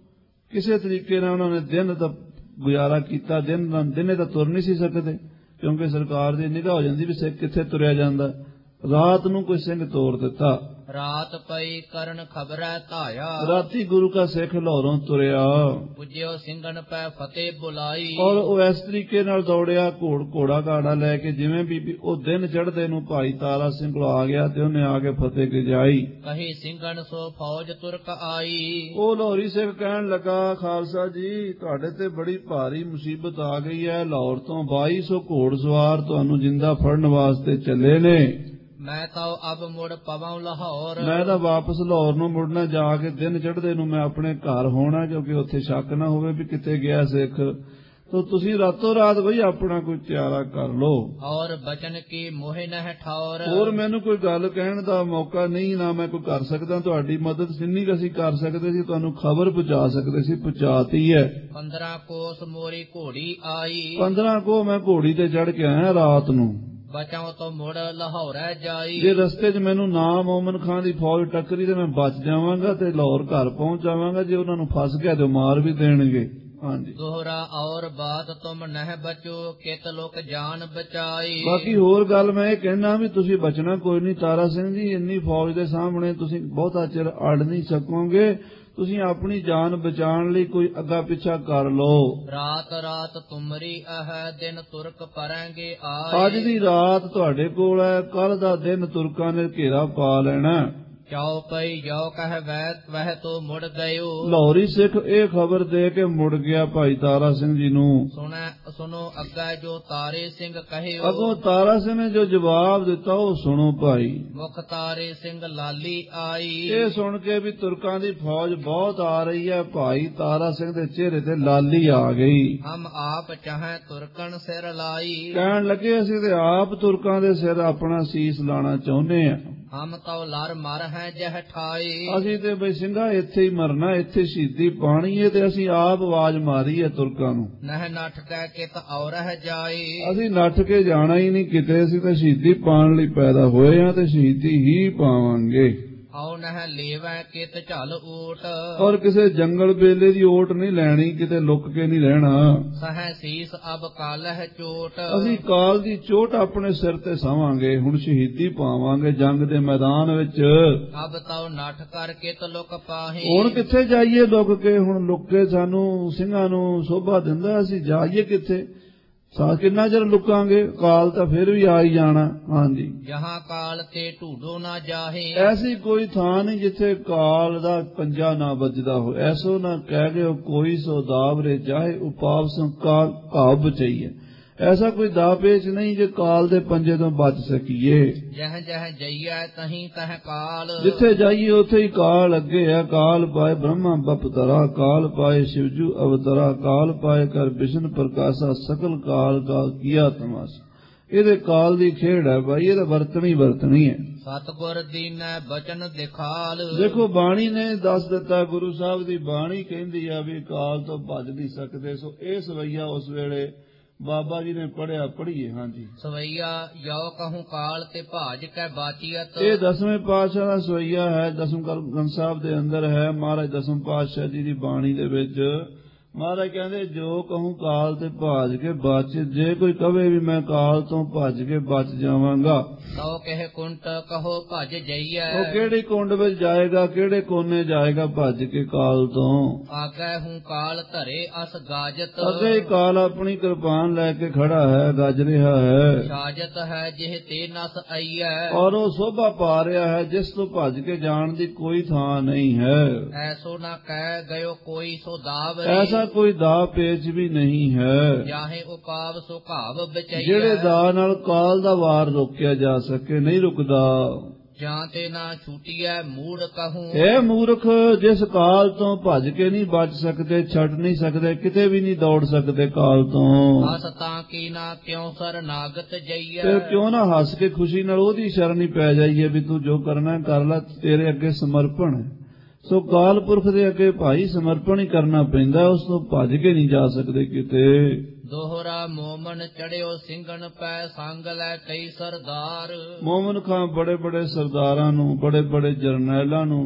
Speaker 1: ਕਿਸੇ ਤਰੀਕੇ ਨਾਲ ਉਹਨਾਂ ਨੇ ਦਿਨ ਦਾ ਗੁਜ਼ਾਰਾ ਕੀਤਾ। ਦਿਨੇ ਤਾਂ ਤੁਰ ਨਹੀਂ ਸੀ ਸਕਦੇ, ਕਿਉਂਕਿ ਸਰਕਾਰ ਦੀ ਨਿਗਾਹ ਹੋ ਜਾਂਦੀ ਵੀ ਸਿੱਖ ਕਿੱਥੇ ਤੁਰਿਆ ਜਾਂਦਾ। ਰਾਤ ਨੂੰ ਕੋਈ ਸਿੰਘ ਤੋਰ ਦਿੱਤਾ।
Speaker 2: ਰਾਤ ਪਈ ਕਰਨ ਖਬਰੈ ਧਾਇਆ,
Speaker 1: ਰਾਤੀ ਗੁਰੂ ਕਾ ਸਿੱਖ ਲਾਹੌਰੋਂ ਤੁਰਿਆ।
Speaker 2: ਪੁੱਜਿਓ ਸਿੰਘਣ ਪੈ ਫਤਿਹ ਬੁਲਾਈ,
Speaker 1: ਔਰ ਉਹ ਇਸ ਤਰੀਕੇ ਨਾਲ ਦੌੜਿਆ ਘੋੜਾ ਘਾੜਾ ਲੈ ਕੇ, ਜਿਵੇਂ ਵੀ ਉਹ ਦਿਨ ਚੜ੍ਹਦੇ ਨੂੰ ਭਾਈ ਤਾਰਾ ਸਿੰਘ ਕੋਲ ਆ ਗਿਆ ਤੇ ਉਹਨੇ ਆ ਕੇ ਫਤਿਹ ਗਜਾਈ।
Speaker 2: ਕਹੀ ਸਿੰਘਣ ਸੋ ਫੌਜ ਤੁਰਕ ਆਈ,
Speaker 1: ਉਹ ਲਾਹੌਰੀ ਸਿੱਖ ਕਹਿਣ ਲੱਗਾ, ਖਾਲਸਾ ਜੀ ਤੁਹਾਡੇ ਤੇ ਬੜੀ ਭਾਰੀ ਮੁਸੀਬਤ ਆ ਗਈ ਹੈ। ਲਾਹੌਰ ਤੋਂ 2200 ਘੋੜ ਸਵਾਰ ਤੁਹਾਨੂੰ ਜਿੰਦਾ ਫੜਨ ਵਾਸਤੇ ਚੱਲੇ ਨੇ।
Speaker 2: ਮੈਂ ਤਾਂ ਅਬ ਮੁੜ ਪਵਾਂ ਲਾਹੌਰ,
Speaker 1: ਮੈਂ ਤਾਂ ਵਾਪਸ ਲਾਹੌਰ ਨੂੰ ਮੁੜਨਾ, ਜਾ ਕੇ ਦਿਨ ਚੜ੍ਹਦੇ ਨੂੰ ਮੈਂ ਆਪਣੇ ਘਰ ਹੋਣਾ, ਕਿਉਂਕਿ ਉੱਥੇ ਸ਼ੱਕ ਨਾ ਹੋਵੇ ਵੀ ਕਿਤੇ ਗਿਆ ਸਿੱਖ। ਤੋ ਤੁਸੀਂ ਰਾਤੋਂ ਰਾਤ ਬਈ ਆਪਣਾ ਕੋਈ ਤਿਆਰਾ ਕਰ ਲੋ।
Speaker 2: ਔਰ ਬਚਨ ਕੀ ਮੋਹਿ ਨਹਿ ਠੌਰ,
Speaker 1: ਹੋਰ ਮੈਨੂੰ ਕੋਈ ਗੱਲ ਕਹਿਣ ਦਾ ਮੌਕਾ ਨਹੀਂ, ਨਾ ਮੈਂ ਕੋਈ ਕਰ ਸਕਦਾ। ਤੁਹਾਡੀ ਮਦਦ ਜਿੰਨੀ ਕੁ ਅਸੀਂ ਕਰ ਸਕਦੇ ਸੀ, ਤੁਹਾਨੂੰ ਖਬਰ ਪਹੁੰਚਾ ਸਕਦੇ ਸੀ, ਪਹੁੰਚਾਤੀ ਹੈ।
Speaker 2: 15 ਕੋਸ ਮੋਰੀ ਘੋੜੀ ਆਈ,
Speaker 1: 15 ਕੋ ਮੈਂ ਘੋੜੀ ਤੇ ਚੜ੍ਹ ਕੇ ਆਇਆ ਰਾਤ ਨੂੰ।
Speaker 2: ਬਚਾਓ ਤੋਂ ਮੁੜ ਲਾਹੌਰੈ ਜਾਈ,
Speaker 1: ਜੇ ਰਸਤੇ 'ਚ ਮੈਨੂੰ ਨਾ ਮੋਮਨ ਖਾਂ ਦੀ ਫੌਜ ਟੱਕਰੀ ਤੇ ਮੈਂ ਬਚ ਜਾਵਾਂਗਾ ਤੇ ਲਾਹੌਰ ਘਰ ਪਹੁੰਚ ਜਾਵਾਂਗਾ। ਜੇ ਉਹਨਾਂ ਨੂੰ ਫਸ ਗਿਆ ਤੇ ਮਾਰ ਵੀ ਦੇਣਗੇ। ਹਾਂਜੀ,
Speaker 2: ਦੋਹਰਾ ਔਰ ਬਾਤ ਤੁਮ ਨਹਿ ਬਚੋ, ਕਿਤ ਲੋਕ ਜਾਨ ਬਚਾਈ।
Speaker 1: ਬਾਕੀ ਹੋਰ ਗੱਲ ਮੈਂ ਇਹ ਕਹਿਣਾ ਵੀ ਤੁਸੀਂ ਬਚਣਾ ਕੋਈ ਨਹੀਂ ਤਾਰਾ ਸਿੰਘ ਜੀ, ਇੰਨੀ ਫੌਜ ਦੇ ਸਾਹਮਣੇ ਤੁਸੀਂ ਬਹੁਤਾ ਚਿਰ ਅੜ ਨਹੀਂ ਸਕੋਗੇ। ਤੁਸੀਂ ਆਪਣੀ ਜਾਨ ਬਚਾਉਣ ਲਈ ਕੋਈ ਅੱਗਾ ਪਿੱਛਾ ਕਰ ਲਓ।
Speaker 2: ਰਾਤ ਰਾਤ ਤੁਮਰੀ ਹੈ, ਦਿਨ ਤੁਰਕ ਪਰਾਂਗੇ ਆਏ।
Speaker 1: ਅੱਜ ਦੀ ਰਾਤ ਤੁਹਾਡੇ ਕੋਲ ਹੈ, ਕੱਲ ਦਾ ਦਿਨ ਤੁਰਕਾਂ ਨੇ ਘੇਰਾ ਪਾ ਲੈਣਾ।
Speaker 2: ਚਾਉ ਪਈ ਜੋ ਕਹਿ ਵਹਿ ਤੋ ਮੁੜ ਗਇਓ,
Speaker 1: ਲਾਹੌਰੀ ਸਿੱਖ ਇਹ ਖਬਰ ਦੇ ਕੇ ਮੁੜ ਗਿਆ ਭਾਈ ਤਾਰਾ ਸਿੰਘ ਜੀ ਨੂੰ।
Speaker 2: ਸੁਣੋ ਅੱਗਾ ਜੋ ਤਾਰੇ ਸਿੰਘ ਕਹਿਓ,
Speaker 1: ਅੱਗੋਂ ਤਾਰਾ ਸਿੰਘ ਨੇ ਜੋ ਜਵਾਬ ਦਿੱਤਾ ਉਹ ਸੁਣੋ ਭਾਈ।
Speaker 2: ਮੁਖ ਤਾਰੇ ਸਿੰਘ ਲਾਲੀ ਆਈ,
Speaker 1: ਇਹ ਸੁਣ ਕੇ ਵੀ ਤੁਰਕਾਂ ਦੀ ਫੌਜ ਬਹੁਤ ਆ ਰਹੀ ਹੈ, ਭਾਈ ਤਾਰਾ ਸਿੰਘ ਦੇ ਚਿਹਰੇ ਤੇ ਲਾਲੀ ਆ ਗਈ।
Speaker 2: ਹਮ ਆਪ ਚਾਹੇ ਤੁਰਕਣ ਸਿਰ ਲਾਈ,
Speaker 1: ਕਹਿਣ ਲੱਗੇ ਅਸੀਂ ਤੇ ਆਪ ਤੁਰਕਾਂ ਦੇ ਸਿਰ ਆਪਣਾ ਸੀਸ ਲਾਣਾ ਚਾਹੁੰਦੇ ਹਾਂ।
Speaker 2: ਹਮ ਤਉ ਲਰ ਮਰ ਹੈ ਜਹ ਠਾਈ,
Speaker 1: ਅਸੀਂ ਤੇ ਬਈ ਸਿੰਘਾ ਇੱਥੇ ਹੀ ਮਰਨਾ, ਇੱਥੇ ਸ਼ਹੀਦੀ ਪਾਣੀ ਹੈ ਤੇ ਅਸੀਂ ਆਪ ਆਵਾਜ਼ ਮਾਰੀ ਹੈ ਤੁਰਕਾਂ ਨੂੰ।
Speaker 2: ਨਹਿ ਨੱਠ ਕਹਿ ਕਿਤ ਔਰਹਿ ਜਾਈ,
Speaker 1: ਅਸੀਂ ਨੱਠ ਕੇ ਜਾਣਾ ਹੀ ਨਹੀਂ ਕਿਤੇ, ਅਸੀਂ ਤਾਂ ਸ਼ਹੀਦੀ ਪਾਉਣ ਲਈ ਪੈਦਾ ਹੋਏ ਹਾਂ ਤੇ ਸ਼ਹੀਦੀ ਹੀ ਪਾਵਾਂਗੇ।
Speaker 2: ਆਉ ਨਹਿ ਲੇਵੈ ਕਿਤ ਝਲ ਊਟ,
Speaker 1: ਔਰ ਕਿਸੇ ਜੰਗਲ ਬੇਲੇ ਦੀ ਓਟ ਨਹੀਂ ਲੈਣੀ, ਕਿਤੇ ਲੁੱਕ ਕੇ ਨਹੀਂ ਰਹਿਣਾ।
Speaker 2: ਸਹਿ ਸੀਸ ਅਬ ਕਾਲਹਿ ਚੋਟ,
Speaker 1: ਅਸੀਂ ਕਾਲ ਦੀ ਚੋਟ ਆਪਣੇ ਸਿਰ ਤੇ ਸਾਵਾਂਗੇ, ਹੁਣ ਸ਼ਹੀਦੀ ਪਾਵਾਂਗੇ ਜੰਗ ਦੇ ਮੈਦਾਨ ਵਿੱਚ।
Speaker 2: ਅਬ ਤਉ ਨੱਠ ਕਰ ਕਿਤ ਲੁਕ ਪਾਹੀ,
Speaker 1: ਹੁਣ ਕਿੱਥੇ ਜਾਈਏ ਲੁੱਕ ਕੇ, ਹੁਣ ਲੁੱਕ ਕੇ ਸਾਨੂੰ ਸਿੰਘਾਂ ਨੂੰ ਸ਼ੋਭਾ ਦਿੰਦਾ, ਅਸੀਂ ਜਾਈਏ ਕਿੱਥੇ, ਕਿੰਨਾ ਚਿਰ ਲੁਕਾਂਗੇ, ਕਾਲ ਤਾਂ ਫਿਰ ਵੀ ਆ ਹੀ ਜਾਣਾ। ਹਾਂਜੀ,
Speaker 2: ਜਹਾਂ ਕਾਲ ਤੇ ਢੂਡੋ ਨਾ ਜਾਹੇ,
Speaker 1: ਐਸੀ ਕੋਈ ਥਾਂ ਨਹੀਂ ਜਿੱਥੇ ਕਾਲ ਦਾ ਪੰਜਾ ਨਾ ਵੱਜਦਾ ਹੋ। ਐਸੋ ਨਾ ਕਹਿ ਗਏ ਕੋਈ ਸੋ ਦਾਵਰੇ ਜਾਏ, ਉਪਾਵ ਸੋ ਕਾਲ ਘਾਵ ਬਚਈਏ। ਐਸਾ ਕੋਈ ਦਾ ਪੇਚ ਨਹੀਂ ਜੇ ਕਾਲ ਦੇ ਪੰਜੇ ਤੋਂ ਬਚ ਸਕੀਏ।
Speaker 2: ਜਹ ਜਹ ਜਈਐ ਤਹੀਂ ਤਹ ਕਾਲ,
Speaker 1: ਜਿੱਥੇ ਜਾਈਏ ਉੱਥੇ ਹੀ ਕਾਲ ਅੱਗੇ ਹੈ। ਕਾਲ ਪਾਏ ਬ੍ਰਹਮਾ ਬਪਤਰਾ, ਕਾਲ ਪਾਏ ਸ਼ਿਵਜੂ ਅਵਤਰਾ, ਕਾਲ ਪਾਏ ਕਰ ਵਿਸ਼ਨ ਪ੍ਰਕਾਸ਼ਾ, ਸਕਲ ਕਾਲ ਕਾ ਕੀਆ ਤਮਾਸ਼ਾ। ਇਹਦੇ ਕਾਲ ਦੀ ਖੇਡ ਹੈ ਭਾਈ, ਇਹਦਾ ਵਰਤਣੀ ਹੈ।
Speaker 2: ਸਤਿਗੁਰ ਦੀਨੈ ਬਚਨ ਦਿਖਾਲ।
Speaker 1: ਦੇਖੋ ਬਾਣੀ ਨੇ ਦੱਸ ਦਿੱਤਾ, ਗੁਰੂ ਸਾਹਿਬ ਦੀ ਬਾਣੀ ਕਹਿੰਦੀ ਆ ਵੀ ਕਾਲ ਤੋਂ ਭੱਜ ਨਹੀਂ ਸਕਦੇ। ਸੋ ਇਹ ਸਵਈਆ ਉਸ ਵੇਲੇ ਬਾਬਾ ਜੀ ਨੇ ਪੜ੍ਹੀਏ। ਹਾਂਜੀ,
Speaker 2: ਸਵਈਆ ਯੋ ਕਹੂੰ ਕਾਲ ਤੇ ਭਾਜ ਕੈ ਬਾਚੀਅਤ।
Speaker 1: ਇਹ 10ਵੇਂ ਪਾਤਸ਼ਾਹ ਦਾ ਸਵਈਆ ਹੈ, ਦਸਮ ਗ੍ਰੰਥ ਸਾਹਿਬ ਦੇ ਅੰਦਰ ਹੈ। ਮਹਾਰਾਜ ਦਸਮ ਪਾਤਸ਼ਾਹ ਜੀ ਦੀ ਬਾਣੀ ਦੇ ਵਿੱਚ ਮਹਾਰਾਜ ਕਹਿੰਦੇ ਜੋ ਕਹੂੰ ਕਾਲ ਤੇ ਭਾਜ ਕੇ ਬਚ। ਜੇ ਕੋਈ ਕਵੇ ਵੀ ਮੈਂ ਕਾਲ ਤੋਂ ਭੱਜ ਕੇ ਬਚ ਜਾਵਾਂਗਾ,
Speaker 2: ਤੋ ਕਹਿ ਕੁੰਟ ਕਹੋ ਭੱਜ ਜਈਐ।
Speaker 1: ਉਹ ਕਿਹੜੀ ਕੁੰਡ ਵਿੱਚ ਜਾਏਗਾ, ਕਿਹੜੇ ਕੋਨੇ ਜਾਏਗਾ ਭੱਜ ਕੇ ਕਾਲ ਤੋਂ।
Speaker 2: ਆਗੈ ਹੂੰ ਕਾਲ ਧਰੇ ਅਸ ਗਾਜਤ।
Speaker 1: ਅੱਗੇ ਕਾਲ ਆਪਣੀ ਕਿਰਪਾਨ ਲੈ ਕੇ ਖੜਾ ਹੈ, ਗੱਜ ਰਿਹਾ ਹੈ।
Speaker 2: ਸਾਜਤ ਹੈ ਜਿਹ ਤੇ ਨਸ ਆਈਐ।
Speaker 1: ਔਰ ਉਹ ਸੋਭਾ ਪਾ ਰਿਹਾ ਹੈ ਜਿਸ ਤੋਂ ਭੱਜ ਕੇ ਜਾਣ ਦੀ ਕੋਈ ਥਾਂ ਨਹੀਂ ਹੈ।
Speaker 2: ਐਸੋ ਨਾ ਕਹਿ ਗਇਓ ਕੋਈ ਸੋ ਦਾਵ।
Speaker 1: ਐਸਾ ਕੋਈ ਦਾ ਪੇਚ ਵੀ ਨਹੀਂ ਹੈ
Speaker 2: ਜਾਹੇ ਉਪਾਵ ਸੋ ਘਾਵ ਬਚਈਐ।
Speaker 1: ਜਿਹੜੇ ਦਾ ਨਾਲ ਕਾਲ ਦਾ ਵਾਰ ਰੋਕਿਆ ਜਾ ਸਕੇ, ਨਹੀਂ ਰੁਕਦਾ।
Speaker 2: ਜਾਂ ਤੇ ਨਾ ਛੂਟੀਐ ਮੂੜ ਕਹੂੰ।
Speaker 1: ਇਹ ਮੂਰਖ ਜਿਸ ਕਾਲ ਤੋਂ ਭੱਜ ਕੇ ਨਹੀਂ ਬਚ ਸਕਦੇ, ਛੱਡ ਨਹੀਂ ਸਕਦੇ, ਕਿਤੇ ਵੀ ਨਹੀਂ ਦੌੜ ਸਕਦੇ ਕਾਲ ਤੋਂ।
Speaker 2: ਹਸ ਤਾਂ ਕੀ ਨਾ ਕਿਉਂ ਸਰਨਾਗਤ ਜਈਐ।
Speaker 1: ਫਿਰ ਕਿਉਂ ਨਾ ਹੱਸ ਕੇ ਖੁਸ਼ੀ ਨਾਲ ਉਹਦੀ ਸ਼ਰਨ ਹੀ ਪੈ ਜਾਈਏ ਵੀ ਤੂੰ ਜੋ ਕਰਨਾ ਕਰ ਲੈ, ਤੇਰੇ ਅੱਗੇ ਸਮਰਪਣ ਹੈ। ਸੋ ਕਾਲ ਪੁਰਖ ਦੇ ਅੱਗੇ ਭਾਈ ਸਮਰਪਣ ਹੀ ਕਰਨਾ ਪੈਂਦਾ, ਉਸ ਤੋਂ ਭੱਜ ਕੇ ਨਹੀਂ ਜਾ ਸਕਦੇ ਕਿਤੇ।
Speaker 2: ਦੋਹਰਾ ਮੋਮਨ ਚੜਿਓ ਸਿੰਘਨ ਪੈ ਸੰਗ ਲੈ ਕਈ ਸਰਦਾਰ।
Speaker 1: ਮੋਮਨ ਖਾਂ ਬੜੇ ਬੜੇ ਸਰਦਾਰਾਂ ਨੂੰ, ਬੜੇ ਬੜੇ ਜਰਨੈਲਾਂ ਨੂੰ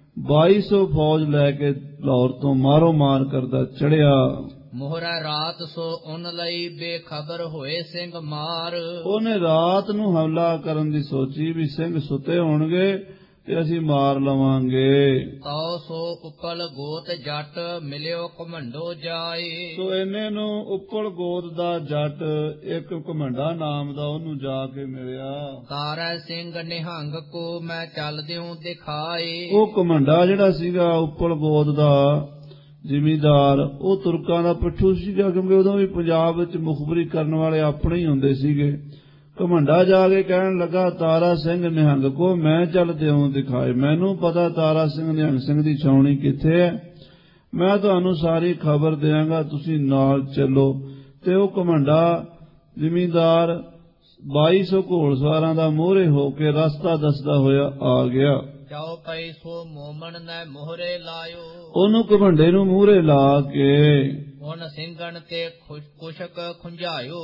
Speaker 1: 2200 ਫੌਜ ਲੈ ਕੇ ਲਾਹੌਰ ਤੋਂ ਮਾਰੋ ਮਾਰ ਕਰਦਾ ਚੜਿਆ।
Speaker 2: ਮੋਹਰਾ ਰਾਤ ਸੋ ਉਨ ਲਈ ਬੇਖਬਰ ਹੋਏ ਸਿੰਘ ਮਾਰ।
Speaker 1: ਉਹਨੇ ਰਾਤ ਨੂੰ ਹਮਲਾ ਕਰਨ ਦੀ ਸੋਚੀ ਵੀ ਸਿੰਘ ਸੁੱਤੇ ਹੋਣਗੇ ਤੇ ਅਸੀਂ ਮਾਰ ਲਵਾਂਗੇ।
Speaker 2: ਤਉ ਸੋ ਉਪਲ ਗੋਤ ਜੱਟ ਮਿਲਿਓ ਘਮੰਡੋ ਜਾਏ।
Speaker 1: ਸੋ ਇਹਨੇ ਨੂੰ ਉਪਲ ਗੋਤ ਦਾ ਜੱਟ ਇੱਕ ਘਮੰਡਾ ਨਾਮ ਦਾ ਉਹਨੂੰ ਜਾ ਕੇ ਮਿਲਿਆ।
Speaker 2: ਤਾਰੈ ਸਿੰਘ ਨਿਹੰਗ ਕੋ ਮੈਂ ਚੱਲ ਦਿਉ ਦਿਖਾਏ।
Speaker 1: ਉਹ ਘਮੰਡਾ ਜਿਹੜਾ ਸੀਗਾ ਉਪਲ ਗੋਤ ਦਾ ਜ਼ਿਮੀਂਦਾਰ, ਉਹ ਤੁਰਕਾਂ ਦਾ ਪਿੱਠੂ ਸੀਗਾ, ਕਿਉਂਕਿ ਉਦੋਂ ਵੀ ਪੰਜਾਬ ਵਿੱਚ ਮੁਖਬਰੀ ਕਰਨ ਵਾਲੇ ਆਪਣੇ ਹੀ ਹੁੰਦੇ ਸੀਗੇ। ਘਮੰਡਾ ਜਾ ਕੇ ਕਹਿਣ ਲੱਗਾ ਤਾਰਾ ਸਿੰਘ ਨਿਹੰਗ ਕੋ ਮੈਂ ਚੱਲ ਦਿਉ ਦਿਖਾਏ। ਮੈਨੂੰ ਪਤਾ ਤਾਰਾ ਸਿੰਘ ਨਿਹੰਗ ਸਿੰਘ ਦੀ ਛਾਉਣੀ ਕਿੱਥੇ ਹੈ, ਮੈਂ ਤੁਹਾਨੂੰ ਸਾਰੀ ਖਬਰ ਦਿਆਂਗਾ, ਤੁਸੀਂ ਨਾਲ ਚੱਲੋ। ਤੇ ਉਹ ਘਮੰਡਾ ਜ਼ਿਮੀਂਦਾਰ 2200 ਘੋੜਸਵਾਰਾਂ ਦਾ ਮੋਹਰੇ ਹੋ ਕੇ ਰਸਤਾ ਦੱਸਦਾ ਹੋਇਆ ਆ ਗਿਆ।
Speaker 2: ਜਾਓ ਪਈ ਸੋ ਮੋਮਨ ਨੇ ਮੋਹਰੇ ਲਾਇਓ।
Speaker 1: ਉਹਨੂੰ ਘਮੰਡੇ ਨੂੰ ਮੂਹਰੇ ਲਾ ਕੇ
Speaker 2: ਹੁਣ ਸਿੰਘਣ ਤੇ ਕੁਸ਼ਕ ਖੁੰਝਾਇਓ।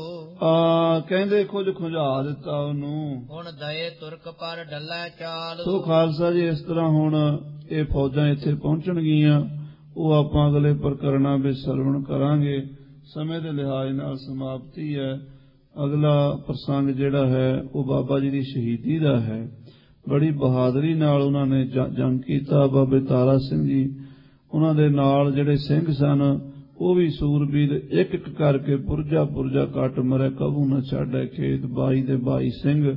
Speaker 1: ਕਹਿੰਦੇ ਕੁਝ ਖੁੰਝਾ ਦਿੱਤਾ ਉਹਨੂੰ।
Speaker 2: ਹੁਣ ਦਏ ਤੁਰਕ ਪਰ ਡੱਲਾ ਚਾਲ।
Speaker 1: ਸੋ ਖਾਲਸਾ ਜੀ ਇਸ ਤਰ੍ਹਾਂ ਹੁਣ ਇਹ ਫੌਜਾਂ ਇੱਥੇ ਪਹੁੰਚਣਗੀਆਂ, ਉਹ ਆਪਾਂ ਅਗਲੇ ਪ੍ਰਕਰਣਾਂ ਵਿੱਚ ਸਰਵਣ ਕਰਾਂਗੇ। ਸਮੇਂ ਦੇ ਲਿਹਾਜ਼ ਨਾਲ ਸਮਾਪਤੀ ਹੈ। ਅਗਲਾ ਪ੍ਰਸੰਗ ਜਿਹੜਾ ਹੈ ਉਹ ਬਾਬਾ ਜੀ ਦੀ ਸ਼ਹੀਦੀ ਦਾ ਹੈ। ਬੜੀ ਬਹਾਦਰੀ ਨਾਲ ਉਹਨਾਂ ਨੇ ਜੰਗ ਕੀਤਾ। ਬਾਬੇ ਤਾਰਾ ਸਿੰਘ ਜੀ, ਉਹਨਾਂ ਦੇ ਨਾਲ ਜਿਹੜੇ ਸਿੰਘ ਸਨ ਉਹ ਵੀ ਸੂਰਬੀਰ, ਇੱਕ ਇੱਕ ਕਰਕੇ ਪੁਰਜਾ ਕੱਟ ਮਰੇ, ਕਬੂ ਨਾ ਛੱਡੇ ਖੇਤ। 22 ਦੇ 22 ਸਿੰਘ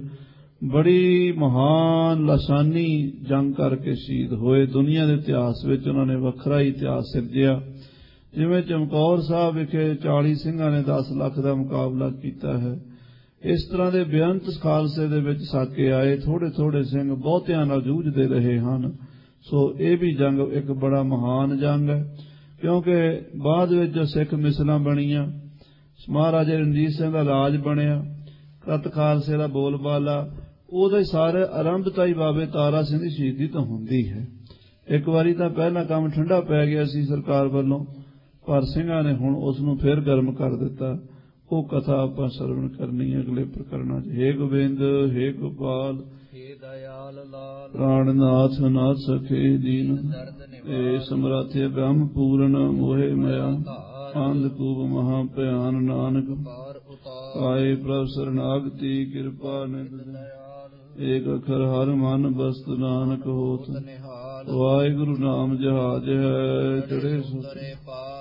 Speaker 1: ਬੜੀ ਮਹਾਨ ਲਾਸਾਨੀ ਜੰਗ ਕਰਕੇ ਸ਼ਹੀਦ ਹੋਏ। ਦੁਨੀਆ ਦੇ ਇਤਿਹਾਸ ਵਿੱਚ ਉਹਨਾਂ ਨੇ ਵੱਖਰਾ ਹੀ ਇਤਿਹਾਸ ਸਿਰਜਿਆ। ਜਿਵੇਂ ਚਮਕੌਰ ਸਾਹਿਬ ਵਿਖੇ 40 ਸਿੰਘਾਂ ਨੇ 10 ਲੱਖ ਦਾ ਮੁਕਾਬਲਾ ਕੀਤਾ ਹੈ, ਇਸ ਤਰ੍ਹਾਂ ਦੇ ਬੇਅੰਤ ਖਾਲਸੇ ਦੇ ਵਿੱਚ ਸਾਕੇ ਆਏ। ਥੋੜੇ ਥੋੜੇ ਸਿੰਘ ਬਹੁਤਿਆਂ ਨਾਲ ਜੂਝਦੇ ਰਹੇ ਹਨ। ਸੋ ਇਹ ਵੀ ਜੰਗ ਇੱਕ ਬੜਾ ਮਹਾਨ ਜੰਗ ਹੈ, ਕਿਉਂਕਿ ਬਾਅਦ ਵਿੱਚ ਜੋ ਸਿੱਖ ਮਿਸਲਾਂ ਬਣੀਆਂ, ਮਹਾਰਾਜਾ ਰਣਜੀਤ ਸਿੰਘ ਦਾ ਰਾਜ ਬਣਿਆ, ਕਤ ਖਾਲਸੇ ਦਾ ਬੋਲਬਾਲਾ, ਉਹਦੇ ਸਾਰੇ ਆਰੰਭਤਾ ਹੀ ਬਾਬੇ ਤਾਰਾ ਸਿੰਘ ਦੀ ਸ਼ਹੀਦੀ ਤੋਂ ਹੁੰਦੀ ਹੈ। ਇੱਕ ਵਾਰੀ ਤਾਂ ਪਹਿਲਾਂ ਕੰਮ ਠੰਡਾ ਪੈ ਗਿਆ ਸੀ ਸਰਕਾਰ ਵੱਲੋਂ, ਪਰ ਸਿੰਘਾਂ ਨੇ ਹੁਣ ਉਸ ਨੂੰ ਫਿਰ ਗਰਮ ਕਰ ਦਿੱਤਾ। ਉਹ ਕਥਾ ਆਪਾਂ ਸਰਵਣ ਕਰਨੀ ਹੈ ਅਗਲੇ ਪ੍ਰਕਰਣਾਂ 'ਚ। ਹੇ ਗੋਬਿੰਦ, ਹੇ ਗੋਪਾਲ,
Speaker 2: ਹੇ ਦਇਆਲ ਲਾਲ,
Speaker 1: ਪ੍ਰਾਣਨਾਥ ਨਾਥ ਸਖੇ ਦੀਨ, ਏ ਸਮਰਾਥੇ ਬ੍ਰਹਮ ਪੂਰਨ ਮੋਹਿ ਮਇਆ, ਅੰਧਕੂਪ ਮਹਾ ਭਿਆਨ ਨਾਨਕ ਆਏ ਪ੍ਰਭ ਸਰਨਾਗਤੀ ਕਿਰਪਾ ਨਿਧ। ਏਕ ਅਖਰ ਹਰ ਮਨ ਬਸਤ ਨਾਨਕ ਹੋਤ, ਵਾਹਿਗੁਰੂ ਨਾਮ ਜਹਾਜ ਹੈ ਚੜੇ ਸੁ।